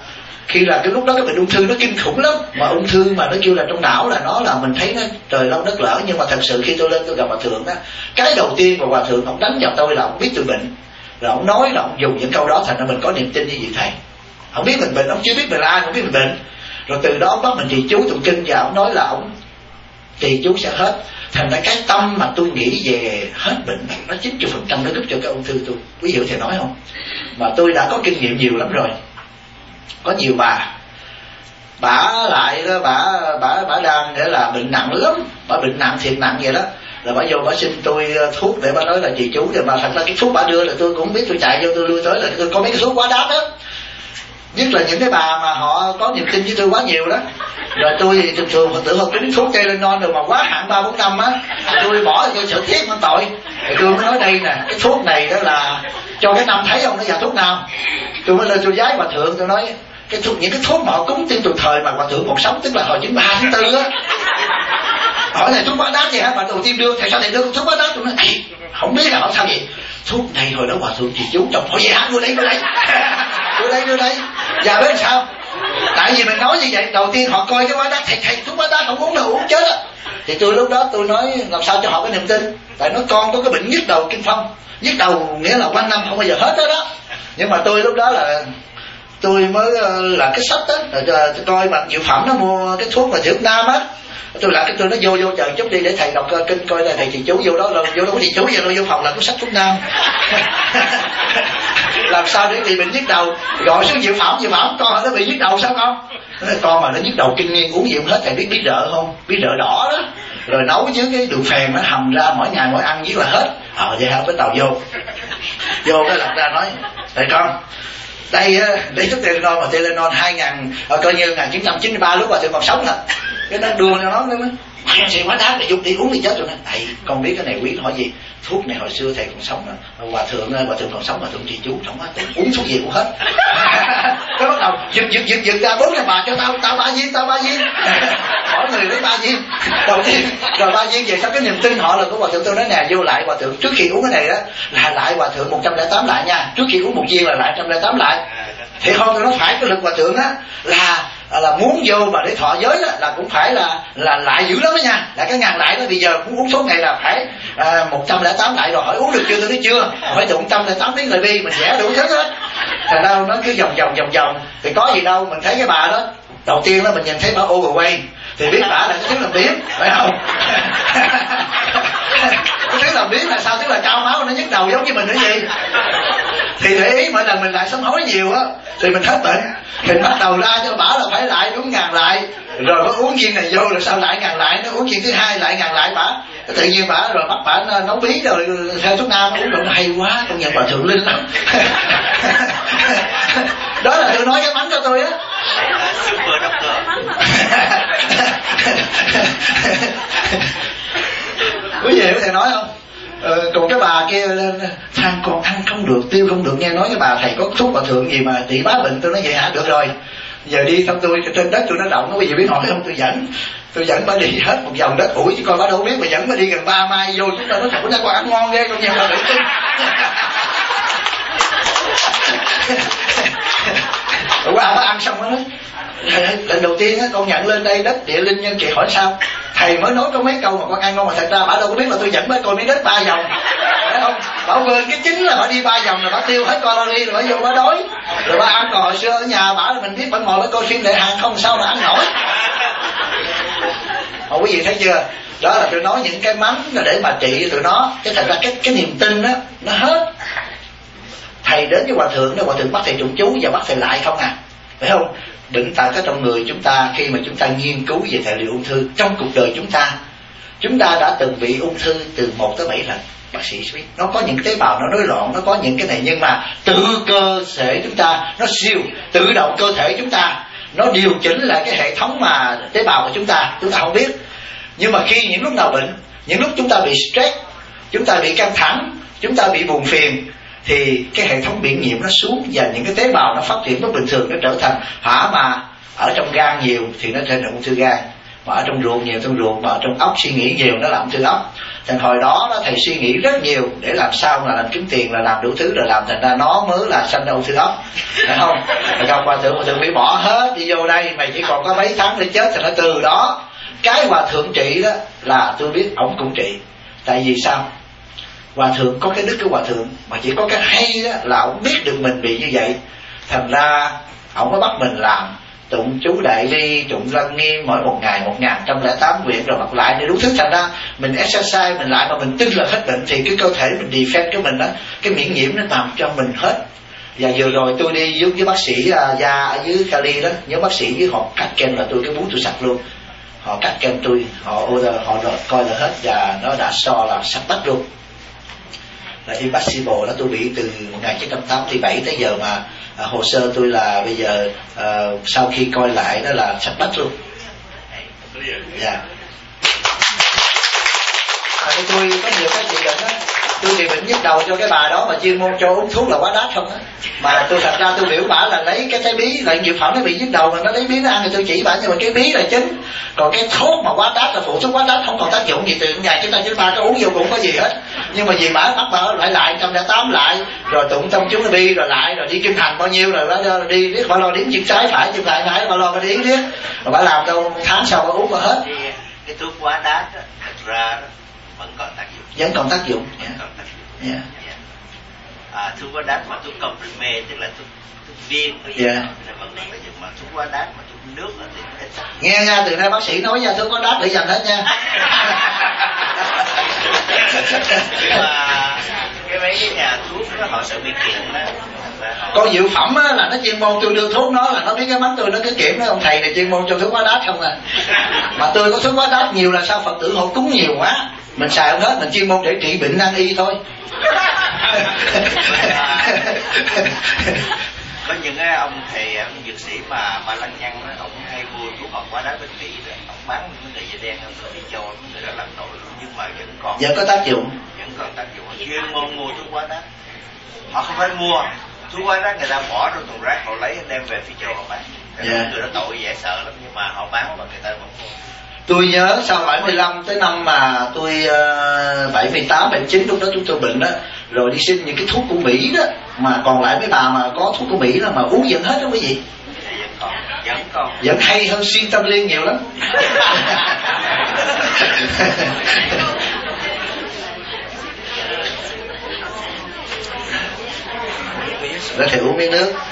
S1: khi là cái lúc đó cái bệnh ung thư nó kinh khủng lắm, mà ung thư mà nó kêu là trong não là nó là mình thấy nó trời long đất lở. Nhưng mà thật sự khi tôi lên tôi gặp hòa thượng đó, cái đầu tiên mà hòa thượng ông đánh vào tôi là ông biết tôi bệnh, rồi ông nói là ông dùng những câu đó thành ra mình có niềm tin như vậy thầy. Ông biết mình bệnh, ông chưa biết mình là ai, không biết mình bệnh, rồi từ đó ông bắt mình trì chú tụng kinh, và ông nói là ông trì chú sẽ hết. Thành ra cái tâm mà tôi nghĩ về hết bệnh nó chín mươi phần trăm nó giúp cho cái ung thư tôi. Quý vị thầy nói không? Mà tôi đã có kinh nghiệm nhiều lắm rồi. Có nhiều bà bà lại đó, bà bà bà đang để là bệnh nặng lắm, bà bệnh nặng thiệt nặng vậy đó, là bà vô bà xin tôi thuốc để bà nói là trì chú, rồi mà thật ra cái thuốc bà đưa là tôi cũng không biết, tôi chạy vô tôi lui tới là tôi có mấy cái thuốc quá đắt đó. Nhất là những cái bà mà họ có niềm tin với tôi quá nhiều đó. Rồi tôi thì thường thường Phật tử họ trúng thuốc Tylenol rồi mà quá hạn ba bốn năm á, tôi bỏ tôi sợ thiết nó tội. Rồi tôi mới nói đây nè, cái thuốc này đó là cho cái năm thấy không, nó vào thuốc nào. Tôi mới lên tôi giái hòa thượng, tôi nói cái thuốc, những cái thuốc mà họ cúng tiên từ thời mà hòa thượng còn sống, tức là hồi chín ba chín tư á. Hỏi này thuốc quá đắt vậy hả? Bà đầu tiên đưa, thầy sao thầy đưa thuốc quá đắt? Tôi nói không biết là họ sao vậy. Thuốc này hồi đó hòa thượng trì chú trong hỏi vậy hả? Đưa đây đưa đây đưa đây đưa đây. Và biết sao? Tại vì mình nói như vậy, đầu tiên họ coi cái quá đắt, thầy thầy thuốc quá đắt không uống đâu uống chết á. Thì tôi lúc đó tôi nói làm sao cho họ có niềm tin. Tại nói con có cái bệnh nhức đầu kinh phong, nhức đầu nghĩa là quanh năm không bao giờ hết đó đó. Nhưng mà tôi lúc đó là tôi mới là cái sách đó, tôi coi mặt Diệu Phẩm nó mua cái thuốc mà Việt Nam á, tôi là cái tôi nó vô vô chờ chút đi để thầy đọc kinh coi là thầy trì chú vô đó, là vô đó có trì chú vậy đâu, vô phòng là cái sách thuốc Nam. Làm sao để bị bệnh nhức đầu, gọi xuống Diệu Phẩm, Diệu Phẩm con nó bị nhức đầu sao con? Nói, con mà nó nhức đầu kinh niên uống gì hết, thầy biết bí đợ không? Bí đợ đỏ đó, rồi nấu với cái đường phèn nó hầm ra mỗi ngày mỗi ăn với là hết. Ờ vậy hả? Bắt đầu vô vô cái lật ra nói thầy con đây để thuốc Tylenol mà Tylenol hai ngàn coi như một nghìn chín trăm chín mươi ba lúc mà tôi còn sống nè, cái nó đua cho nó nó gì quá đắt, để dùng đi uống thì chết rồi. Nè thầy con biết cái này quý, hỏi gì thuốc này hồi xưa thầy còn sống nè, hòa thượng hòa thượng còn sống mà tôi trì chú không á, tôi uống thuốc gì cũng hết. Cái bắt đầu giật giật giật giật ra bốn cái bà cho tao tao ba viên tao ba viên mỗi người lấy ba viên đầu tiên, rồi ba viên về sau cái niềm tin họ là của hòa thượng. Tôi nói nè vô lại hòa thượng trước khi uống cái này đó là lại hòa thượng một trăm lẻ tám lại nha, trước khi uống một viên là lại một trăm lẻ tám lại. Thì không tôi nói phải cái lực hòa thượng á là là muốn vô mà để thọ giới đó là cũng phải là là lại dữ lắm đó nha, là cái ngàn lại đó. Bây giờ muốn uống số này là phải à, một trăm lẻ tám lại rồi, hỏi uống được chưa? Tôi nói chưa, phải được một trăm lẻ tám tiếng lại đi mình vẽ đủ thứ hết. Thành ra nó cứ vòng vòng vòng vòng thì có gì đâu. Mình thấy cái bà đó đầu tiên đó mình nhìn thấy bà overweight thì biết bà là cái thứ làm biếng, phải không? Cái thứ làm biếng là sao? Tức là cao máu nó nhức đầu giống như mình nữa gì. Thì để ý mỗi lần mình lại sám hối nhiều á thì mình hết bệnh, mình bắt đầu ra cho bả là phải lại đúng ngàn lại, rồi có uống viên này vô rồi sao lại ngàn lại, nó uống viên thứ hai lại ngàn lại bả, tự nhiên bả rồi bắt bả nấu bí rồi theo thuốc Nam uống được hay quá, công nhận bà thượng linh lắm. Đó là tôi nói cái mắng cho tôi á. Quý vị có thể nói không? Ờ, còn cái bà kia lên than con ăn không được, tiêu không được, nghe nói cái bà thầy có thuốc hòa thượng gì mà trị bá bệnh. Tôi nói vậy hả? Được rồi, giờ đi xong tôi trên đất tôi nó động, nó bây giờ biết hỏi không, tôi dẫn tôi dẫn bà đi hết một vòng đất ủi chứ coi bà đâu biết, mà dẫn bà đi gần ba mai vô chúng ta nói thật ra con ăn ngon ghê, con nhiều bà bị tin. Qua bà ăn xong nó nói lần đầu tiên á con nhận lên đây đất địa linh nhân chị hỏi sao thầy mới nói có mấy câu mà con ăn ngon, mà thật ra bà đâu có biết là tôi dẫn bà coi miếng đất ba vòng, phải không? Bà quên cái chính là bà đi ba vòng là bà tiêu hết calorie rồi bà vô bà đói rồi bà ăn. Còn hồi xưa ở nhà bà là mình biết bà ngồi bà coi phim Lệ Hàng không sao mà ăn nổi. Mà quý vị thấy chưa? Đó là tôi nói những cái mắng là để mà trị tụi nó, chứ thật ra cái cái niềm tin đó nó hết. Thầy đến với hòa thượng đó, hòa thượng bắt thầy tụng chú và bắt thầy lại không à, phải không? Bệnh tật ở trong người chúng ta, khi mà chúng ta nghiên cứu về tài liệu ung thư trong cuộc đời chúng ta, chúng ta đã từng bị ung thư từ một tới bảy lần. Bác sĩ biết nó có những tế bào nó rối loạn, nó có những cái này, nhưng mà tự cơ thể chúng ta nó siêu tự động, cơ thể chúng ta nó điều chỉnh lại cái hệ thống mà tế bào của chúng ta, chúng ta không biết. Nhưng mà khi những lúc nào bệnh, những lúc chúng ta bị stress, chúng ta bị căng thẳng, chúng ta bị buồn phiền, thì cái hệ thống miễn nhiễm nó xuống và những cái tế bào nó phát triển bất bình thường, nó trở thành hả mà ở trong gan nhiều thì nó trở thành ung thư gan. mà ở trong ruột nhiều trong ruột, mà ở trong óc suy nghĩ nhiều nó làm thư óc. Thành hồi đó đó thầy suy nghĩ rất nhiều để làm sao là làm kiếm tiền, là làm đủ thứ, rồi làm thành ra nó mới là sanh ra ung thư óc, phải không? Rồi không, hòa thượng hòa thượng bị bỏ hết đi vô đây, mày chỉ còn có mấy tháng để chết. Thì nó từ đó cái hòa thượng trị đó là tôi biết ổng cũng trị. Tại vì sao? Hòa thượng có cái đức của hòa thượng, mà chỉ có cái hay đó là ổng biết được mình bị như vậy, thành ra ổng mới bắt mình làm tụng chú Đại Bi, tụng Lăng Nghiêm mỗi một ngày một ngàn trăm lẻ tám quyển rồi lặp lại để đủ thứ. Thành ra mình exercise mình lại mà mình tin là hết bệnh, thì cái cơ thể mình defend của mình đó, cái miễn nhiễm nó làm cho mình hết. Và vừa rồi tôi đi với, với bác sĩ uh, da ở dưới Cali đó, nhớ bác sĩ với họ cắt kem là tôi cái bú tôi sặc luôn. Họ cắt kem tôi, họ order, họ coi là hết và nó đã so là sắp bắt luôn. Là impossible đó, tôi bị từ một nghìn chín trăm tám mươi bảy tới giờ mà à, hồ sơ tôi là bây giờ à, sau khi coi lại đó là sắp bắt luôn. Dạ. À, tôi có nhiều cái chuyện đó, tôi bị bệnh nhức đầu cho cái bà đó mà chuyên môn cho uống thuốc là quá đắt không á. Mà tôi thật ra tôi biểu bả là lấy cái trái bí, lại dược phẩm nó bị nhức đầu mà nó lấy bí nó ăn thì tôi chỉ bả, nhưng mà cái bí là chính, còn cái thuốc mà quá đắt là phụ thuốc quá đắt không còn tác dụng gì. Từ ngày chúng ta chúng ta có uống vô cũng có gì hết, nhưng mà vì bả bắt bả lại lại trăm lẻ tám lại rồi tụng tông chú bi rồi lại rồi đi kinh hành bao nhiêu rồi bả đi biết bao lo điểm chân trái phải chân phải phải bao lo cái điếng biết rồi bả làm đâu tháng sau bả uống mà hết.
S4: Cái, cái thuốc quá đắt đó, thật ra đó, vẫn còn tác dụng.
S1: Vẫn còn tác dụng.
S4: Vẫn còn tác dụng.
S1: Yeah.
S4: Yeah. À, thuốc quá đắt mà thuốc comprime tức là thuốc, thuốc viên có gì
S1: Yeah.
S4: đó, thì vẫn còn tác dụng. Mà thuốc quá đắt mà thuốc nước đó thì ít tác dụng.
S1: Nghe nha, từ nay bác sĩ nói nha, thuốc quá đắt để dành hết nha.
S4: Nhưng mà cái mấy cái nhà thuốc đó họ sợ bị kiện đó.
S1: Con dược phẩm á, là nó chuyên môn, tôi đưa thuốc nó là nó biết cái mắt tôi nó cứ kiểm đó, ông thầy này chuyên môn cho thuốc quá đắt không à. Mà tôi có thuốc quá đắt nhiều là sao Phật tử họ cúng nhiều quá, mình xài không hết, mình chuyên môn để trị bệnh nan y thôi.
S4: Có những cái ông thầy, ông dược sĩ mà ba lăng nhăng đó, ông hay mua thuốc học quá đắt bên Mỹ rồi, ông bán những người da đen, ông đi cho người đó làm tội, nhưng mà vẫn còn
S1: vẫn có tác dụng,
S4: vẫn còn tác dụng. Chuyên môn mua thuốc quá đắt, họ không phải mua thuốc quá đắt, người ta bỏ trong thùng rác, họ lấy đem về phía châu họ bán. Yeah. Người đó tội dễ sợ lắm, nhưng mà họ bán và người ta vẫn mua.
S1: Tôi nhớ sau bảy mươi lăm tới năm mà tôi uh, bảy mươi tám, bảy mươi chín, lúc đó chúng tôi bệnh đó, rồi đi xin những cái thuốc của Mỹ đó, mà còn lại mấy bà mà có thuốc của Mỹ đó mà uống vẫn hết đó quý vị.
S4: Vẫn còn, vẫn còn.
S1: Vẫn hay hơn xuyên tâm liên nhiều lắm. Để thầy uống miếng nước.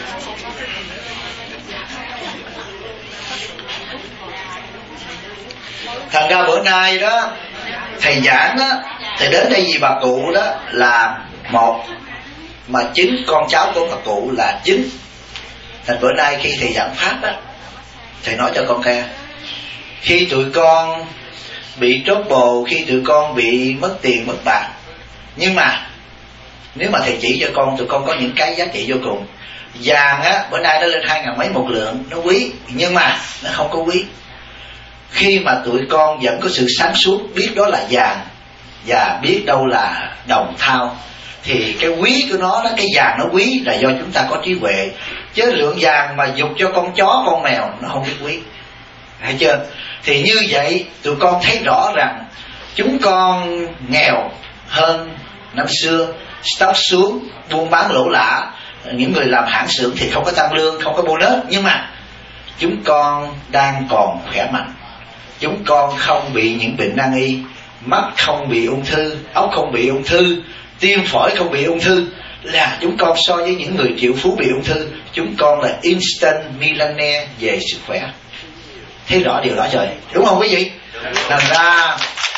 S1: Thành ra bữa nay đó thầy giảng đó, thầy đến đây vì bà cụ đó là một, mà chính con cháu của bà cụ là chính. Thành bữa nay khi thầy giảng pháp đó, thầy nói cho con nghe, khi tụi con bị trót bồ, khi tụi con bị mất tiền mất bạc, nhưng mà nếu mà thầy chỉ cho con, tụi con có những cái giá trị vô cùng. Vàng á, bữa nay nó lên hai ngàn mấy một lượng, nó quý, nhưng mà nó không có quý. Khi mà tụi con vẫn có sự sáng suốt, biết đó là vàng và biết đâu là đồng thau, thì cái quý của nó, đó, cái vàng nó quý là do chúng ta có trí huệ. Chứ lượng vàng mà dục cho con chó, con mèo, nó không biết quý. Thấy chưa? Thì như vậy tụi con thấy rõ rằng chúng con nghèo hơn năm xưa, stock xuống, buôn bán lỗ lã, những người làm hãng xưởng thì không có tăng lương, không có bonus, nhưng mà chúng con đang còn khỏe mạnh. Chúng con không bị những bệnh nan y, mắt không bị ung thư, óc không bị ung thư, tim phổi không bị ung thư, là chúng con so với những người triệu phú bị ung thư, chúng con là instant millionaire về sức khỏe. Thấy rõ điều đó rồi, đúng không quý vị? Thành ra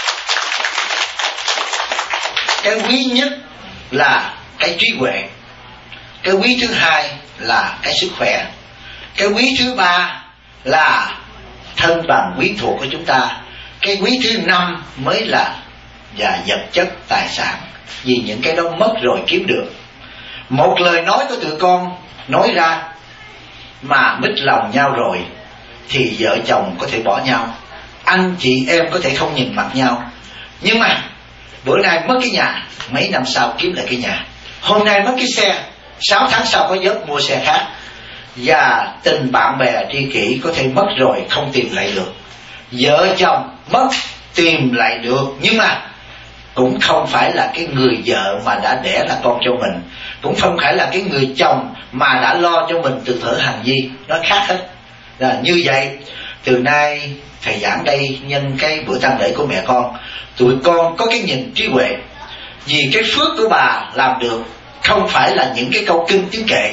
S1: cái quý nhất là cái trí huệ, cái quý thứ hai là cái sức khỏe, cái quý thứ ba là thân bằng quyến thuộc của chúng ta, cái quý thứ năm mới là và vật chất tài sản, vì những cái đó mất rồi kiếm được. Một lời nói của tụi con nói ra mà mít lòng nhau rồi thì vợ chồng có thể bỏ nhau, anh chị em có thể không nhìn mặt nhau, nhưng mà bữa nay mất cái nhà, mấy năm sau kiếm lại cái nhà. Hôm nay mất cái xe, sáu tháng sau có giấc mua xe khác. Và tình bạn bè tri kỷ có thể mất rồi không tìm lại được. vợ chồng mất tìm lại được, nhưng mà cũng không phải là cái người vợ mà đã đẻ ra con cho mình, cũng không phải là cái người chồng mà đã lo cho mình từ thuở hàng di, nó khác hết. Là như vậy, từ nay thầy giảng đây nhân cái bữa tang lễ của mẹ con, tụi con có cái nhìn trí huệ, vì cái phước của bà làm được không phải là những cái câu kinh tiếng kệ,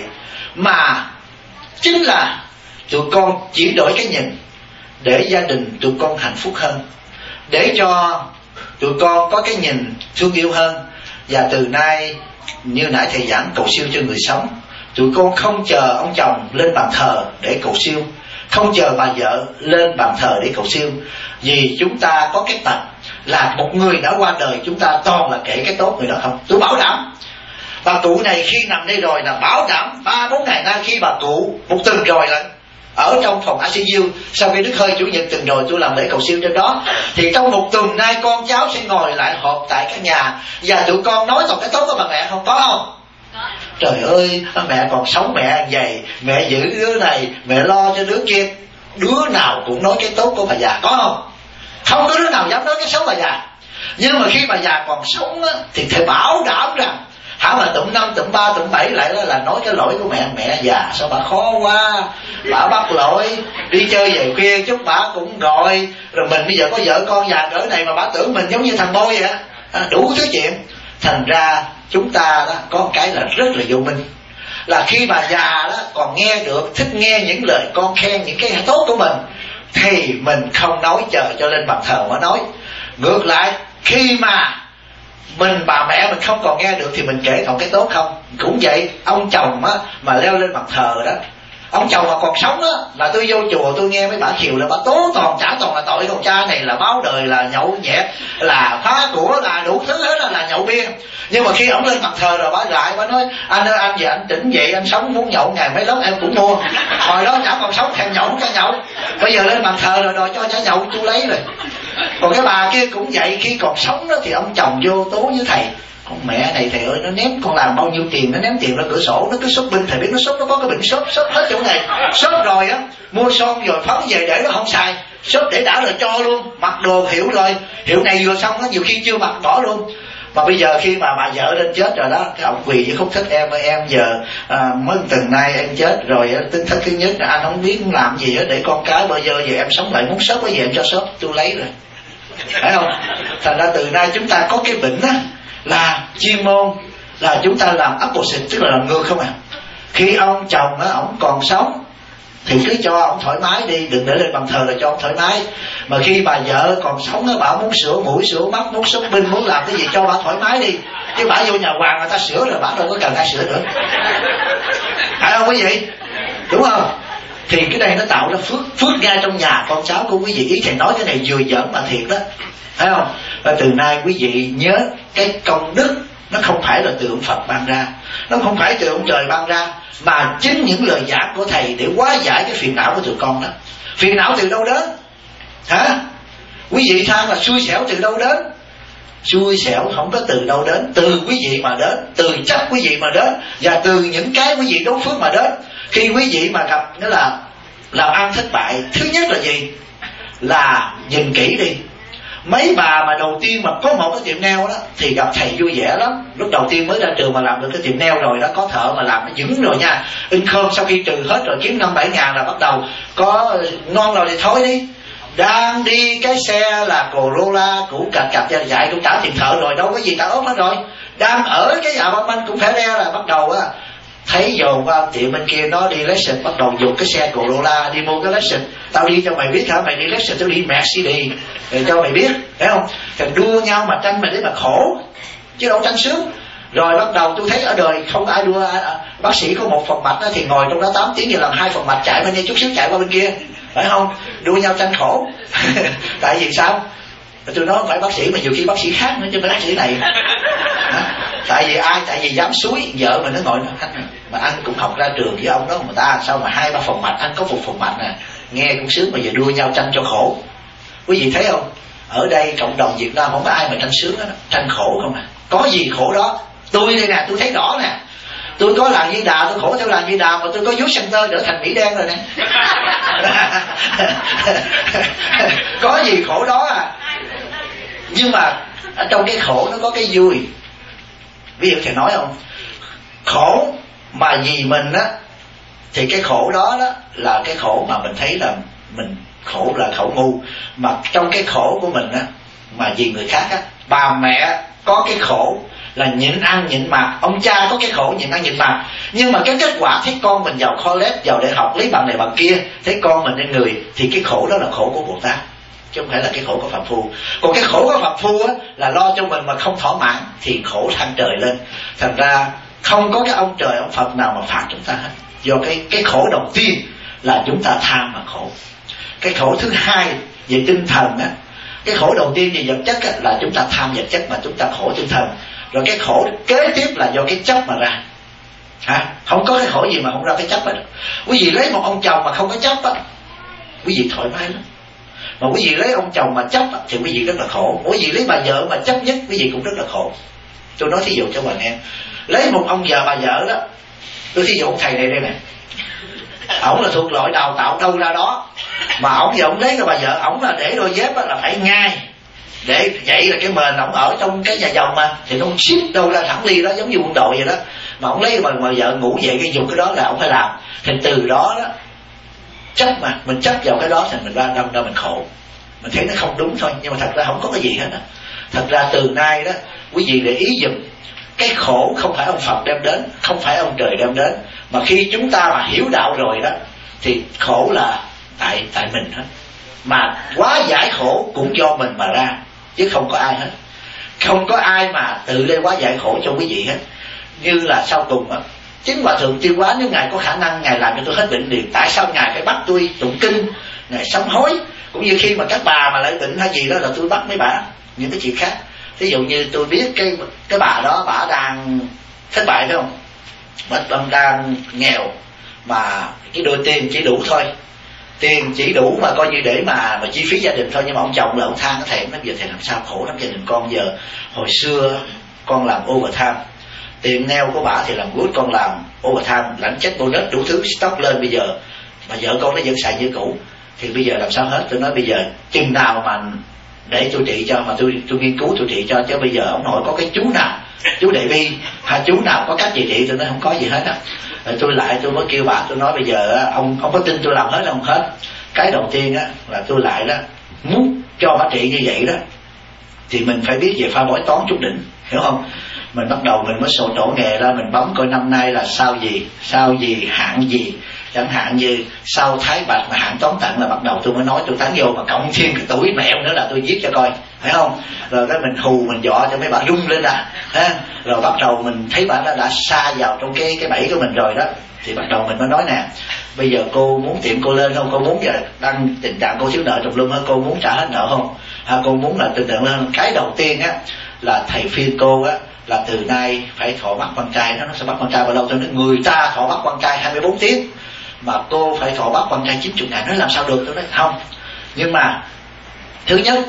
S1: mà chính là tụi con chuyển đổi cái nhìn để gia đình tụi con hạnh phúc hơn, để cho tụi con có cái nhìn thương yêu hơn. Và từ nay như nãy thầy giảng cầu siêu cho người sống, tụi con không chờ ông chồng lên bàn thờ để cầu siêu, không chờ bà vợ lên bàn thờ để cầu siêu, vì chúng ta có cái tật là một người đã qua đời chúng ta toàn là kể cái tốt người đó không. Tôi bảo đảm bà cụ này khi nằm đây rồi là bảo đảm ba bốn ngày nay khi bà cụ một tuần rồi là ở trong phòng i xê u, sau khi Đức Hơi Chủ nhật tuần rồi tôi làm lễ cầu siêu cho đó, thì trong một tuần nay con cháu sẽ ngồi lại họp tại cả nhà và tụi con nói toàn cái tốt của bà mẹ, không có không? Trời ơi, mẹ còn sống mẹ vậy, mẹ giữ đứa này, mẹ lo cho đứa kia. Đứa nào cũng nói cái tốt của bà già, có không? Không có đứa nào dám nói cái xấu bà già. Nhưng mà khi bà già còn sống á, thì thầy bảo đảm rằng hả mà tụm năm, tụm ba, tụm bảy lại đó là nói cái lỗi của mẹ. Mẹ già sao bà khó quá, bà bắt lỗi, đi chơi về khuya chút bà cũng gọi. Rồi mình bây giờ có vợ con già cỡ này mà bà tưởng mình giống như thằng Bôi vậy á, đủ thứ chuyện. Thành ra chúng ta đó có một cái là rất là vô minh, là khi bà già đó còn nghe được, thích nghe những lời con khen những cái tốt của mình, thì mình không nói chờ cho lên bàn thờ mới nói. Ngược lại, khi mà mình bà mẹ mình không còn nghe được thì mình kể còn cái tốt không. Cũng vậy, ông chồng á mà leo lên bàn thờ đó, ông chồng mà còn sống á, là tôi vô chùa tôi nghe mấy bà khiều là bà tố toàn trả toàn là tội con cha này là báo đời, là nhậu nhẹt, là phá của, là đủ thứ hết, là, là nhậu bia. Nhưng mà khi ông lên bàn thờ rồi bà lại bà nói anh ơi anh giờ anh tỉnh dậy anh sống muốn nhậu ngày mấy lốc em cũng mua, hồi đó chả còn sống thèm nhậu không cho nhậu, bây giờ lên bàn thờ rồi đòi cho chả nhậu tôi lấy rồi. Còn cái bà kia cũng vậy, khi còn sống đó thì ông chồng vô tố với thầy, con mẹ này thầy ơi nó ném con làm bao nhiêu tiền, nó ném tiền ra cửa sổ, nó cứ shopping, thầy biết nó shop, nó có cái bệnh shop, shop hết chỗ này, shop rồi á mua son rồi phấn về để nó không xài, shop để đã rồi cho luôn, mặc đồ hiểu rồi, hiệu này vừa xong á nhiều khi chưa mặc bỏ luôn. Mà bây giờ khi mà bà vợ lên chết rồi đó, cái ông quỳ với khúc thích em ơi em giờ à, mới tuần nay em chết rồi, tính thất thứ nhất là anh không biết làm gì đó để con cái bây giờ giờ em sống lại muốn shop cái gì em cho shop tôi lấy rồi, phải không? Thành ra từ nay chúng ta có cái bệnh á là chuyên môn là chúng ta làm opposite, tức là làm ngược không à. Khi ông chồng á ông còn sống thì cứ cho ông thoải mái đi, đừng để lên bàn thờ là cho ông thoải mái. Mà khi bà vợ còn sống á, bà muốn sửa mũi sửa mắt, muốn shopping, muốn làm cái gì cho bà thoải mái đi, chứ bà vô nhà hoàng người ta sửa rồi bà đâu có cần ai sửa nữa, phải không quý vị? Đúng không? Thì cái này nó tạo ra phước, phước ngay trong nhà con cháu của quý vị. Ý thầy nói cái này vừa giỡn mà thiệt đó, thấy không? Và từ nay quý vị nhớ cái công đức nó không phải là từ ông Phật ban ra, nó không phải từ ông trời ban ra, mà chính những lời giảng của thầy để hóa giải cái phiền não của tụi con đó. Phiền não từ đâu đến? Hả? Quý vị than là xui xẻo từ đâu đến? Xui xẻo không có từ đâu đến, từ quý vị mà đến, từ chấp quý vị mà đến, và từ những cái quý vị đối phước mà đến. Khi quý vị mà gặp nghĩa là làm ăn thất bại, thứ nhất là gì? Là nhìn kỹ đi. Mấy bà mà đầu tiên mà có một cái tiệm nail đó thì gặp thầy vui vẻ lắm. Lúc đầu tiên mới ra trường mà làm được cái tiệm nail rồi đó, có thợ mà làm nó vững rồi nha. In khơm sau khi trừ hết rồi kiếm năm bảy ngàn là bắt đầu có ngon rồi thì thôi đi. Đang đi cái xe là Corolla cũ cạch cạch ra dạy cũng trả tiền thợ rồi, đâu có gì ta ốp hết rồi. Đang ở cái nhà băng banh cũng phải re là bắt đầu á, thấy dồn qua tiệm bên kia nó đi lesson, bắt đầu dùng cái xe Corolla đi mua cái lesson. Tao đi cho mày biết hả, mày đi lesson tao đi Mercedes để cho mày biết, thấy không? Thằng đua nhau mà tranh mày để mà khổ chứ đâu tranh sướng. Rồi bắt đầu tôi thấy ở đời không ai đua. À, bác sĩ có một phòng mạch đó, thì ngồi trong đó tám tiếng giờ làm hai phòng mạch, chạy bên đây chút xíu chạy qua bên kia, phải không? Đua nhau tranh khổ. Tại vì sao? Tôi nói không phải bác sĩ mà nhiều khi bác sĩ khác nữa chứ bác sĩ này. Tại vì ai? Tại vì dám suối vợ mình nó ngồi nó anh mà anh cũng học ra trường với ông đó mà ta sao mà hai ba phòng mạch, anh có một phòng mạch nè, nghe cũng sướng mà giờ đua nhau tranh cho khổ. Quý vị thấy không? Ở đây cộng đồng Việt Nam không có ai mà tranh sướng đó, tranh khổ không à. Có gì khổ đó. Tôi đây nè, tôi thấy rõ nè. Tôi có làng Di Đà, tôi khổ theo làng Di Đà, mà tôi có vuốt center trở thành Mỹ đen rồi nè. Có gì khổ đó à. Nhưng mà ở trong cái khổ nó có cái vui. Ví dụ thầy nói không, khổ mà vì mình á, thì cái khổ đó, đó là cái khổ mà mình thấy là mình khổ là khổ ngu. Mà trong cái khổ của mình á, mà vì người khác á, bà mẹ có cái khổ là nhịn ăn nhịn mặc, ông cha có cái khổ nhịn ăn nhịn mặc, nhưng mà cái kết quả thấy con mình vào college, vào đại học, lấy bằng này bằng kia, thấy con mình lên người, thì cái khổ đó là khổ của Bồ Tát, chứ không phải là cái khổ của Phạm Phu. Còn cái khổ của Phạm Phu á, là lo cho mình mà không thỏa mãn thì khổ than trời lên. Thành ra không có cái ông trời ông Phật nào mà phạt chúng ta hết. Do cái cái khổ đầu tiên là chúng ta tham mà khổ. Cái khổ thứ hai về tinh thần á, cái khổ đầu tiên về vật chất á, là chúng ta tham vật chất mà chúng ta khổ tinh thần. Rồi cái khổ kế tiếp là do cái chấp mà ra. Hả? Không có cái khổ gì mà không ra cái chấp hết. Quý vị lấy một ông chồng mà không có chấp á, quý vị thoải mái lắm. Mà quý vị lấy ông chồng mà chấp á, thì quý vị rất là khổ. Quý vị lấy bà vợ mà chấp nhất, quý vị cũng rất là khổ. Tôi nói thí dụ cho bà nghe, lấy một ông vợ bà vợ đó, tôi thí dụ ông thầy này đây nè, ổng là thuộc loại đào tạo đâu ra đó, mà ổng giờ ổng lấy cái bà vợ ổng là để đôi dép á, là phải ngay để vậy là cái mền ổng ở trong cái nhà vòng mà, thì nó không ship đâu ra thẳng ly đó, giống như quân đội vậy đó. Mà ổng lấy bà, bà vợ ngủ dậy cái dùng cái đó là ổng phải làm. Thì từ đó đó chấp mà mình chấp vào cái đó thì mình ra đâm ra mình khổ. Mình thấy nó không đúng thôi, nhưng mà thật ra không có cái gì hết á. Thật ra từ nay đó quý vị để ý dùm, cái khổ không phải ông Phật đem đến, không phải ông trời đem đến, mà khi chúng ta mà hiểu đạo rồi đó thì khổ là tại tại mình hết. Mà quá giải khổ cũng do mình mà ra, chứ không có ai hết. Không có ai mà tự lên quá giải khổ cho quý vị hết. Như là sau cùng á, chính Hòa Thượng Tiêu Hóa, nếu Ngài có khả năng Ngài làm cho tôi hết bệnh liền. Tại sao Ngài phải bắt tôi tụng kinh, Ngài sám hối? Cũng như khi mà các bà mà lại bệnh hay gì đó là tôi bắt mấy bà những cái chuyện khác. Ví dụ như tôi biết cái cái bà đó bà đang thất bại phải không, bà đang nghèo, mà cái đôi tiền chỉ đủ thôi, tiền chỉ đủ mà coi như để mà mà chi phí gia đình thôi. Nhưng mà ông chồng là ông than cái thèm, nó giờ thèm làm sao khổ lắm gia đình con. Giờ hồi xưa con làm overtime, tiền neo của bà thì làm good, con làm overtime lãnh check bonus đủ thứ stock lên, bây giờ mà vợ con nó vẫn xài như cũ, thì bây giờ làm sao hết. Tôi nói bây giờ chừng nào mà để tôi trị cho, mà tôi tôi nghiên cứu tôi trị cho, chứ bây giờ ông nội có cái chú nào, chú Đệ Bi hay chú nào có cách gì trị? Tôi nói không có gì hết á. Rồi tôi lại tôi mới kêu bà, tôi nói bây giờ ông ông có tin tôi làm hết không? Hết. Cái đầu tiên á là tôi lại đó, muốn cho bà trị như vậy đó thì mình phải biết về pha bói toán chút đỉnh, hiểu không? Mình bắt đầu mình mới sổ đổ nghề ra, mình bấm coi năm nay là sao gì, sao gì, hạn gì. Chẳng hạn như sau Thái Bạch mà hạn toán tận là bắt đầu tôi mới nói tôi tán vô, mà cộng thêm cái tuổi mẹo nữa là tôi viết cho coi, phải không? Rồi cái mình hù mình dọa cho mấy bà rung lên à, ha? Rồi bắt đầu mình thấy bà đã, đã xa vào trong cái cái bẫy của mình rồi đó, thì bắt đầu mình mới nói nè, bây giờ cô muốn tiệm cô lên không? Cô muốn giờ đang tình trạng cô thiếu nợ trùng lum hơn, cô muốn trả hết nợ không? À, cô muốn là tình trạng lên. Cái đầu tiên á là thầy phiên cô á là từ nay phải thọ bắt con trai. Nó nó sẽ bắt con trai bao lâu? Tôi nói người ta thọ bắt con trai hai mươi bốn tiếng, mà cô phải thọ bắt con trai chín mươi ngày. Nói làm sao được? Tôi nói không. Nhưng mà thứ nhất,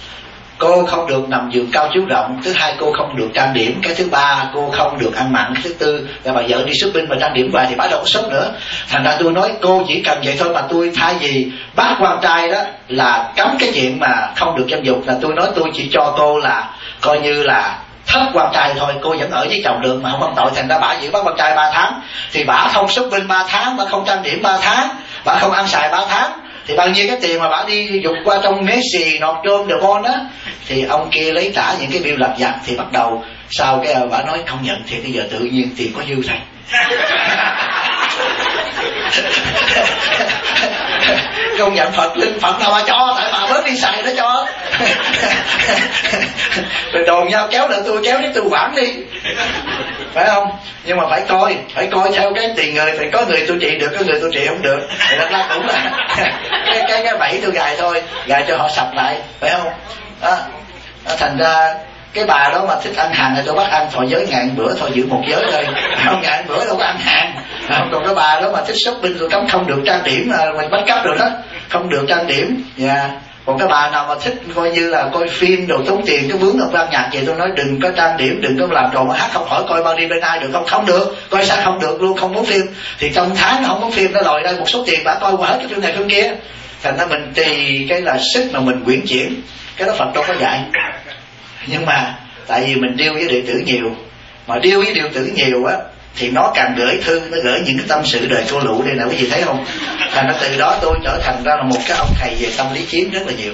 S1: cô không được nằm giường cao chiếu rộng. Thứ hai, cô không được trang điểm. Cái thứ ba, cô không được ăn mặn. Cái thứ tư là bà vợ đi shopping mà trang điểm hoài thì bà đâu có sốc nữa. Thành ra tôi nói cô chỉ cần vậy thôi. Mà tôi thay vì bắt con trai đó là cấm cái chuyện mà không được dâm dục, là tôi nói tôi chỉ cho cô là coi như là thất quan trai thôi, cô vẫn ở với chồng được mà không phạm tội. Thành ra bả chỉ bắt quan trai ba tháng, thì bả không shopping ba tháng, bả không trang điểm ba tháng, bả không ăn xài ba tháng, thì bao nhiêu cái tiền mà bả đi dục qua trong mé xì nọt trôm được con đó, thì ông kia lấy trả những cái bill lặt vặt. Thì bắt đầu sau cái bả nói không nhận, thì bây giờ tự nhiên tiền có dư thầy. Công nhận Phật linh Phật nào mà cho, tại bà bớt đi xài nó cho. Rồi đồn nhau kéo lại tôi, kéo đến tôi quản đi, phải không? Nhưng mà phải coi, phải coi theo cái tiền người. Phải có người tôi trị được, có người tôi trị không được. Thì đó là cũng là cái cái cái bẫy tôi gài thôi, gài cho họ sập lại, phải không? Đó. Đó, thành ra cái bà đó mà thích ăn hàng thì tôi bắt ăn thọ giới ngàn bữa thôi, giữ một giới thôi, không ngàn bữa đâu có ăn hàng. Không, còn cái bà đó mà thích shopping tôi cấm không được trang điểm, mình bắt cắp rồi đó, không được trang điểm. Yeah. Còn cái bà nào mà thích coi như là coi phim đồ tốn tiền cái vướng ở ban nhạc vậy, tôi nói đừng có trang điểm, đừng có làm đồ mà hát không hỏi coi bao đêm bên ai được không? Không được, coi sao không được luôn, không muốn phim. Thì trong tháng không muốn phim nó lòi ra một số tiền bà coi qua hết cái phim này phim kia. Thành ra mình tùy cái là sức mà mình quyển chuyển, cái đó Phật đâu có dạy. Nhưng mà tại vì mình deal với đệ tử nhiều, mà deal với đệ tử nhiều á thì nó càng gửi thư, nó gửi những cái tâm sự đời cô lụ đây nè, quý vị thấy không? Thành ra từ đó tôi trở thành ra là một cái ông thầy về tâm lý chiến rất là nhiều.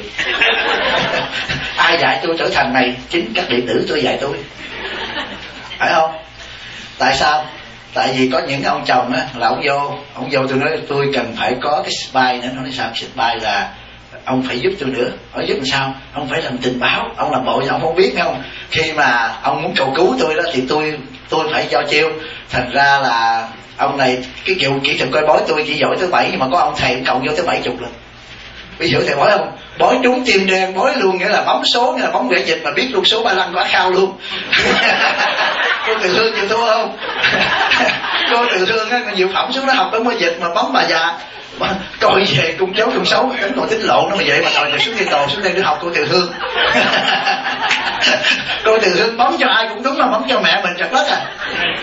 S1: Ai dạy tôi trở thành này? Chính các đệ tử tôi dạy tôi, phải không? Tại sao? Tại vì có những ông chồng á là ông vô, ông vô tôi nói tôi cần phải có cái spy nữa. Nó nói sao? Spy là ông phải giúp tôi nữa. Hỏi giúp làm sao? Ông phải làm tình báo, ông làm bộ ông không biết không? Khi mà ông muốn cầu cứu tôi đó thì tôi tôi phải cho chiêu. Thành ra là ông này cái kiểu kỹ thuật coi bói tôi chỉ giỏi tới bảy, nhưng mà có ông thầy cộng vô tới bảy chục lần. Ví dụ thầy bói không? Bói trúng tim đen, bói luôn, nghĩa là bấm số, nghĩa là bấm vẽ dịch mà biết luôn số ba lăng quả khao luôn. Cô Từ Hương chịu thua không? Cô Từ Hương á, Diệu Phẩm xuống đó học bấm vẽ dịch mà bấm bà già. Coi về cung cháu cung xấu đánh còn tính lộn nó mà vậy mà đòi được xuống đi tù xuống đây để học cô Từ Hương. Cô Từ Hương bấm cho ai cũng đúng mà bấm cho mẹ mình trật đất à.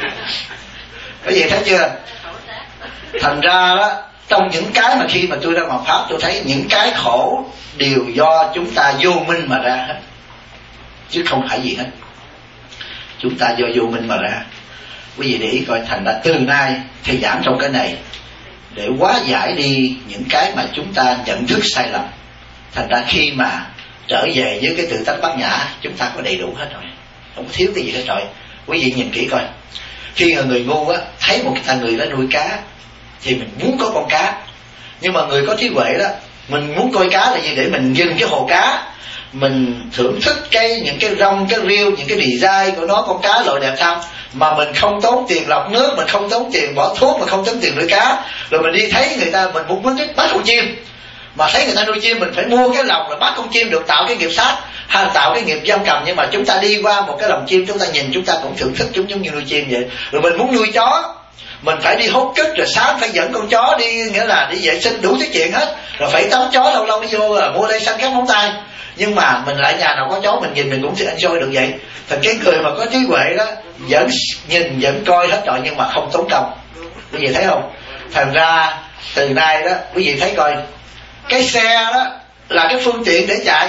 S1: Cái gì thấy chưa? Thành ra đó, trong những cái mà khi mà tôi ra học pháp tôi thấy những cái khổ đều do chúng ta vô minh mà ra hết, chứ không phải gì hết. Chúng ta do vô minh mà ra. Quý vị để ý coi, thành ra từ nay thầy giảng trong cái này để hóa giải đi những cái mà chúng ta nhận thức sai lầm. Thành ra khi mà trở về với cái tự tánh bát nhã, chúng ta có đầy đủ hết rồi, không thiếu cái gì hết rồi. Quý vị nhìn kỹ coi, khi người ngu á thấy một cái người đó nuôi cá thì mình muốn có con cá, nhưng mà người có trí huệ đó, mình muốn coi cá là gì? Để mình dừng cái hồ cá, mình thưởng thức cái những cái rong, cái riêu, những cái design của nó, con cá loại đẹp sao, mà mình không tốn tiền lọc nước, mình không tốn tiền bỏ thuốc, mà không tốn tiền nuôi cá. Rồi mình đi thấy người ta, mình muốn thích bắt con chim, mà thấy người ta nuôi chim mình phải mua cái lồng là bắt con chim được tạo cái nghiệp sát hay tạo cái nghiệp giam cầm. Nhưng mà chúng ta đi qua một cái lồng chim, chúng ta nhìn chúng ta cũng thưởng thức chúng giống như nuôi chim vậy. Rồi mình muốn nuôi chó, mình phải đi hút cứt, rồi sáng phải dẫn con chó đi, nghĩa là đi vệ sinh đủ thứ chuyện hết, rồi phải tắm chó lâu lâu mới vô, là mua đây xanh cắt móng tay. Nhưng mà mình lại nhà nào có chó mình nhìn mình cũng thích enjoy được vậy. Thành cái người mà có trí huệ đó vẫn nhìn vẫn coi hết rồi, nhưng mà không tốn công. Quý vị thấy không? Thành ra từ nay đó quý vị thấy coi, cái xe đó là cái phương tiện để chạy.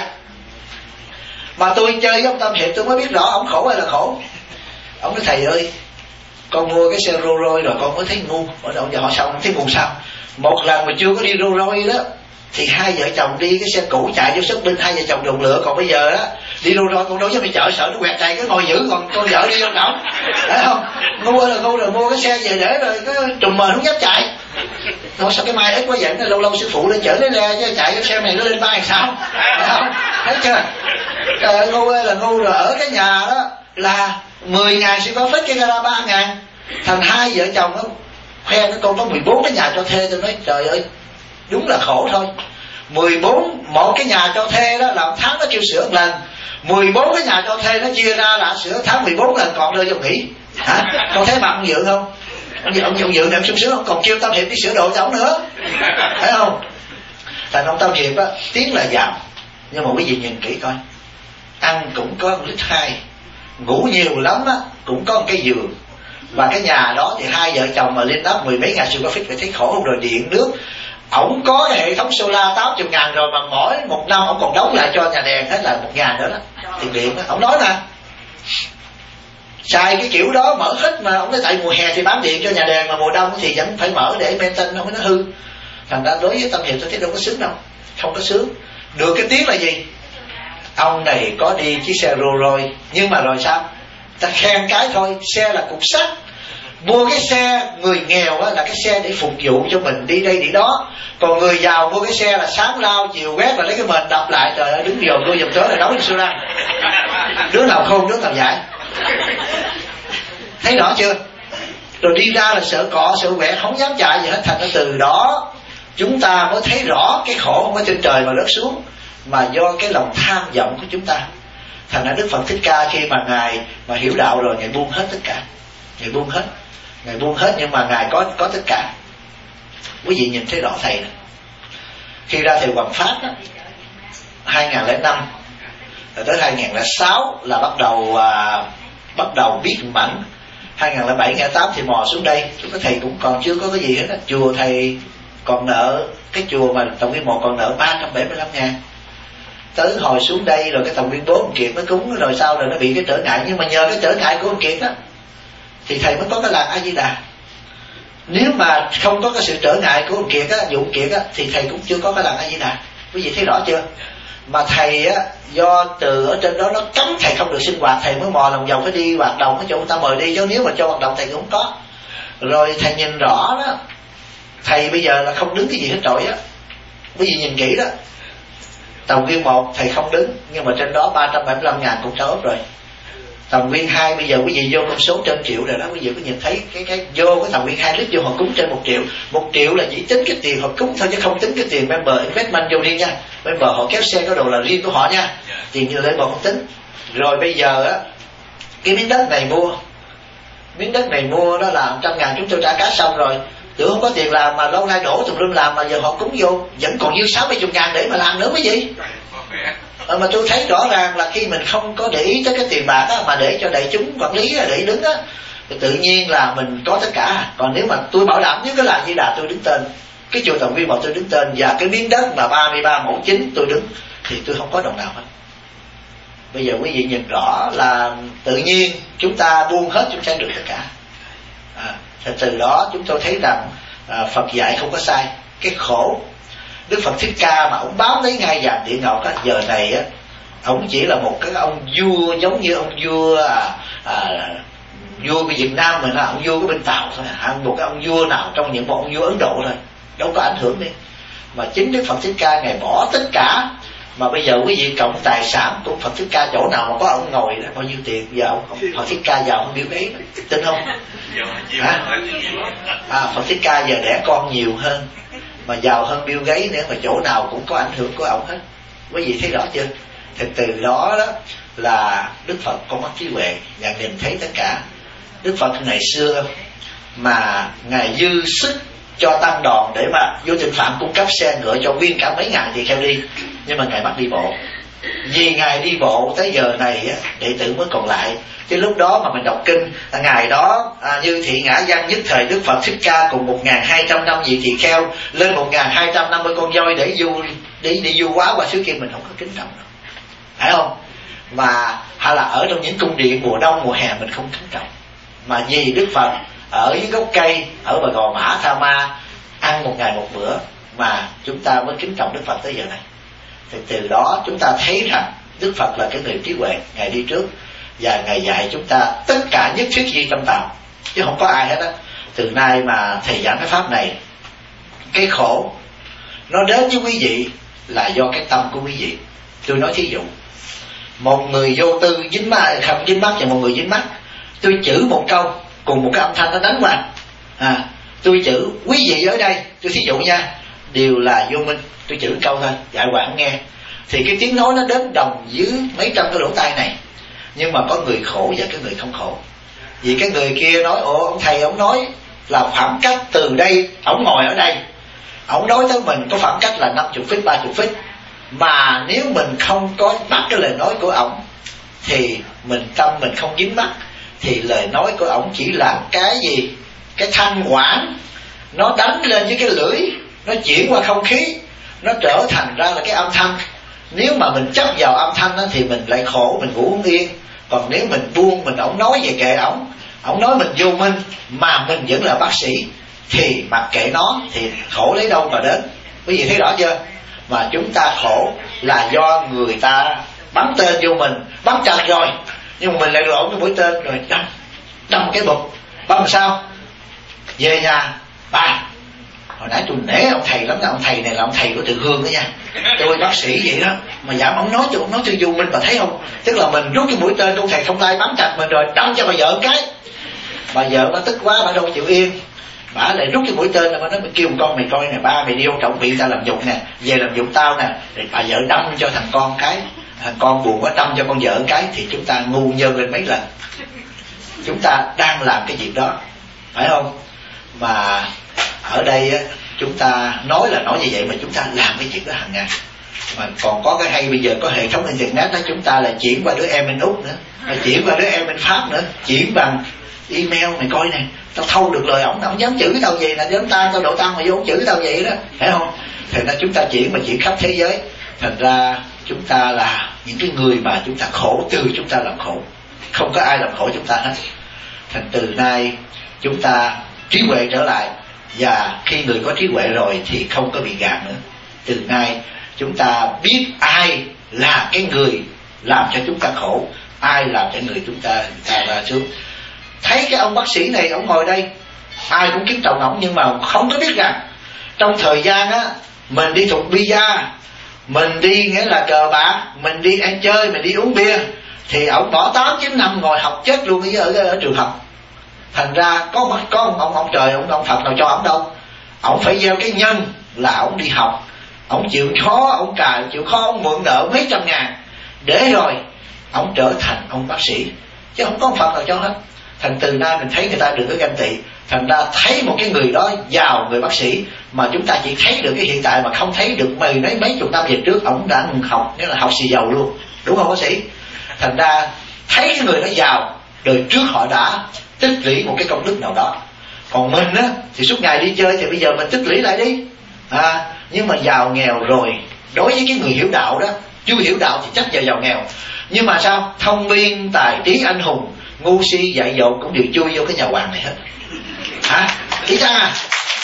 S1: Mà tôi chơi với ông Tâm Hiệp tôi mới biết rõ ông khổ hay là khổ. Ông nói thầy ơi, con mua cái xe Rolls Royce rồi con mới thấy ngu. Ở đâu giờ họ sao không thấy ngu sao? Một lần mà chưa có đi Rolls Royce đó thì hai vợ chồng đi cái xe cũ chạy vô shopping, hai vợ chồng đụng lửa. Còn bây giờ đó đi Rolls Royce con đâu dám đi chợ, sợ nó quẹt chạy cái ngồi giữ, còn con vợ đi vô đâu, phải không? Ngu là ngu rồi, mua cái xe về để rồi cái trùm mền không dám chạy. Nói sao cái mai ít quá vậy? Lâu lâu sư phụ lên chở lấy ra chứ chạy cái xe này nó lên vai làm sao? Phải không? Thấy chưa? Trời, ngu là ngu rồi. Ở cái nhà đó là mười ngàn square feet, cái gara ba ngàn. Thành hai vợ chồng đó khoe cái con có mười bốn cái nhà cho thuê. Tôi nói trời ơi, đúng là khổ thôi. Mười bốn một cái nhà cho thuê đó là một tháng nó kêu sửa một lần, mười bốn cái nhà cho thuê nó chia ra là sửa tháng mười bốn lần, còn rơi vô nghỉ. Hả? Con thấy mặt ông Dự không? Ông Dự, ông Dự em sung sướng không? Còn kêu Tâm Hiệp đi sửa đồ cho ông nữa, thấy không? Thành ông Tâm Hiệp á tiếng là giàu, nhưng mà quý vị nhìn kỹ coi, ăn cũng có một lít hai, ngủ nhiều lắm á cũng có một cái giường. Và cái nhà đó thì hai vợ chồng mà lên đắp mười mấy ngàn square feet phải thấy khổ không? Rồi điện nước, ổng có cái hệ thống solar tám mươi ngàn rồi, mà mỗi một năm ổng còn đóng lại cho nhà đèn hết là một ngàn nữa đó, tiền điện đó. Ổng nói nè, xài cái kiểu đó mở hết, mà ổng nói tại mùa hè thì bán điện cho nhà đèn, mà mùa đông thì vẫn phải mở để maintain không có nó hư. Thành ra đối với Tâm Hiệp tôi thấy đâu có sướng đâu, không có sướng. Được cái tiếng là gì? Ông này có đi chiếc xe Rolls Royce, nhưng mà rồi sao? Ta khen cái thôi, xe là cục sắt. Mua cái xe người nghèo á, là cái xe để phục vụ cho mình đi đây đi đó. Còn người giàu mua cái xe là sáng lao chiều quét và lấy cái mền đập lại. Trời ơi, đứng dồn đuôi dòng chó là đấu đi xô ra. Đứa nào khôn đứa nào dại. Thấy rõ chưa? Rồi đi ra là sợ cọ sợ quẹt, không dám chạy gì hết. Thành ra từ đó chúng ta mới thấy rõ cái khổ không có trên trời mà rớt xuống, mà do cái lòng tham vọng của chúng ta. Thành ra Đức Phật Thích Ca khi mà Ngài mà hiểu đạo rồi, Ngài buông hết tất cả. Ngài buông hết, Ngài buông hết, nhưng mà Ngài có có tất cả. Quý vị nhìn thấy rõ thầy này. Khi ra thầy Hoằng Pháp đó, hai nghìn lẻ năm, rồi tới hai nghìn lẻ sáu là bắt đầu à, bắt đầu biết mảnh. Hai nghìn lẻ bảy, hai nghìn lẻ tám thì mò xuống đây, cái thầy cũng còn chưa có cái gì hết á. Chùa thầy còn nợ, cái chùa mà Tòng Nguyên một còn nợ ba trăm bảy mươi lăm ngàn. Tới hồi xuống đây rồi cái Tòng Nguyên bốn ông Kiệt nó cúng, rồi sau rồi nó bị cái trở ngại. Nhưng mà nhờ cái trở ngại của ông Kiệt á thì thầy mới có cái làng A Di Đà. Nếu mà không có cái sự trở ngại của ông Kiệt á, vụ Kiệt á, thì thầy cũng chưa có cái làng A Di Đà. Quý vị thấy rõ chưa? Mà thầy á, do từ ở trên đó nó cấm thầy không được sinh hoạt, thầy mới mò lòng vòng phải đi hoạt động ở chỗ người ta mời đi, chứ nếu mà cho hoạt động thầy cũng không có. Rồi thầy nhìn rõ đó, thầy bây giờ là không đứng cái gì hết trọi á. Quý vị nhìn kỹ đó, Tòng Nguyên một thầy không đứng, nhưng mà trên đó ba trăm bảy mươi lăm ngàn cũng trao ốp rồi. Tòng Nguyên hai bây giờ quý vị vô con số trên triệu rồi đó, quý vị có nhìn thấy cái cái vô cái Tòng Nguyên hai lít vô họ cúng trên một triệu. Một triệu là chỉ tính cái tiền họ cúng thôi, chứ không tính cái tiền member investment vô đi nha. Member họ kéo xe có đồ là riêng của họ nha, tiền như lấy bò không tính. Rồi bây giờ á, cái miếng đất này mua, miếng đất này mua đó là một trăm ngàn chúng tôi trả cá xong rồi. Tưởng không có tiền làm mà lâu nay đổ tùm lum làm, mà giờ họ cúng vô vẫn còn dư sáu mươi ngàn để mà làm nữa mấy gì. À, mà tôi thấy rõ ràng là khi mình không có để ý tới cái tiền bạc á, mà để cho đại chúng quản lý để đứng á, thì tự nhiên là mình có tất cả. Còn nếu mà tôi bảo đảm nếu cái làng Di Đà tôi đứng tên, cái chùa Tòng Nguyên một tôi đứng tên, và cái miếng đất mà ba mươi ba mẫu chính tôi đứng, thì tôi không có đồng nào hết. Bây giờ quý vị nhìn rõ là tự nhiên chúng ta buông hết chúng ta được tất cả. À, từ đó chúng tôi thấy rằng à, Phật dạy không có sai. Cái khổ Đức Phật Thích Ca mà ông bám lấy ngai vàng địa ngọc á, giờ này á, ông chỉ là một cái ông vua giống như ông vua à, à, vua của Việt Nam mình, là ông vua của bên Tàu thôi, à, một cái ông vua nào trong những một ông vua Ấn Độ thôi, đâu có ảnh hưởng đi. Mà chính Đức Phật Thích Ca ngài bỏ tất cả. Mà bây giờ quý vị cộng tài sản của Phật Thích Ca, chỗ nào mà có ông ngồi đó bao nhiêu tiền, giờ ông Phật Thích Ca giàu hơn Bill Gates, tin không? À, à, Phật Thích Ca giờ đẻ con nhiều hơn, mà giàu hơn Bill Gates nữa, mà chỗ nào cũng có ảnh hưởng của ông hết. Quý vị thấy rõ chưa? Thì từ đó đó là Đức Phật có mắt trí huệ và nhìn thấy tất cả. Đức Phật ngày xưa mà ngài dư sức cho tăng đoàn để mà vô Tịnh Phạm cung cấp xe ngựa cho nguyên cả mấy ngàn tỳ kheo đi, nhưng mà ngài bắt đi bộ. Vì ngài đi bộ tới giờ này á, đệ tử mới còn lại. Chứ lúc đó mà mình đọc kinh, ngày đó à, Như Thị Ngã Văn nhất thời Đức Phật Thích Ca cùng một nghìn hai trăm năm vị tỳ kheo lên một nghìn hai trăm năm mươi con voi để du đi đi du hóa qua xứ kia, mình không có kính trọng đâu, phải không? Mà hay là ở trong những cung điện mùa đông mùa hè mình không kính trọng, mà vì Đức Phật ở dưới gốc cây ở Bà Gò Mã Tha Ma ăn một ngày một bữa mà chúng ta mới kính trọng Đức Phật tới giờ này. Thì từ đó chúng ta thấy rằng Đức Phật là cái người trí huệ, ngài đi trước và ngài dạy chúng ta tất cả nhất thiết di tâm tạo, chứ không có ai hết á. Từ nay mà thầy giảng cái pháp này, cái khổ nó đến với quý vị là do cái tâm của quý vị. Tôi nói thí dụ, một người vô tư dính mắt, không dính mắt, và một người dính mắt, tôi chữ một câu cùng một cái âm thanh nó đánh qua. À, tôi chữ quý vị ở đây, tôi thí dụ nha, đều là vô minh, tôi chữ câu thôi, dạy Hoàng nghe, thì cái tiếng nói nó đến đồng dưới mấy trăm cái lỗ tai này. Nhưng mà có người khổ và cái người không khổ. Vì cái người kia nói, ồ ông thầy ông nói là khoảng cách từ đây, ông ngồi ở đây, ông nói tới mình có khoảng cách là năm mươi feet, ba mươi feet, mà nếu mình không có bắt cái lời nói của ông thì mình tâm mình không dính mắt, thì lời nói của ông chỉ là cái gì, cái thanh quản nó đánh lên với cái lưỡi, nó chuyển qua không khí, nó trở thành ra là cái âm thanh. Nếu mà mình chấp vào âm thanh đó, thì mình lại khổ, mình ngủ không yên. Còn nếu mình buông, mình ổng nói về kệ ổng, ổng nói mình vô minh mà mình vẫn là bác sĩ, thì mặc kệ nó, thì khổ lấy đâu mà đến. Quý vị thấy rõ chưa? Mà chúng ta khổ là do người ta bắn tên vô mình, bắn chặt rồi, nhưng mà mình lại lộn cái mũi tên rồi đâm, đâm cái bụng, bắn làm sao? Về nhà, bà, hồi nãy tôi nể ông thầy lắm, ông thầy này là ông thầy của Từ Hương đó nha, tôi bác sĩ vậy đó, mà dám ông nói cho ông nói tôi vô minh, bà thấy không? Tức là mình rút cái mũi tên của thầy không tay bắn chặt mình rồi đâm cho bà vợ một cái. Bà vợ nó tức quá, bà đâu chịu yên, bà lại rút cái mũi tên là bà nói, mày kêu một con mày coi nè, ba mày đi vô trọng viện tao làm nhục nè, về làm nhục tao nè. Rồi bà vợ đâm cho thằng con cái, thằng con buồn quá đâm cho con vợ một cái, thì chúng ta ngu nhân lên mấy lần. Chúng ta đang làm cái việc đó, phải không? Mà ở đây á, chúng ta nói là nói như vậy mà chúng ta làm cái việc đó hàng ngày. Mà còn có cái hay bây giờ có hệ thống internet đó, chúng ta là chuyển qua đứa em bên Úc nữa, mà chuyển qua đứa em bên Pháp nữa, chuyển bằng email. Mày coi nè, tao thâu được lời ổng, ổng dám chửi tao gì, là dám tan tao độ tăng mà vô ổng chửi tao vậy đó, phải không? Thành ra chúng ta chuyển mà chuyển khắp thế giới. Thành ra chúng ta là những cái người mà chúng ta khổ, từ chúng ta làm khổ, không có ai làm khổ chúng ta hết. Thành từ nay chúng ta trí huệ trở lại, và khi người có trí huệ rồi thì không có bị gạt nữa. Từ nay chúng ta biết ai là cái người làm cho chúng ta khổ, ai làm cho người chúng ta ta ra xuống. Thấy cái ông bác sĩ này, ông ngồi đây, ai cũng kính trọng ông, nhưng mà không có biết rằng trong thời gian á mình đi thuộc bia, mình đi nghĩa là cờ bạc, mình đi ăn chơi, mình đi uống bia, thì ông bỏ tám chín năm ngồi học chết luôn ở, ở, ở trường học. Thành ra có có ông, ông, ông trời, ông, ông Phật nào cho ông đâu. Ông phải gieo cái nhân là ông đi học, ông chịu khó, ông cài chịu khó, ông mượn nợ mấy trăm ngàn, để rồi ông trở thành ông bác sĩ, chứ không có ông Phật nào cho hết. Thành từ nay mình thấy người ta đừng có ganh tị. Thành ra thấy một cái người đó giàu, người bác sĩ, mà chúng ta chỉ thấy được cái hiện tại, mà không thấy được mười mấy mấy chục năm về trước ông đã học, nghĩa là học xì dầu luôn, đúng không bác sĩ? Thành ra thấy cái người đó giàu, đời trước họ đã tích lũy một cái công đức nào đó. Còn mình á thì suốt ngày đi chơi, thì bây giờ mình tích lũy lại đi à, nhưng mà giàu nghèo rồi, đối với cái người hiểu đạo đó, chưa hiểu đạo thì chắc giờ giàu nghèo. Nhưng mà sao? Thông minh, tài trí, anh hùng, ngu si, dại dột cũng đều chui vô cái nhà hoàng này hết. Hả? Ý chăng à?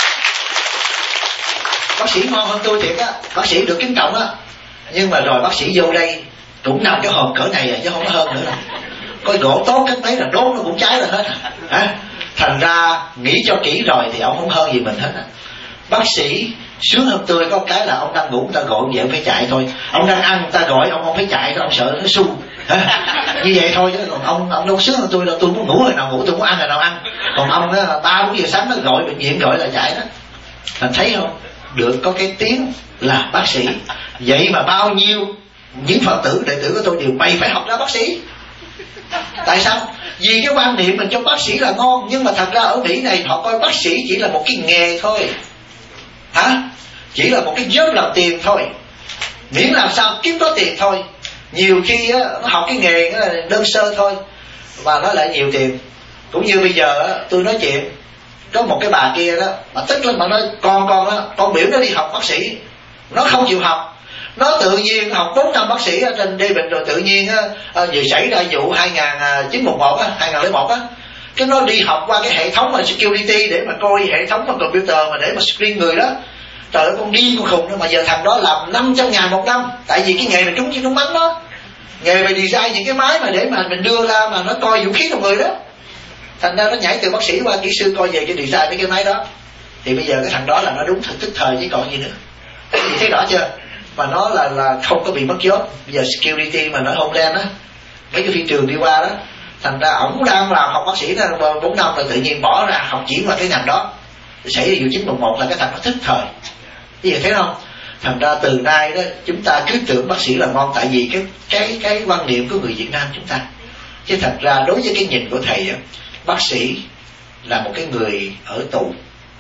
S1: Bác sĩ ngon hơn tôi thiệt á, bác sĩ được kính trọng á, nhưng mà rồi bác sĩ vô đây cũng nằm cái hộp cỡ này à, chứ không có hơn nữa đâu. Coi gỗ tốt cách mấy là đốt nó cũng cháy rồi hết à. Thành ra nghĩ cho kỹ rồi thì ông không hơn gì mình hết á. Bác sĩ sướng hơn tôi có cái là ông đang ngủ người ta gọi vậy ông phải chạy thôi, ông đang ăn người ta gọi ông không phải chạy, ông sợ nó su như vậy thôi. Chứ còn ông ông đâu sướng hơn tôi đâu, tôi muốn ngủ hồi nào ngủ, tôi muốn ăn hồi nào ăn. Còn ông đó ba bốn giờ sáng nó gọi bệnh viện gọi là chạy đó. Thành thấy không, được có cái tiếng là bác sĩ. Vậy mà bao nhiêu những Phật tử đệ tử của tôi đều mày phải học ra bác sĩ. Tại sao? Vì cái quan niệm mình cho bác sĩ là ngon, nhưng mà thật ra ở Mỹ này họ coi bác sĩ chỉ là một cái nghề thôi. Hả? Chỉ là một cái job làm tiền thôi, miễn làm sao kiếm có tiền thôi. Nhiều khi á, nó học cái nghề nó đơn sơ thôi mà nó lại nhiều tiền. Cũng như bây giờ á, tôi nói chuyện có một cái bà kia đó, bà tức lắm, bà nói con con á, con biểu nó đi học bác sĩ, nó không chịu học. Nó tự nhiên học bốn năm bác sĩ ở trên Đê Bình, rồi tự nhiên á, vừa xảy ra vụ hai nghìn chín một một á, hai nghìn lẻ một á, cái nó đi học qua cái hệ thống mà security để mà coi hệ thống mà computer mà để mà screen người đó. Trời ơi, con điên con khùng đó. Mà giờ thằng đó làm năm trăm ngàn một năm, tại vì cái nghề này trúng chiêu trúng bánh đó, nghề về design những cái máy mà để mà mình đưa ra mà nó coi vũ khí trong người đó. Thành ra nó nhảy từ bác sĩ qua kỹ sư coi về cái design mấy cái máy đó. Thì bây giờ cái thằng đó là nó đúng thật tức thời chứ còn gì nữa. Thì thấy rõ chưa? Mà nó là là không có bị mất job. Bây giờ security mà nó Homeland á, mấy cái phi trường đi qua đó, thành ra ổng đang làm học bác sĩ đó bốn năm rồi tự nhiên bỏ ra học chuyển qua cái ngành đó. Xảy ra vụ chín một một là cái thằng nó thức thời. Cái gì thấy không? Thành ra từ nay đó chúng ta cứ tưởng bác sĩ là ngon, tại vì cái cái cái quan niệm của người Việt Nam chúng ta. Chứ thật ra đối với cái nhìn của thầy đó, bác sĩ là một cái người ở tù.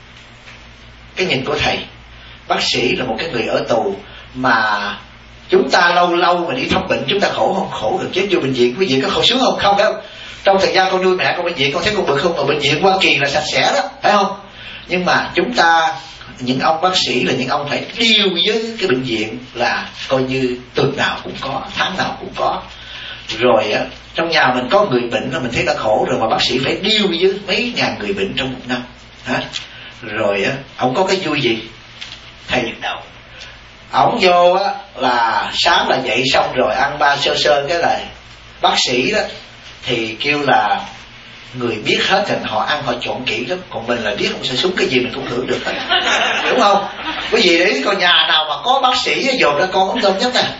S1: Cái nhìn của thầy, bác sĩ là một cái người ở tù mà chúng ta lâu lâu mà đi thăm bệnh chúng ta khổ không? Khổ gần chết. Vô bệnh viện, quý vị có khổ sướng không? Không phải không? Trong thời gian con nuôi mẹ con bệnh viện con thấy con bực không? Mà bệnh viện Hoa Kỳ là sạch sẽ đó, phải không? Nhưng mà chúng ta, những ông bác sĩ là những ông phải deal với cái bệnh viện là coi như tuần nào cũng có, tháng nào cũng có. Rồi á, trong nhà mình có người bệnh mình thấy đã khổ rồi, mà bác sĩ phải deal với mấy ngàn người bệnh trong một năm. Hả? Rồi á, ông có cái vui gì? Thầy nhức đầu. Ông vô á là sáng là dậy xong rồi ăn ba sơ sơ cái là bác sĩ đó thì kêu là người biết hết thì họ ăn họ chọn kỹ lắm. Còn mình là biết không sẽ xuống cái gì mình cũng hưởng được hết. Đúng không? Quý vị để ý coi nhà nào mà có bác sĩ dồn ra con ống tôm nhất nè.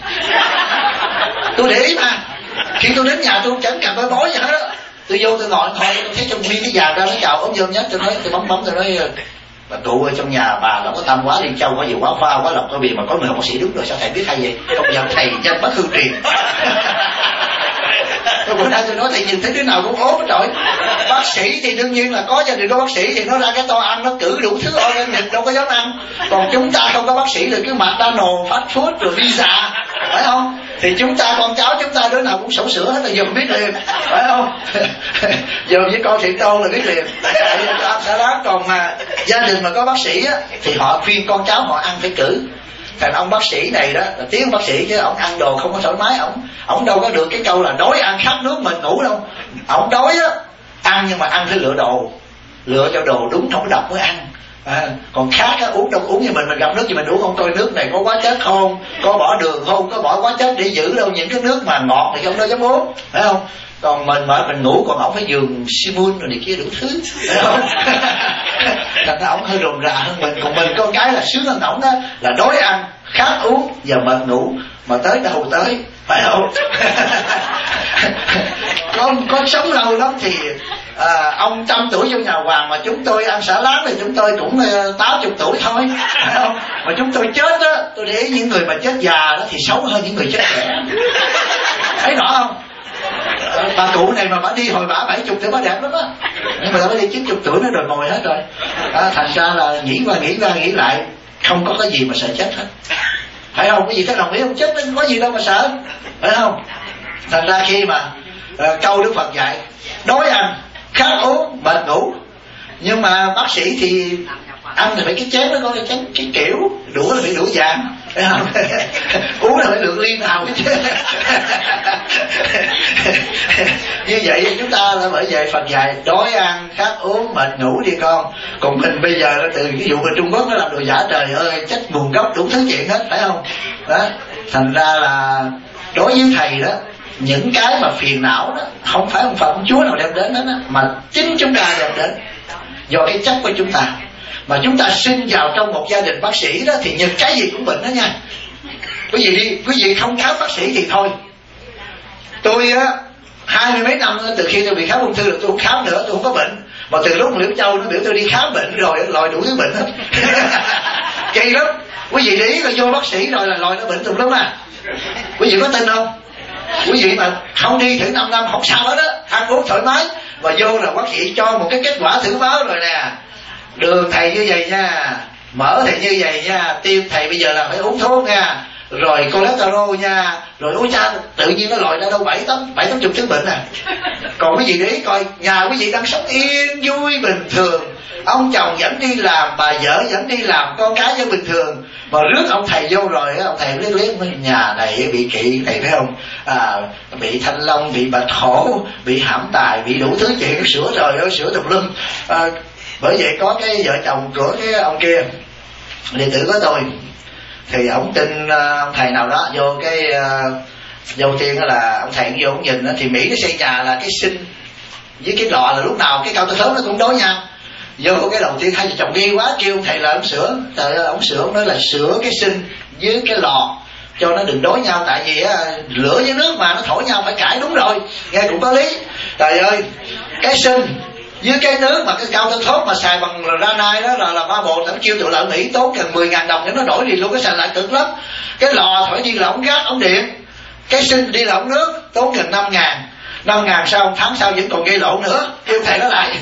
S1: Tôi để ý mà. Khi tôi đến nhà tôi chẳng cần phải bói gì hết á. Tôi vô tôi ngồi thôi, tôi thấy trong nguyên cái già ra nó chào ống tôm nhất, tôi nói tôi bấm bấm tôi nói bà cụ ở trong nhà bà là có tâm quá, đi châu có gì quá khoa quá lọc có bì mà có người bác sĩ đúng rồi, sao thầy biết hay vậy? Không giờ thầy danh bất hư truyền. Tôi bữa nay tôi nói thầy nhìn thấy đứa nào cũng ốm hết rồi. Bác sĩ thì đương nhiên là có gia đình có bác sĩ thì nó ra cái to ăn, nó cử đủ thứ organic đâu có dám ăn. Còn chúng ta không có bác sĩ thì cứ McDonald's, fast food rồi pizza, phải không? Thì chúng ta con cháu chúng ta đứa nào cũng sổ sữa hết là giờ biết liền, phải không? Giờ với con thiện tôn là biết liền. Ăn salad. Còn mà gia đình mà có bác sĩ á, thì họ khuyên con cháu họ ăn phải cử. Thành ông bác sĩ này đó là tiếng bác sĩ chứ ông ăn đồ không có thoải mái, ông ông đâu có được cái câu là đói ăn khát nước mình ngủ đâu. Ông đói á ăn nhưng mà ăn phải lựa đồ, lựa cho đồ đúng không có độc mới ăn. À, còn khác á, uống đâu uống như mình mình gặp nước thì mình uống không coi nước này có quá chất không, có bỏ đường không, có bỏ quá chất để giữ đâu. Những cái nước mà ngọt thì không đâu dám uống, phải không? Còn mình mà mình ngủ còn ổng phải giường simun rồi này kia đủ thứ, phải không? Thành ra ổng hơi rườm rà hơn mình. Còn mình con cái là sướng hơn ổng đó, là đói ăn khát uống giờ mệt ngủ, mà tới đâu tới, phải không? con con sống lâu lắm thì à, ông trăm tuổi vô nhà hoàng mà chúng tôi ăn xả láng thì chúng tôi cũng tám chục tuổi thôi, phải không? Mà chúng tôi chết đó, tôi để ý những người mà chết già đó thì xấu hơn những người chết trẻ, thấy rõ không? Bà cụ này mà bà đi hồi bả bảy chục tuổi bà đẹp lắm á, nhưng mà bà đi chín chục tuổi nó rồi ngồi hết rồi. À, thành ra là nghĩ qua nghĩ qua nghĩ lại không có cái gì mà sợ chết hết, phải không? Cái gì cái đồng ý không chết có gì đâu mà sợ, phải không? Thành ra khi mà à, câu Đức Phật dạy đói ăn khát uống mệt ngủ, nhưng mà bác sĩ thì ăn thì phải cái chén nó có cái chén cái kiểu, đũa là phải đũa vàng, phải không? Uống là phải lượng ly nào cái chứ. Như vậy chúng ta là bởi vậy Phật dạy đói ăn khát uống mệt ngủ đi con. Còn mình bây giờ từ ví dụ bên Trung Quốc nó làm đồ giả trời ơi, chất nguồn gốc đủ thứ chuyện hết, phải không? Đó, thành ra là đối với thầy đó, những cái mà phiền não đó không phải ông Phật ông Chúa nào đem đến đó, đó mà chính chúng ta đem đến do cái chất của chúng ta. Mà chúng ta sinh vào trong một gia đình bác sĩ đó thì nhìn cái gì cũng bệnh đó nha. Quý vị đi, quý vị không khám bác sĩ thì thôi. Tôi á hai mươi mấy năm từ khi tôi bị khám ung thư là tôi không khám nữa, tôi không có bệnh. Mà từ lúc Liễu Châu nó biểu tôi đi khám bệnh rồi lòi đủ thứ bệnh hết. Kỳ lắm. Quý vị để ý là vô bác sĩ rồi là lòi nó bệnh tùm lum à. Quý vị có tin không? Quý vị mà không đi thử năm năm không sao hết đó, ăn uống thoải mái. Và vô là bác sĩ cho một cái kết quả thử máu rồi nè, đường thầy như vậy nha, mỡ thầy như vậy nha, tim thầy bây giờ là phải uống thuốc nha, rồi cholesterol nha, rồi uống cha tự nhiên nó lòi ra đâu bảy tám bảy tám chục chứng bệnh à. Còn quý vị để ý coi, nhà quý vị đang sống yên vui bình thường, ông chồng vẫn đi làm, bà vợ vẫn đi làm, con cái vẫn bình thường, mà rước ông thầy vô rồi ông thầy liếc liếc nhà này bị kỵ thầy, phải không? À, bị thanh long, bị bạch hổ, bị hãm tài, bị đủ thứ chuyện sửa trời ơi sửa tùm lum. À, bởi vậy có cái vợ chồng của cái ông kia, đệ tử của tôi, thì ông tin ông thầy nào đó vô cái uh, đầu tiên đó là ông thầy vô ông nhìn đó, thì Mỹ nó xây nhà là cái sinh với cái lò là lúc nào cái cao to lớn nó cũng đối nhau. Vô cái đầu tiên hai vợ chồng nghi quá kêu ông thầy là ông sửa, trời ơi ông sửa, ông nói là sửa cái sinh với cái lò cho nó đừng đối nhau, tại vì á, lửa với nước mà nó thổi nhau phải cãi, đúng rồi, nghe cũng có lý. Trời ơi cái sinh với cái nước mà cái cao tân thốt mà xài bằng ranai đó là là ba bộ thẩm chiêu tự lợi Mỹ tốn gần mười ngàn đồng để nó đổi đi luôn, cái xài lại cực lắm. Cái lò phải đi là ống gác ống điện, cái sinh đi là ống nước tốn gần năm ngàn. Năm ngàn sau tháng sau vẫn còn gây lộn nữa, kêu thầy nó lại.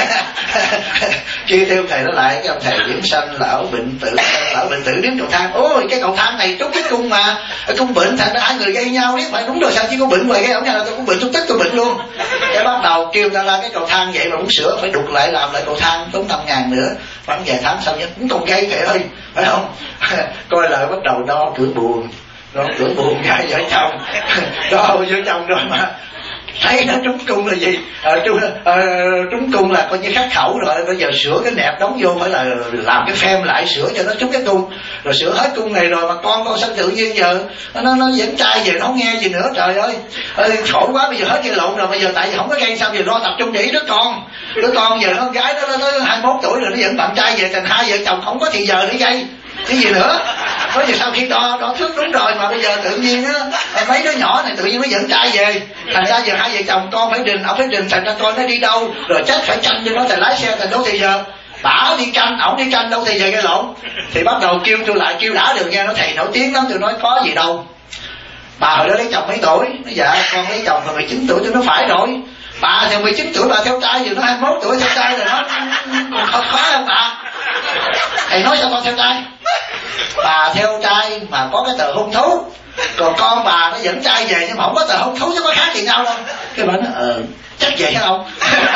S1: Kêu theo thầy nó lại, cái ông thầy điểm sanh lão bệnh tử, lão bệnh tử đến cầu thang. Ôi cái cầu thang này trúng cái cung mà, cung bệnh thành ra hai người gây nhau đấy, phải đúng rồi, sao chứ có bệnh vậy, cái ông nhà là tôi cũng bệnh, tôi tức tôi bệnh luôn. Cái bắt đầu kêu ta ra cái cầu thang vậy mà muốn sửa phải đục lại làm lại cầu thang tốn năm ngàn nữa. Khoảng vài tháng sau vẫn cũng còn gây thầy ơi, phải không? Coi lại bắt đầu đo cửa buồn, đo cửa buồn hai vợ chồng, đo vợ chồng rồi mà thấy nó trúng cung là gì? À, trúng, à, trúng cung là coi như khắc khẩu rồi, bây giờ sửa cái nẹp đóng vô phải là làm cái phêm lại sửa cho nó trúng cái cung, rồi sửa hết cung này rồi mà con con sanh tự nhiên giờ nó nó dẫn trai về nó không nghe gì nữa, trời ơi, ơi khổ quá, bây giờ hết gây lộn rồi, bây giờ tại vì không có gây sao giờ lo tập trung để ý đứa con, đứa con giờ nó con gái đó nó tới hai mươi mốt tuổi rồi nó dẫn bạn trai về, thành hai vợ chồng không có thì giờ để gây cái gì nữa. Nói giờ sau khi đo đo thước đúng rồi mà bây giờ tự nhiên á mấy đứa nhỏ này tự nhiên nó dẫn trai về, thành ra giờ hai vợ chồng con phải đình, ông phải đình, thành ra con nó đi đâu rồi chắc phải canh cho nó, thành lái xe thành đâu thì giờ bả đi canh, ổng đi canh đâu thì giờ gây lộn. Thì bắt đầu kêu tôi lại, kêu đã được nghe, nó thầy nổi tiếng lắm, tôi nói có gì đâu, Bà hồi đó lấy chồng mấy tuổi? Nó dạ con lấy chồng hồi mười chín tuổi. Tôi nói phải rồi, bà thì mười chín tuổi bà theo trai, giờ nó hai mươi mốt tuổi theo trai rồi, nó khó, khó không bà? Thầy nói sao con theo trai? Bà theo trai mà có cái tờ hôn thú, còn con bà nó dẫn trai về nhưng mà không có tờ hôn thú, chứ có khác gì nhau đâu. Cái bà nói ờ chắc vậy hả ông?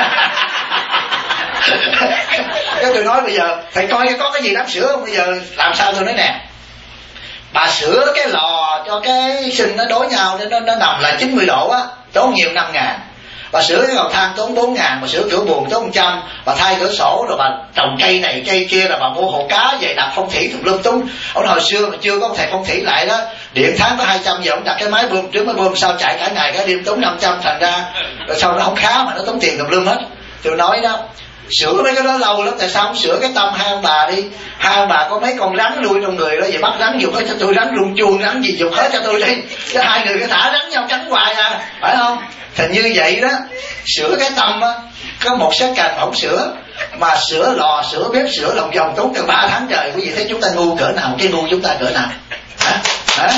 S1: Cái tôi nói bây giờ thầy coi có cái gì đáng sửa không? Bây giờ làm sao? Tôi nói nè, bà sửa cái lò cho cái sinh nó đối nhau để nó, nó nằm là chín mươi độ á, tốn nhiều năm ngàn. Bà sửa cái cầu thang tốn bốn ngàn, bà sửa cửa buồng tốn một trăm, bà thay cửa sổ, rồi bà trồng cây này cây kia, là bà mua hồ cá về đặt phong thủy tùm lum túng. Ông hồi xưa mà chưa có thầy phong thủy lại đó, điện tháng có hai trăm, giờ ông đặt cái máy bơm trước máy bơm sau chạy cả ngày cả đêm tốn năm trăm, thành ra rồi sau nó không khá mà nó tốn tiền tùm lum hết. Tôi nói đó, sửa mấy cái đó lâu lắm, tại sao không sửa cái tâm hai ông bà đi? Hai ông bà có mấy con rắn nuôi trong người đó, vậy bắt rắn dục hết cho tôi, rắn rung chuông rắn gì dục hết cho tôi đi, chứ hai người cứ thả rắn nhau tránh hoài à, phải không? Thành như vậy đó, sửa cái tâm á, có một số cành không sửa, mà sửa lò, sửa bếp, sửa lòng vòng tốn từ ba tháng trời. Quý vị thấy chúng ta ngu cỡ nào? Cái ngu chúng ta cỡ nào? Hả? Hả?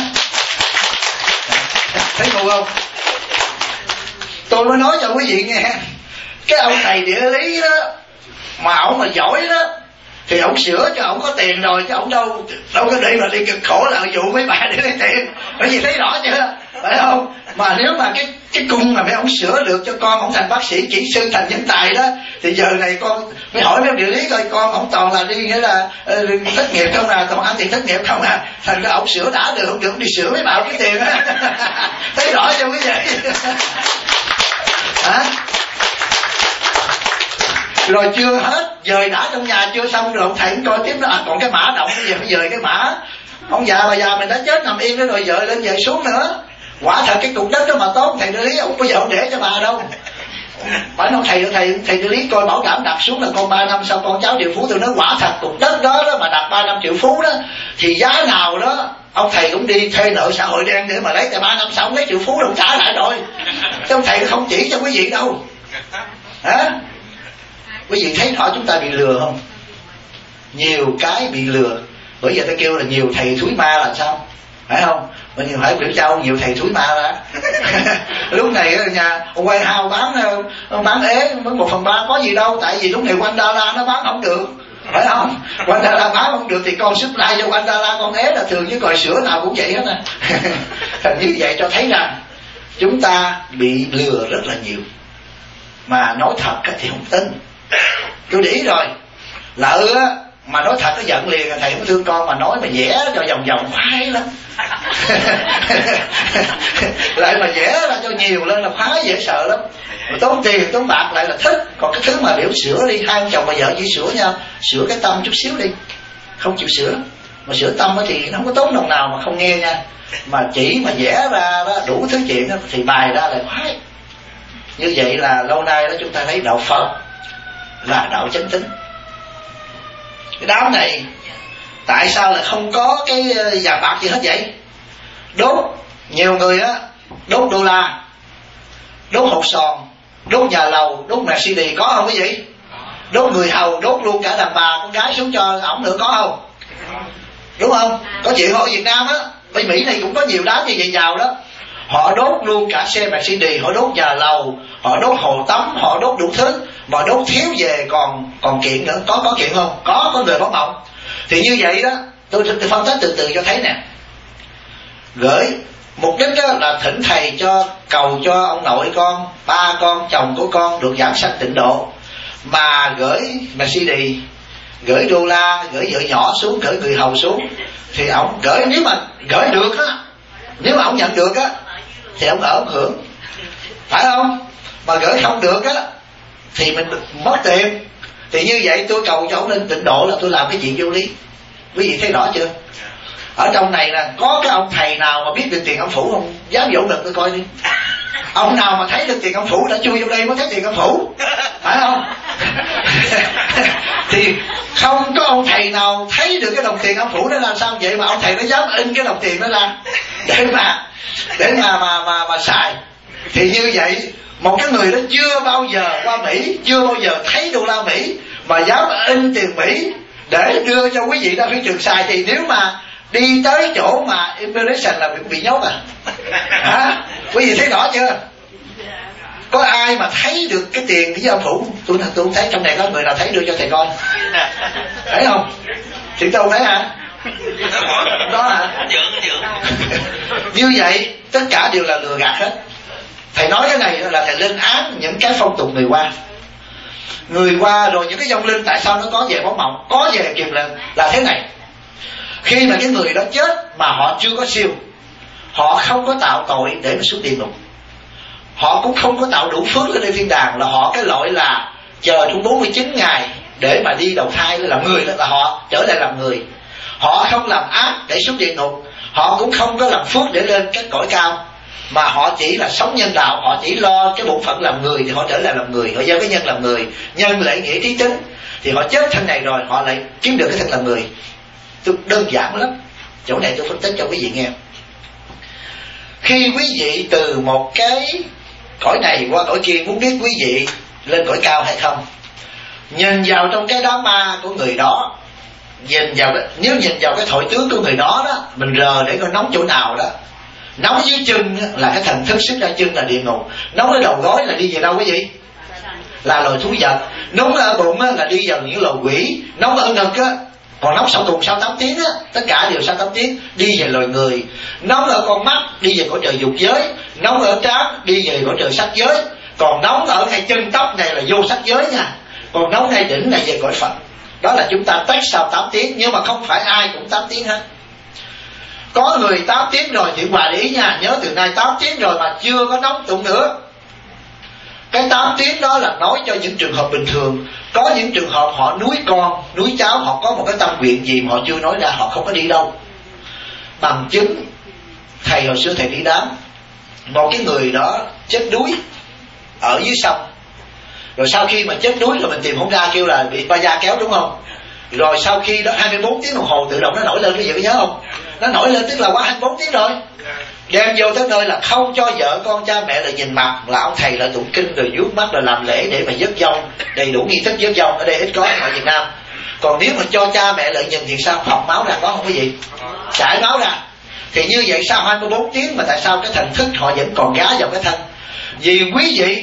S1: Thấy ngu không? Tôi mới nói cho quý vị nghe, cái ông thầy địa lý đó mà ổng mà giỏi đó thì ổng sửa cho ổng có tiền rồi, chứ ổng đâu đâu có đi mà đi cực khổ lợi dụng mấy bà để lấy tiền. Bởi vì thấy rõ chưa, phải không? Mà nếu mà cái cái cung mà mấy ông sửa được cho con ổng thành bác sĩ, kỹ sư, thành nhân tài đó, thì giờ này con mới hỏi mấy địa lý coi con ổng toàn là đi nghĩa là uh, thất nghiệp không à, toàn ăn tiền thất nghiệp không à, thành ra ổng sửa đã được, không được đi sửa mấy bà cái tiền á. Thấy rõ chưa quý vị? Hả? Rồi chưa hết, dời đã trong nhà chưa xong rồi ông thầy cũng coi tiếp nó, à, còn cái mã động bây giờ phải dời cái mã. Ông già bà già mình đã chết nằm yên đó rồi, dời lên dời xuống nữa. Quả thật cái cục đất đó mà tốt, thầy địa lý ông bây giờ ông để cho bà đâu. Phải không thầy? Thầy thầy địa lý coi bảo đảm đặt xuống là con ba năm sau con cháu triệu phú. Tôi nói quả thật cục đất đó, đó mà đặt ba năm triệu phú đó, thì giá nào đó ông thầy cũng đi thuê nợ xã hội đen để mà lấy, tại ba năm sau ông lấy triệu phú rồi ông trả lại rồi. Chứ ông thầy không chỉ cho quý vị đâu. Hả? Quý vị thấy rõ chúng ta bị lừa không? Nhiều cái bị lừa. Bởi giờ ta kêu là nhiều thầy thúi ma là sao? Phải không? Mà nhiều hỏi biểu châu nhiều thầy thúi ma ra. Lúc này ở nhà ông quay hao bán bán ế bán một phần ba có gì đâu, tại vì lúc này quanh Đà La nó bán không được, phải không? Quanh Đà La bán không được thì con supply cho quanh Đà La con ế là thường, chứ còi sữa nào cũng vậy hết à. Thành như vậy cho thấy rằng chúng ta bị lừa rất là nhiều, mà nói thật thì không tin. Tôi để ý rồi, lỡ á mà nói thật nó giận liền, thầy cũng thương con, mà nói mà vẽ cho vòng vòng khoái lắm. Lại mà vẽ ra cho nhiều lên là khoái dễ sợ lắm, mà tốn tiền tốn bạc lại là thích. Còn cái thứ mà biểu sửa đi, hai ông chồng bà vợ chỉ sửa nhau, sửa cái tâm chút xíu đi, không chịu sửa. Mà sửa tâm thì nó không có tốn đồng nào mà không nghe nha, mà chỉ mà vẽ ra đó đủ thứ chuyện đó, thì bài ra lại khoái. Như vậy là lâu nay đó chúng ta thấy đạo Phật là đạo chánh tín. Cái đám này tại sao lại không có cái vàng bạc gì hết vậy? Đốt nhiều người á, đốt đô la, đốt hột sòn, đốt nhà lầu, đốt Mercedes, có không quý vị? Đốt người hầu, đốt luôn cả đàn bà con gái xuống cho ổng nữa, có không? Đúng không? Có chuyện ở Việt Nam á, bên Mỹ này cũng có nhiều đám như vậy giàu đó. Họ đốt luôn cả xe Mercedes, họ đốt nhà lầu, họ đốt hồ tắm, họ đốt đủ thứ, mà đốt thiếu về còn còn kiện nữa. Có có kiện không? Có, có người báo mộng. Thì như vậy đó, tôi, tôi phân tích từ từ cho thấy nè. Gửi mục đích đó là thỉnh thầy cho cầu cho ông nội con, ba con, chồng của con được giảng sanh tịnh độ. Mà gửi Mercedes, gửi đô la, gửi vợ nhỏ xuống, gửi người hầu xuống, thì ông gửi, nếu mà gửi được á, nếu mà ông nhận được á thì ông ở ông hưởng, phải không? Mà gửi không được á thì mình mất tiền. Thì như vậy tôi cầu cho ông lên tịnh độ là tôi làm cái chuyện vô lý. Quý vị thấy rõ chưa? Ở trong này là có cái ông thầy nào mà biết được tiền ông phủ không? Dám dỗ được tôi coi đi. Ông nào mà thấy được tiền ông phủ đã chui vô đây mới thấy tiền ông phủ, phải không? Thì không có ông thầy nào thấy được cái đồng tiền ông phủ đó làm sao vậy mà ông thầy nó dám in cái đồng tiền đó ra để mà để mà mà mà, mà xài. Thì như vậy một cái người đó chưa bao giờ qua Mỹ, chưa bao giờ thấy đô la Mỹ mà dám in tiền Mỹ để đưa cho quý vị ra phía trường xài, thì nếu mà đi tới chỗ mà immigration là bị, bị nhốt à. Hả? Quý vị thấy rõ chưa? Có ai mà thấy được cái tiền với ông Phủ? Tôi tôi không thấy. Trong này có người nào thấy đưa cho thầy coi? Thấy không? Chị tôi thấy hả? Đó hả? Như vậy tất cả đều là lừa gạt hết. Thầy nói cái này là thầy lên án những cái phong tục người qua. Người qua rồi những cái vong linh tại sao nó có về bóng mộng, có về kiềm lệnh là thế này. Khi mà cái người đó chết mà họ chưa có siêu, họ không có tạo tội để mà xuống địa ngục, họ cũng không có tạo đủ phước lên đây thiên đàng, là họ cái loại là chờ trong bốn mươi chín ngày để mà đi đầu thai làm người, đó là họ trở lại làm người. Họ không làm ác để xuống địa ngục, họ cũng không có làm phước để lên các cõi cao, mà họ chỉ là sống nhân đạo, họ chỉ lo cái bổn phận làm người thì họ trở lại làm người, họ gieo cái nhân làm người, nhân lễ nghĩa trí tính, thì họ chết thân này rồi họ lại kiếm được cái thân làm người. Tôi đơn giản lắm, chỗ này tôi phân tích cho quý vị nghe. Khi quý vị từ một cái cõi này qua cõi kia muốn biết quý vị lên cõi cao hay không, nhìn vào trong cái đám ma của người đó, nhìn vào cái, nếu nhìn vào cái thổi tướng của người đó đó, mình rờ để coi nóng chỗ nào đó. Nóng dưới chân là cái thần thức sức ra chân là địa ngục, nóng ở đầu gối là đi về đâu quý vị? Là loài thú vật. Nóng ở bụng là đi vào những loài quỷ. Nóng ở ngực á, còn nóng sau cùng sau tám tiếng á, tất cả đều sau tám tiếng đi về loài người. Nóng ở con mắt đi về cõi trời dục giới, nóng ở trán đi về cõi trời sắc giới, còn nóng ở ngay chân tóc này là vô sắc giới nha, còn nóng ngay đỉnh này về cõi Phật. Đó là chúng ta tách sau tám tiếng, nhưng mà không phải ai cũng tám tiếng hết. Có người tám tiếng rồi thì hòa để ý nha, nhớ từ nay tám tiếng rồi mà chưa có nóng tụng nữa. Cái tám tiếng đó là nói cho những trường hợp bình thường. Có những trường hợp họ nuôi con, nuôi cháu, họ có một cái tâm nguyện gì mà họ chưa nói ra, họ không có đi đâu. Bằng chứng, thầy hồi xưa thầy đi đám, một cái người đó chết đuối ở dưới sông. Rồi sau khi mà chết đuối rồi mình tìm không ra, kêu là bị ba gia kéo đúng không? Rồi sau khi đó hai mươi bốn tiếng đồng hồ tự động nó nổi lên, quý vị có nhớ không? Nó nổi lên tức là quá hai mươi bốn tiếng rồi. Đem vô tới nơi là không cho vợ con cha mẹ lại nhìn mặt, là ông thầy lại tụng kinh rồi vuốt mắt rồi làm lễ để mà dớt dông, đầy đủ nghi thức dớt dông. Ở đây ít có ở Việt Nam. Còn nếu mà cho cha mẹ lại nhìn thì sao? Phọc máu ra có không quý vị? Chảy máu ra. Thì như vậy sau hai mươi bốn tiếng mà tại sao cái thần thức họ vẫn còn gá vào cái thân? Vì quý vị,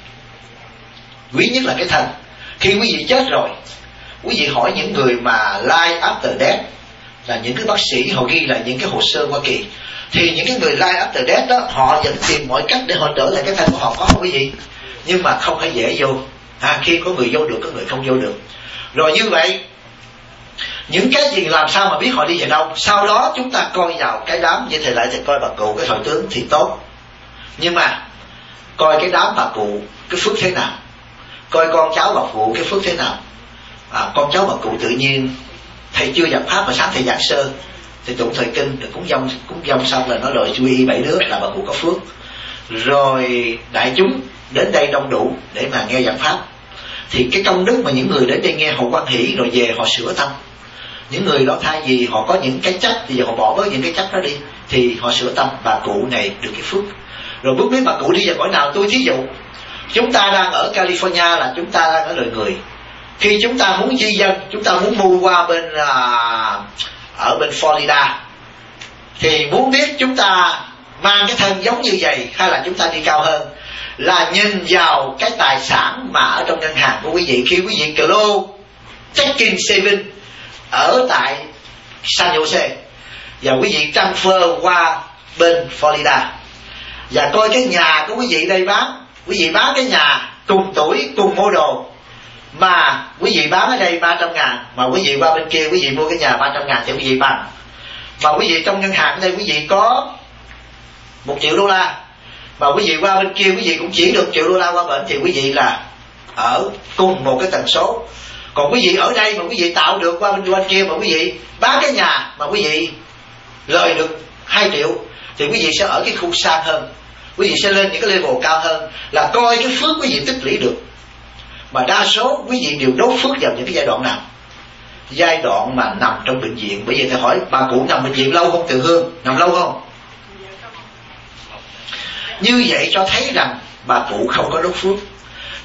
S1: quý nhất là cái thân. Khi quý vị chết rồi, quý vị hỏi những người mà life after death, là những cái bác sĩ họ ghi lại những cái hồ sơ Hoa Kỳ, thì những cái người life after death đó họ vẫn tìm mọi cách để họ trở lại cái thân của họ, có không quý vị? Nhưng mà không phải dễ vô. À, khi có người vô được, có người không vô được. Rồi như vậy, những cái gì làm sao mà biết họ đi về đâu? Sau đó chúng ta coi vào cái đám, như thầy lại thì coi bà cụ cái thổi tướng thì tốt. Nhưng mà coi cái đám bà cụ cái phước thế nào, coi con cháu bà cụ cái phước thế nào. À, con cháu bà cụ tự nhiên thầy chưa nhập pháp mà sáng thầy giảng sơ, thì tụng thời kinh rồi cúng dông, cúng dông xong là nói rồi chú y bảy đứa là bà cụ có phước. Rồi đại chúng đến đây đông đủ để mà nghe giảng pháp, thì cái công đức mà những người đến đây nghe họ quan hỷ rồi về họ sửa tâm. Những người đó thay vì họ có những cái chấp thì giờ họ bỏ bớt những cái chấp đó đi, thì họ sửa tâm, bà cụ này được cái phước. Rồi bước biết bà cụ đi vào cõi nào. Tôi thí dụ chúng ta đang ở California là chúng ta đang ở đời người. Khi chúng ta muốn di dân, chúng ta muốn mua qua bên à, ở bên Florida, thì muốn biết chúng ta mang cái thân giống như vậy hay là chúng ta đi cao hơn, là nhìn vào cái tài sản mà ở trong ngân hàng của quý vị. Khi quý vị close checking saving ở tại San Jose và quý vị transfer qua bên Florida, và coi cái nhà của quý vị đây bán, quý vị bán cái nhà cùng tuổi cùng mô đồ mà quý vị bán ở đây ba trăm ngàn, mà quý vị qua bên kia quý vị mua cái nhà ba trăm ngàn thì quý vị bằng. Mà quý vị trong ngân hàng ở đây quý vị có một triệu đô la, mà quý vị qua bên kia quý vị cũng chỉ được triệu đô la qua bển, thì quý vị là ở cùng một cái tần số. Còn quý vị ở đây mà quý vị tạo được qua bên, bên kia mà quý vị bán cái nhà mà quý vị lời được hai triệu, thì quý vị sẽ ở cái khu sang hơn, quý vị sẽ lên những cái level cao hơn, là coi cái phước quý vị tích lũy được. Mà đa số quý vị đều đốt phước vào những cái giai đoạn nào? Giai đoạn mà nằm trong bệnh viện. Bởi vì thầy hỏi bà cụ nằm bệnh viện lâu không Từ Hương? Nằm lâu không? Như vậy cho thấy rằng bà cụ không có đốt phước.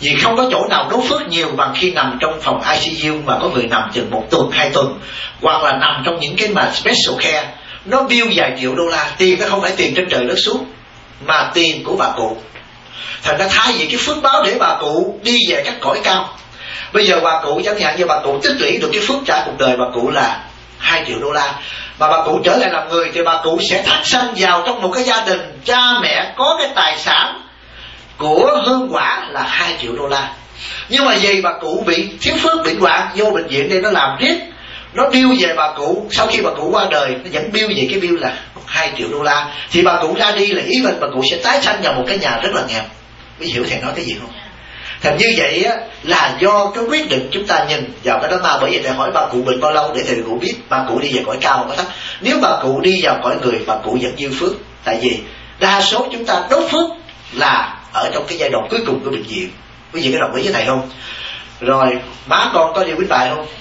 S1: Vì không có chỗ nào đốt phước nhiều bằng khi nằm trong phòng I C U mà có người nằm chừng một tuần, hai tuần, hoặc là nằm trong những cái mà special care. Nó bill vài triệu đô la. Tiền nó không phải tiền trên trời đất xuống, mà tiền của bà cụ. Thành ra thay vì cái phước báo để bà cụ đi về các cõi cao, bây giờ bà cụ chẳng hạn như bà cụ tích lũy được cái phước trả cuộc đời bà cụ là hai triệu đô la, mà bà cụ trở lại làm người thì bà cụ sẽ thác sanh vào trong một cái gia đình cha mẹ có cái tài sản của hương quả là hai triệu đô la. Nhưng mà vì bà cụ bị thiếu phước, bị hoạn, vô bệnh viện đây nó làm riết, nó bill về bà cụ, sau khi bà cụ qua đời nó vẫn bill về cái bill là hai triệu đô la. Thì bà cụ ra đi là ý mình bà cụ sẽ tái sanh vào một cái nhà rất là nghèo. Quý hiểu thầy nói cái gì không? Thành như vậy á, là do cái quyết định chúng ta nhìn vào cái đó mà. Bởi vậy thầy hỏi bà cụ bệnh bao lâu để thầy cụ biết bà cụ đi về cõi cao có thấp. Nếu bà cụ đi vào cõi người, bà cụ vẫn dư phước. Tại vì đa số chúng ta đốt phước là ở trong cái giai đoạn cuối cùng của bệnh viện. Quý vị có đồng ý với thầy không? Rồi má con có đi quýnh bài không?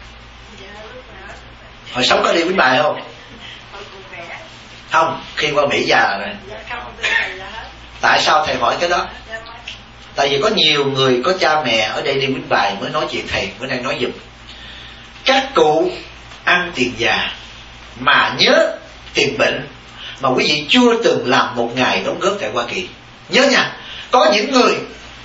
S1: Hồi sống có đi quýnh bài không? Không, khi qua Mỹ già rồi. Tại sao thầy hỏi cái đó? Tại vì có nhiều người có cha mẹ ở đây đi quýnh bài mới nói chuyện thầy, bữa nay nói giùm. Các cụ ăn tiền già mà nhớ tiền bệnh, mà quý vị chưa từng làm một ngày đóng góp tại Hoa Kỳ. Nhớ nha, có những người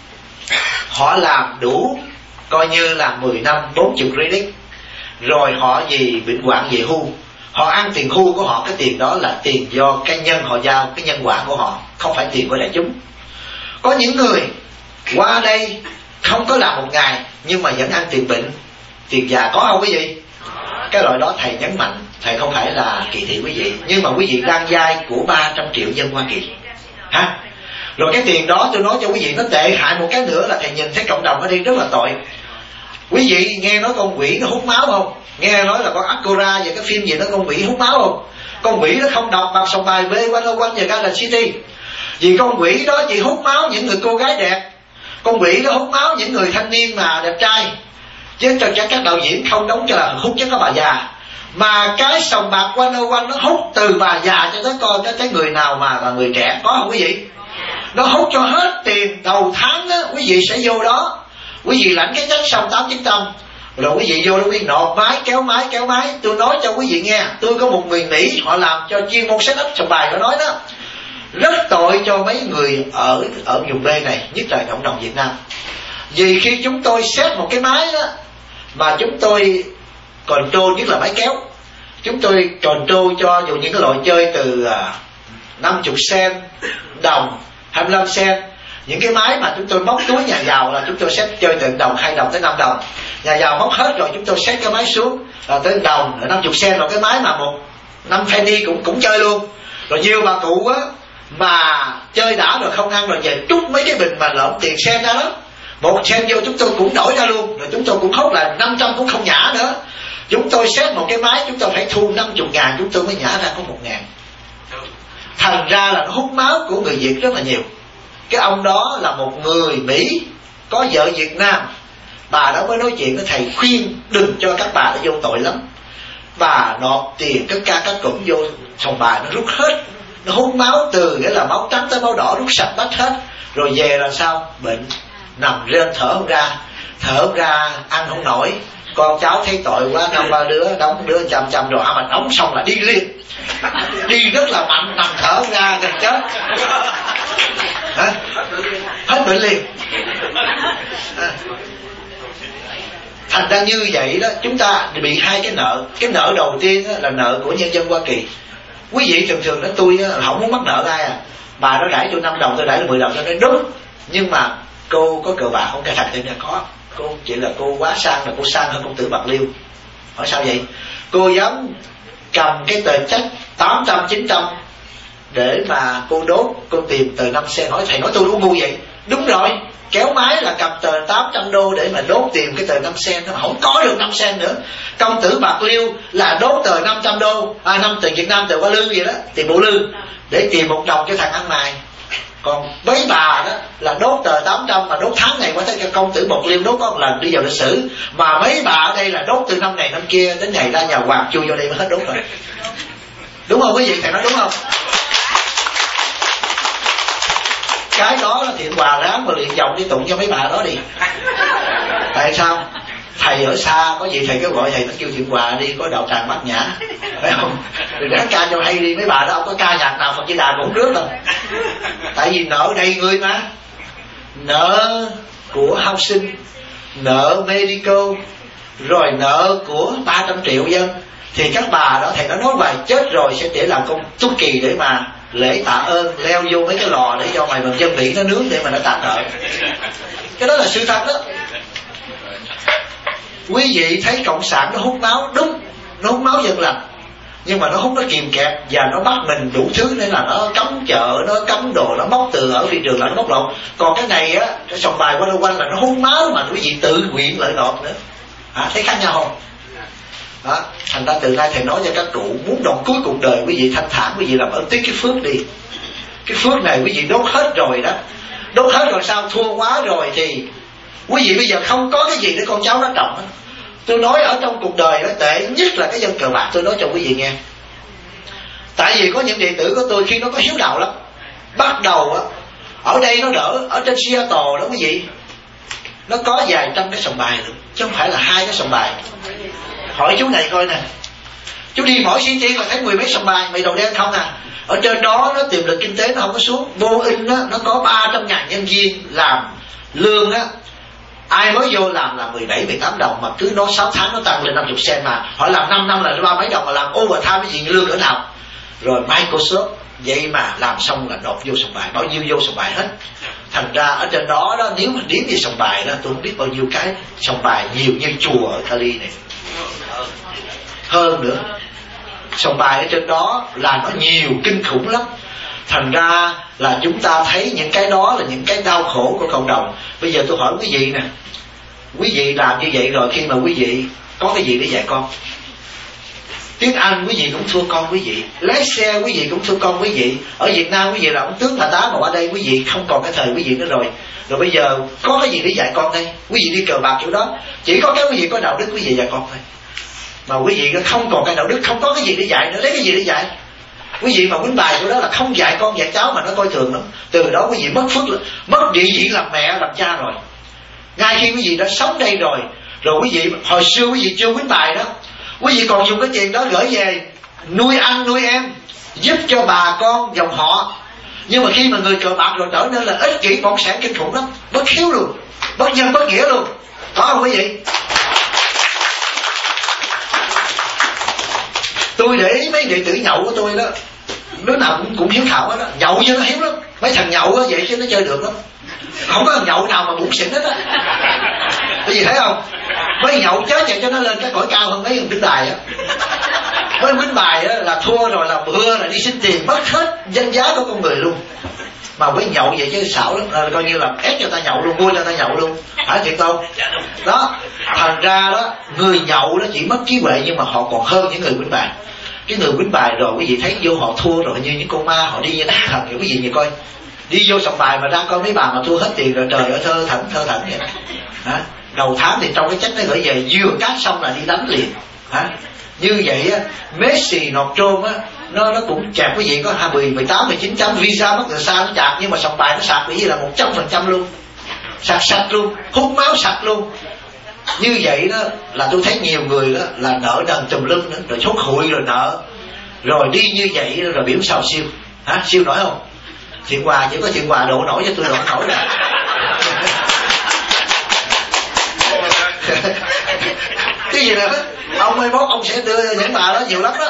S1: họ làm đủ coi như là mười năm, bốn mươi credit, rồi họ vì bệnh hoạn về hưu, họ ăn tiền hưu của họ, cái tiền đó là tiền do cái nhân họ giao, cái nhân quả của họ, không phải tiền của đại chúng. Có những người qua đây không có làm một ngày nhưng mà vẫn ăn tiền bệnh, tiền già, có không quý vị? Cái loại đó thầy nhấn mạnh, thầy không phải là kỳ thị quý vị, nhưng mà quý vị đang vay của ba trăm triệu dân Hoa Kỳ ha. Rồi cái tiền đó tôi nói cho quý vị nó tệ hại một cái nữa là thầy nhìn thấy cộng đồng ở đây rất là tội. Quý vị nghe nói con quỷ nó hút máu không? Nghe nói là con Acura về cái phim gì nó con quỷ hút máu không? Con quỷ nó không đọc bằng sòng bài B quanh ô quanh về Garden City. Vì con quỷ đó chỉ hút máu những người cô gái đẹp, con quỷ nó hút máu những người thanh niên mà đẹp trai, chứ cho các đạo diễn không đóng cho là hút chứ có bà già. Mà cái sòng bạc quanh ô quanh nó hút từ bà già cho tới con cho tới người nào mà là người trẻ, có không quý vị? Nó hút cho hết tiền đầu tháng đó, quý vị sẽ vô đó, quý vị lãnh cái check xong tám chín trăm, rồi quý vị vô đó quý vị nộp máy, kéo máy, kéo máy. Tôi nói cho quý vị nghe, tôi có một người Mỹ họ làm cho chuyên môn set up sòng bài, họ nói đó rất tội cho mấy người ở ở vùng B này, nhất là cộng đồng Việt Nam. Vì khi chúng tôi set một cái máy đó mà chúng tôi control, nhất là máy kéo, chúng tôi control cho dù những cái loại chơi từ năm mươi cent, đồng, hai mươi lăm cent, những cái máy mà chúng tôi móc túi nhà giàu là chúng tôi set chơi từ đồng, hai đồng tới năm đồng. Nhà giàu móc hết rồi chúng tôi set cái máy xuống là tới đồng, năm mươi cent, rồi cái máy mà một năm penny cũng cũng chơi luôn. Rồi nhiều bà cụ á mà chơi đã rồi không ăn rồi về trút mấy cái bình mà lộn tiền sen ra đó, một sen vô chúng tôi cũng đổi ra luôn, rồi chúng tôi cũng hốt là năm trăm cũng không nhả nữa. Chúng tôi xét một cái máy chúng tôi phải thu năm mươi ngàn chúng tôi mới nhả ra có một ngàn. Thành ra là nó hút máu của người Việt rất là nhiều. Cái ông đó là một người Mỹ có vợ Việt Nam, bà đó mới nói chuyện với thầy khuyên đừng cho các bà nó vô tội lắm. Bà nộp tiền các ca các cụm vô sòng bài nó rút hết, nó hút máu từ nghĩa là máu trắng tới máu đỏ, rút sạch bách hết. Rồi về là sao? Bệnh, nằm lên thở không ra, thở không ra, ăn không nổi. Con cháu thấy tội quá, năm ba đứa đóng đứa chăm chăm rồi mà đóng xong là đi liền, đi rất là mạnh, nằm thở không ra gần chết. Hả? Hết bệnh liền. À. Thành ra như vậy đó, chúng ta bị hai cái nợ. Cái nợ đầu tiên là nợ của nhân dân Hoa Kỳ. Quý vị thường thường nói tôi không muốn mắc nợ ai à, bà nó đãi tôi năm đồng tôi đãi tôi mười đồng, tôi nói đúng. Nhưng mà cô có cờ bạc không? Cái thằng tên là có. Cô chỉ là cô quá sang, là cô sang hơn công tử Bạc Liêu. Hỏi sao vậy? Cô dám cầm cái tờ check tám trăm chín trăm để mà cô đốt, cô tìm tờ năm sen. Hỏi thầy nói tôi đúng ngu vậy? Đúng rồi, kéo máy là cầm tờ tám trăm đô để mà đốt tìm cái tờ năm sen, nó không có được năm sen nữa. Công tử Bạc Liêu là đốt tờ năm trăm đô, à năm tờ Việt Nam, tờ qua lư vậy đó, tiền bộ lư, để tìm một đồng cho thằng ăn mày. Còn mấy bà đó là đốt tờ tám trăm mà đốt tháng này qua tới cho công tử Bạc Liêu đốt có một lần đi vào lịch sử. Mà mấy bà ở đây là đốt từ năm này năm kia đến ngày ra nhà Hoàng chui vào đây mới hết đốt rồi. Đúng không quý vị? Thầy nói đúng không? Cái đó là Thiện Hòa ráng mà luyện giọng đi tụng cho mấy bà đó đi. Tại sao? Thầy ở xa, có gì thầy cứ gọi thầy nó kêu Thiện Hòa đi, có đạo tràng Bát Nhã, phải không? Đừng ráng ca cho hay đi, mấy bà đó không có ca nhạc nào Phật Di Đà cũng trước đâu. Tại vì nợ đầy người mà, nợ của housing, nợ medical, rồi nợ của ba trăm triệu dân. Thì các bà đó thầy nó nói bài chết rồi sẽ để làm công Túc Kỳ để mà lễ tạ ơn, leo vô mấy cái lò để cho mày bằng dân vị nó nướng để mà nó tạ nợ. Cái đó là sự thật đó. Quý vị thấy cộng sản nó hút máu, đúng, nó hút máu dân lành, nhưng mà nó hút nó kìm kẹp và nó bắt mình đủ thứ, nên là nó cấm chợ, nó cấm đồ, nó móc từ ở thị trường là nó bóc lột. Còn cái này á, cái sòng bài quanh quanh là nó hút máu mà quý vị tự nguyện lợi nộp nữa. À, thấy khác nhau không? Đó. Thành ra từ nay thầy nói cho các cụ, muốn đoạn cuối cuộc đời quý vị thanh thản, quý vị làm ơn tiếc cái phước đi. Cái phước này quý vị đốt hết rồi đó, đốt hết rồi sao? Thua quá rồi thì quý vị bây giờ không có cái gì để con cháu nó trồng đó. Tôi nói ở trong cuộc đời đó tệ nhất là cái dân cờ bạc. Tôi nói cho quý vị nghe, tại vì có những đệ tử của tôi khi nó có hiếu đạo lắm, bắt đầu á, ở đây nó đỡ, ở trên Seattle đó quý vị, nó có vài trăm cái sòng bài được, chứ không phải là hai cái sòng bài. Hỏi chú này coi nè, chú đi mỗi city là thấy mười mấy sòng bài, mày đầu đen không à? Ở trên đó nó tiềm lực kinh tế nó không có xuống. Vô In á, nó có ba trăm ngàn nhân viên làm lương á, ai mới vô làm là mười bảy mười tám đồng, mà cứ nó sáu tháng nó tăng lên năm mươi sen, mà họ làm năm năm là ba mấy đồng, mà làm overtime cái gì lương cỡ nào. Rồi Microsoft vậy mà làm xong là nộp vô sòng bài, bao nhiêu vô sòng bài hết. Thành ra ở trên đó đó, nếu mà điếm về sòng bài đó, tôi không biết bao nhiêu cái sòng bài nhiều như chùa ở Cali này, hơn nữa. Sòng bài ở trên đó là nó nhiều kinh khủng lắm. Thành ra là chúng ta thấy những cái đó là những cái đau khổ của cộng đồng. Bây giờ tôi hỏi quý vị nè, quý vị làm như vậy rồi, khi mà quý vị có cái gì để dạy con? Tiếng Anh quý vị cũng thua con quý vị, lái xe quý vị cũng thua con quý vị. Ở Việt Nam quý vị là ông tướng bà tá, mà ở đây quý vị không còn cái thời quý vị nữa rồi. Rồi bây giờ có cái gì để dạy con đây? Quý vị đi cờ bạc chỗ đó, chỉ có cái quý vị có đạo đức quý vị dạy con thôi. Mà quý vị không còn cái đạo đức, không có cái gì để dạy nữa, lấy cái gì để dạy? Quý vị mà quýnh bài chỗ đó là không dạy con dạy cháu mà nó coi thường lắm. Từ đó quý vị mất phước, mất địa vị làm mẹ làm cha rồi. Ngay khi quý vị đã sống đây rồi, rồi quý vị hồi xưa quý vị chưa quýnh bài đó, quý vị còn dùng cái tiền đó gửi về nuôi ăn nuôi em, giúp cho bà con dòng họ. Nhưng mà khi mà người cờ bạc rồi trở nên là ích kỷ bỏng sản kinh khủng lắm, bất hiếu luôn, bất nhân bất nghĩa luôn, có không quý vị? Tôi để ý mấy đệ tử nhậu của tôi đó, đứa nào cũng, cũng hiếu thảo hết đó, nhậu chứ nó hiếu lắm. Mấy thằng nhậu đó vậy chứ nó chơi được lắm, không có thằng nhậu nào mà bụng xịn hết á. Cái gì thấy không? Mấy nhậu chết vậy cho nó lên cái cõi cao hơn mấy thằng đứng đài á. Với quýnh bài á là thua rồi là bưa là đi xin tiền, mất hết danh giá của con người luôn. Mà với nhậu vậy chứ xảo lắm, à, coi như là ép cho ta nhậu luôn, mua cho ta nhậu luôn, phải thiệt không? Đó, thành ra đó, người nhậu đó chỉ mất trí huệ nhưng mà họ còn hơn những người quýnh bài. Cái người quýnh bài rồi quý vị thấy vô họ thua rồi như những con ma, họ đi như thằng thần vậy. Quý vị nhìn coi, đi vô sòng bài mà ra coi mấy bà mà thua hết tiền rồi, trời ơi thơ thẩn thơ thẩn vậy. Hả? Đầu tháng thì trong cái check nó gửi về, vừa cát xong là đi đánh liền. Hả? Như vậy á, Messi nọt trôn á, nó nó cũng chạc quý vị có hai mươi, mười tám, mười chín trăm visa mất từ xa nó chạc, nhưng mà sòng bài nó sạc quý vị là một trăm phần trăm luôn, sạc sạch luôn, hút máu sạch luôn. Như vậy đó là tôi thấy nhiều người đó là nợ nần tùm lum nữa, rồi chốt hụi rồi nợ, rồi đi như vậy rồi biểu sao siêu, hả? Siêu nổi không? Thiện Hòa chỉ có Thiện Hòa độ nổi cho tôi độ nổi rồi. Cái gì nữa? Ông mai mốt ông sẽ đưa những bà đó nhiều lắm đó.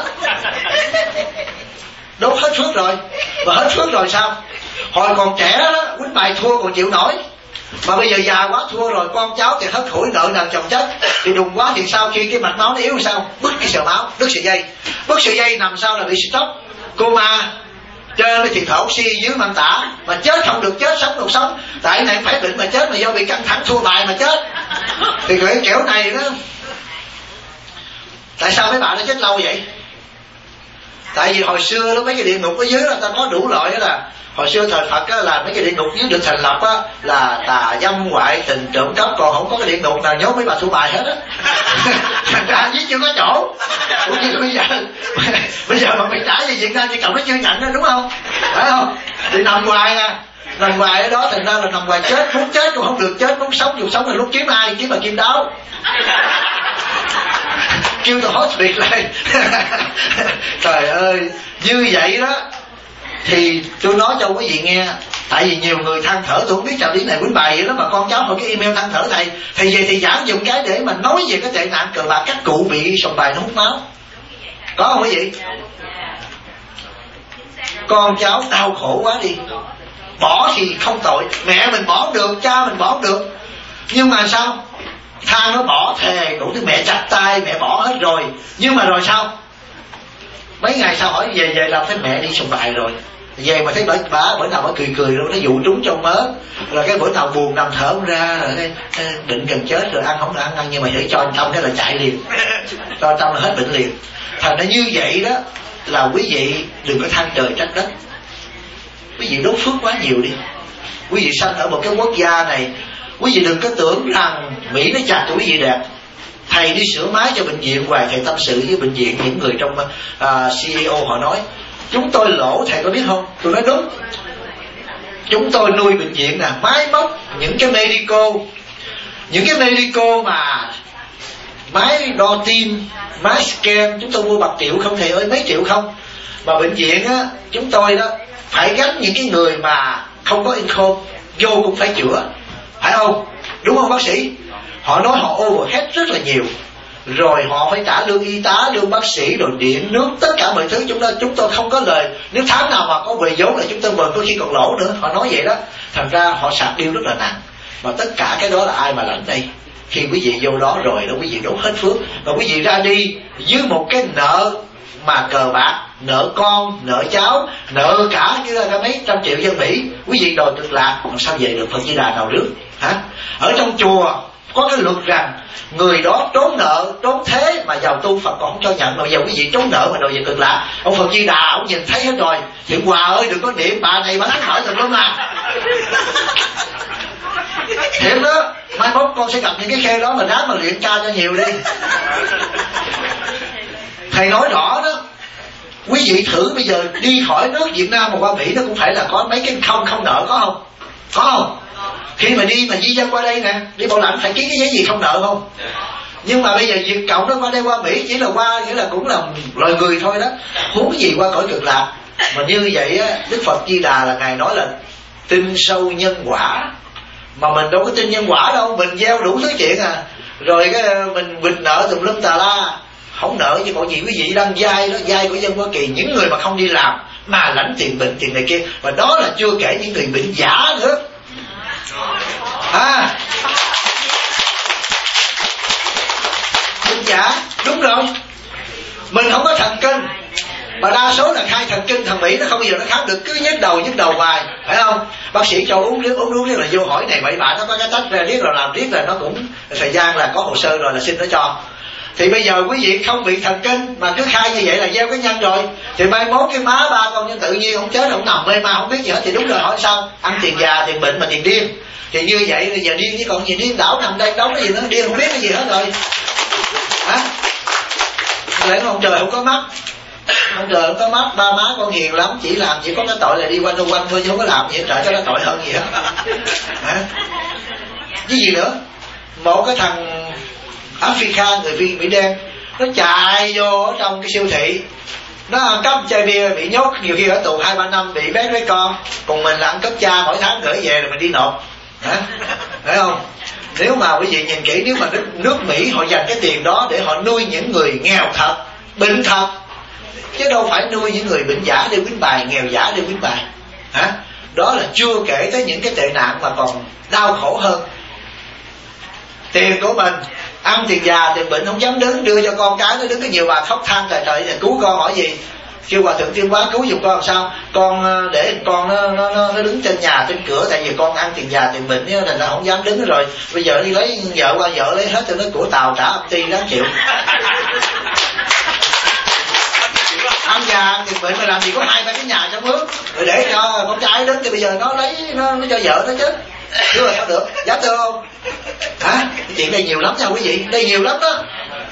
S1: Đốt hết phước rồi. Và hết phước rồi sao? Hồi còn trẻ đó, quýnh bài thua còn chịu nổi, mà bây giờ già quá thua rồi, con cháu thì hết hủi nợ nần chồng chất, thì đùng quá thì sau khi cái mạch máu nó yếu sao? Bứt cái sợi máu, đứt sợi dây, bứt sợi dây nằm sau là bị stop, coma, trên thì thở oxy dưới mang tả, mà chết không được chết, sống được sống. Tại này phải bệnh mà chết, mà do bị căng thẳng thua bài mà chết. Thì cái kiểu này đó, tại sao mấy bạn nó chết lâu vậy? Tại vì hồi xưa đó mấy cái địa ngục ở dưới là ta có đủ loại đó, là Hồi xưa thời Phật á, là mấy cái địa ngục nếu được thành lập á, là tà dâm ngoại tình trộm cắp, còn không có cái địa ngục nào nhốt mấy bà thu bài hết á. Thành ra chứ chưa có chỗ. Cũng như bây giờ bây giờ mà mày trả về Việt Nam chỉ cộng nó chưa nhận đó, đúng không? Phải không? Thì nằm ngoài à, nằm ngoài ở đó, thành ra là nằm ngoài chết, muốn chết cũng không được chết, muốn sống dù sống là lúc kiếm ai kiếm bà Kim Đáo. Kêu tôi hốt việc lại. Trời ơi, như vậy đó thì tôi nói cho quý vị nghe, tại vì nhiều người than thở, tôi không biết trào lý này quýnh bài vậy đó, mà con cháu hỏi cái email than thở thầy, thầy về thì giảng dùng cái để mà nói về cái tệ nạn cờ bạc, các cụ bị sòng bài nó hút máu, có không quý vị? Con cháu đau khổ quá đi, bỏ thì không tội, mẹ mình bỏ được, cha mình bỏ được, nhưng mà sao? Than nó bỏ thề đủ thứ, mẹ chặt tay mẹ bỏ hết rồi, nhưng mà rồi sao? Mấy ngày sau hỏi về về làm thấy mẹ đi sòng bài rồi, về mà thấy bà, bà bữa nào bà cười cười luôn, nó dụ trúng trong mớ, rồi cái bữa nào buồn nằm thở không ra, rồi cái, định gần chết rồi, ăn không được ăn ăn, nhưng mà để cho anh Tâm cái là chạy liền, cho anh Tâm là hết bệnh liền. Thành ra như vậy đó là quý vị đừng có than trời trách đất, quý vị đốt phước quá nhiều đi. Quý vị sanh ở một cái quốc gia này, quý vị đừng có tưởng rằng Mỹ nó chặt cho quý vị đẹp. Thầy đi sửa máy cho bệnh viện hoài, thầy tâm sự với bệnh viện, những người trong uh, xê e ô họ nói chúng tôi lỗ, thầy có biết không? Tôi nói đúng, chúng tôi nuôi bệnh viện nè, máy móc, những cái medical, những cái medical mà máy đo tim, máy scan, chúng tôi mua bạc triệu không thầy ơi, mấy triệu không. Mà bệnh viện á, chúng tôi đó phải gánh những cái người mà không có income vô cũng phải chữa, phải không? Đúng không bác sĩ? Họ nói họ overhead rất là nhiều, rồi họ phải trả lương y tá, lương bác sĩ, rồi điện nước, tất cả mọi thứ. Chúng tôi chúng tôi không có lời, nếu tháng nào mà có về vốn là chúng tôi bền, có khi còn lỗ nữa. Họ nói vậy đó. Thành ra họ sạc điêu rất là nặng. Mà tất cả cái đó là ai mà lãnh đây? Khi quý vị vô đó rồi đó, quý vị đốt hết phước, và quý vị ra đi với một cái nợ mà cờ bạc, nợ con, nợ cháu, nợ cả như là mấy trăm triệu dân Mỹ. Quý vị đòi cực lạc, còn sao về được Phật Di Đà nào trước hả? Ở trong chùa có cái luật rằng người đó trốn nợ, trốn thế mà vào tu Phật còn không cho nhận. Mà giờ quý vị trốn nợ mà đòi về cực lạc, ông Phật Di Đà ông nhìn thấy hết rồi. Thiện Hòa ơi, đừng có niệm bà này bà thắng hỏi thật lắm à. Thiện đó, mai mốt con sẽ gặp những cái khe đó mà ráng mà luyện ca cho nhiều đi. Thầy nói rõ đó, quý vị thử bây giờ đi khỏi nước Việt Nam mà qua Mỹ, nó cũng phải là có mấy cái không không nợ, có không? Có không? Khi mà đi mà di dân qua đây nè, đi bảo lãnh phải ký cái giấy gì không nợ không? Nhưng mà bây giờ Việt Cộng nó qua đây qua Mỹ chỉ là qua, nghĩa là cũng là loài người thôi đó, huống gì qua cõi cực lạc. Mà như vậy á, Đức Phật Di Đà là ngài nói là tin sâu nhân quả, mà mình đâu có tin nhân quả đâu, mình gieo đủ thứ chuyện à, rồi cái mình bịt nợ tùm lum tà la. Không nợ chứ còn gì quý vị đang vay đó, vay của dân Hoa Kỳ, những người mà không đi làm mà lãnh tiền bệnh tiền này kia, và đó là chưa kể những người bệnh giả nữa. À, bệnh giả, đúng rồi. Mình không có thần kinh, mà đa số là khai thần kinh, thằng Mỹ nó không bao giờ nó khám được, cứ nhức đầu nhức đầu hoài, phải không? Bác sĩ cho uống nước uống nước là vô hỏi này bậy bạ, nó có cái tách ra riết rồi làm riết rồi nó cũng thời gian là có hồ sơ rồi là xin nó cho. Thì bây giờ quý vị không bị thần kinh mà cứ khai như vậy là gieo cái nhân rồi, thì mai mốt cái má ba con nhân tự nhiên không chết, không nằm mê ma không biết gì hết, thì đúng rồi. Hỏi sao? Ăn tiền già tiền bệnh mà tiền điên. Thì như vậy bây giờ điên chứ còn gì, điên đảo nằm đây đóng cái gì nữa, điên không biết cái gì hết rồi hả? Lẽ ông trời không có mắt, ông trời không có mắt, ba má con hiền lắm, chỉ làm chỉ có cái tội là đi quanh đâu quanh thôi, chứ không có làm gì hết, trời cho nó tội hơn gì hết hả? Cái gì nữa? Một cái thằng Africa, người Việt Mỹ đen, nó chạy vô ở trong cái siêu thị, nó ăn cắp chai bia bị nhốt, nhiều khi ở tù hai ba năm, bị bé với con. Còn mình là ăn cắp cha mỗi tháng gửi về rồi mình đi nộp, hả? Phải không? Nếu mà quý vị nhìn kỹ, nếu mà nước, nước Mỹ họ dành cái tiền đó để họ nuôi những người nghèo thật, bệnh thật, chứ đâu phải nuôi những người bệnh giả để quýnh bài, nghèo giả để quýnh bài, hả? Đó là chưa kể tới những cái tệ nạn mà còn đau khổ hơn. Tiền của mình ăn tiền già tiền bệnh không dám đứng, đưa cho con cái nó đứng, cái nhiều bà khóc than trời trời là cứu con, hỏi gì kêu Hòa Thượng Tiên Hóa cứu giùm con làm sao? Con để con nó, nó, nó đứng trên nhà trên cửa, tại vì con ăn tiền già tiền bệnh nên là không dám đứng rồi. Bây giờ đi lấy vợ qua vợ lấy hết cho nó của Tàu trả âm ty đáng chịu. Ăn già già thì bệnh mà làm gì có hai ba cái nhà trong nước rồi để cho con trai đến thì bây giờ nó lấy nó, nó cho vợ nó chứ chứ là sao được, dám thưa không hả? Chuyện đây nhiều lắm nha quý vị, đây nhiều lắm đó.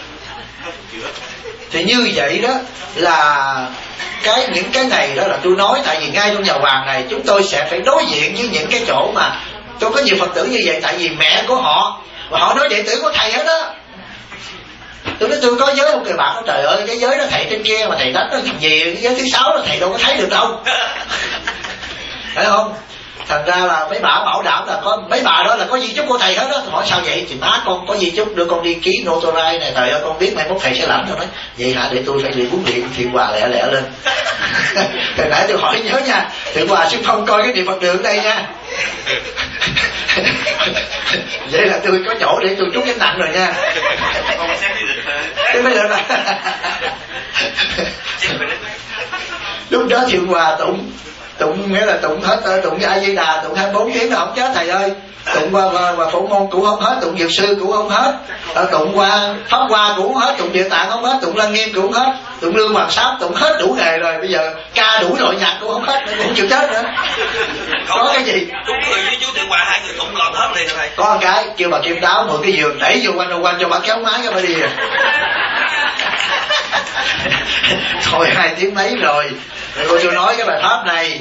S1: Thì như vậy đó là cái những cái này đó là tôi nói, tại vì ngay trong nhà hoàng này chúng tôi sẽ phải đối diện với những cái chỗ mà tôi có nhiều Phật tử như vậy, tại vì mẹ của họ và họ nói đệ tử của thầy hết đó. Tôi nói tôi có giới một người bạn nói trời ơi cái giới đó thầy trên kia mà thầy đánh nó làm gì, cái giới thứ sáu là thầy đâu có thấy được đâu. Phải không? Thành ra là mấy bà bảo đảm là có mấy bà đó là có di chúc của thầy hết đó. Tôi hỏi sao vậy? Thì má con có di chúc đưa con đi ký notarized này, trời ơi con biết mai mốt thầy sẽ lãnh. Tôi nói vậy hả, để tôi phải luyện huấn luyện Thiện Hòa lẹ lẹ lên. Hồi nãy tôi hỏi nhớ nha, Thiện Hòa xung phong coi cái niệm Phật đường đây nha. Vậy là tôi có chỗ để tôi trút cái nặng rồi nha. Cái mới được rồi. Lúc đó Thiện Hòa tụng tụng nghĩa là tụng hết, tụng A Di Đà tụng hai bốn tiếng là không chết thầy ơi. Tụng qua và, và phổ môn cũng không hết, tụng Dược Sư cũng không hết, tụng qua Pháp Hoa cũng không hết, tụng Địa Tạng không hết, tụng Lăng Nghiêm cũng không hết, tụng Lương Hoàng Sáp tụng hết đủ nghề rồi, bây giờ ca đủ nội nhạc cũng không hết, cũng chịu chết nữa. Có cái gì?
S4: Đúng người với chú Thiện Hòa hai người tụng lọt hết liền rồi thầy.
S1: Có một cái kêu bà Kim Táo mượn cái giường đẩy vô quanh quanh cho bà kéo máy cho bà đi. Thôi hai tiếng mấy rồi. Rồi tôi nói cái bài pháp này.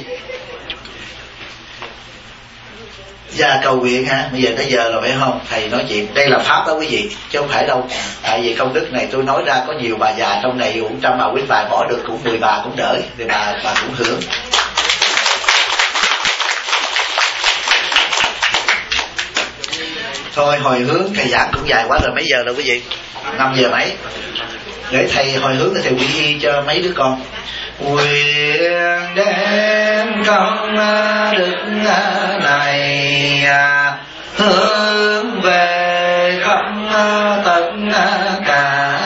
S1: Và cầu nguyện ha, bây giờ tới giờ rồi phải không? Thầy nói chuyện, đây là pháp đó quý vị, chứ không phải đâu. Tại vì công đức này tôi nói ra có nhiều bà già trong này cũng trăm bà quý bà bỏ được cũng mười bà cũng đỡ, thì bà bà cũng hưởng. Thôi hồi hướng thầy giảng cũng dài quá rồi, mấy giờ rồi quý vị? Năm giờ mấy? Để thầy hồi hướng thì thầy quy y cho mấy đứa con. Nguyện đem công đức này hướng về khắp tất cả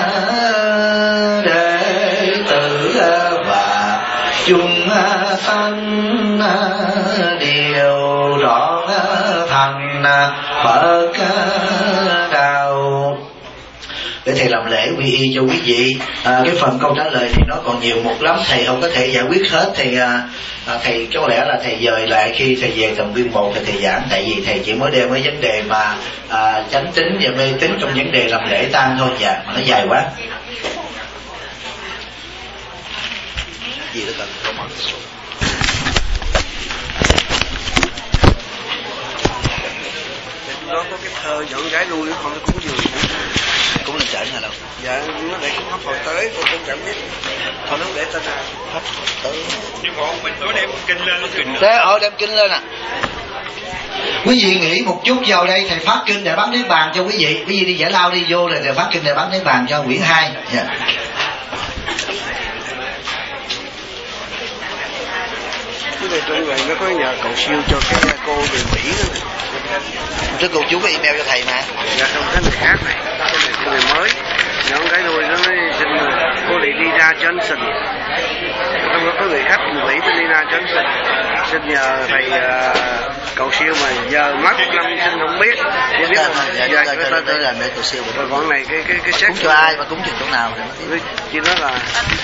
S1: đệ tử và chúng sanh đều rõ thành Phật đạo. Để thầy làm lễ quy y cho quý vị. À, cái phần câu trả lời thì nó còn nhiều một lắm, thầy không có thể giải quyết hết. Thì à, thầy có lẽ là thầy dời lại khi thầy về tầm viên một thì thầy giảng, tại vì thầy chỉ mới đem mấy vấn đề mà à, chánh tín và mê tín trong vấn đề làm lễ tang thôi, dạ mà nó dài quá. Gì đó cần có món
S5: nó có cái thơ dẫn gái lui con nó cũng vừa
S1: cũng là trển hả đâu?
S5: Dạ nó để cái pháp hồi tới con cũng chẳng biết, thôi nó để tên nào
S1: pháp tới.
S3: Nhưng mà mình có đem kinh lên, nó kinh
S1: Thế ở đem kinh lên à? Quý vị nghĩ một chút vào đây thầy phát kinh để bắn niết bàn cho quý vị. Quý vị đi giải lao đi vô rồi thầy phát kinh để bắn niết bàn cho quyển hai. Yeah.
S5: Cái này tôi vậy nó có nhờ cầu siêu cho cái cô người Mỹ nữa này.
S1: Trước cô chú có email cho thầy mà.
S5: Dạ không, cái người khác này, cái này cái người mới. Nhóm cái nuôi nó nói xin cô Lina Johnson. Không có người khách người Mỹ tên Lina Johnson. Xin nhờ thầy uh, cầu siêu mà giờ mất năm xin không biết. Chỉ biết là
S1: dạ, dạ, dạ, dạ, dạ, làm để cầu siêu.
S5: Rồi con này cái cái cái sách.
S1: Cúng cho ai mà cúng cho chỗ nào thì
S5: chỉ nói là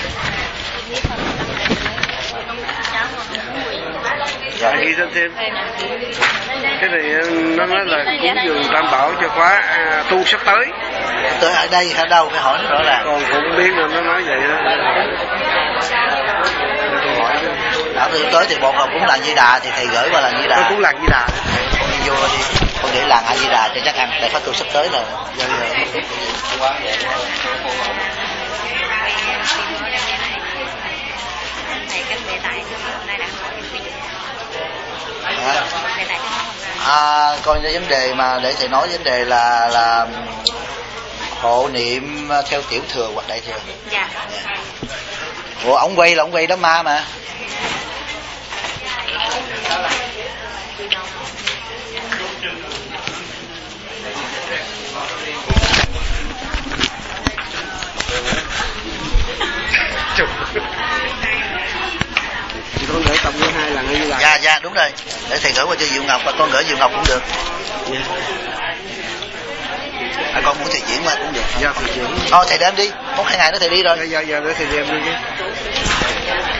S5: dạ ghi thêm thêm cái này nó nói là cúng dường Tam Bảo cho khóa à, tu sắp tới.
S1: Tới ở đây hay đâu phải hỏi nó rõ ràng.
S5: Còn cũng biết là nó nói vậy đó. Tôi hỏi
S1: đã từ tới thì bọn họ cũng là Di Đà thì thầy gửi qua là Di Đà.
S5: Tôi cũng là Di Đà.
S1: Con đi vô đi, con để làng A Di Đà cho chắc ăn. Tại pháp tu sắp tới rồi. Dạ, dạ. À, coi cái vấn đề mà để thầy nói vấn đề là là hộ niệm theo tiểu thừa hoặc đại thừa. Dạ. Dạ. Ủa ổng quay là ổng quay đó ma mà.
S5: Thì con gửi tổng với hai lần hay như là.
S1: Dạ dạ đúng rồi. Để thầy gửi qua cho Diệu Ngọc và con gửi Diệu Ngọc cũng được. Dạ. À, con muốn thầy diễn mà cũng được.
S5: Dạ thầy diễn.
S1: Thôi thầy đem đi, một hai ngày nữa thầy đi rồi.
S5: Dạ dạ để thầy đem đi chứ.
S1: Amen.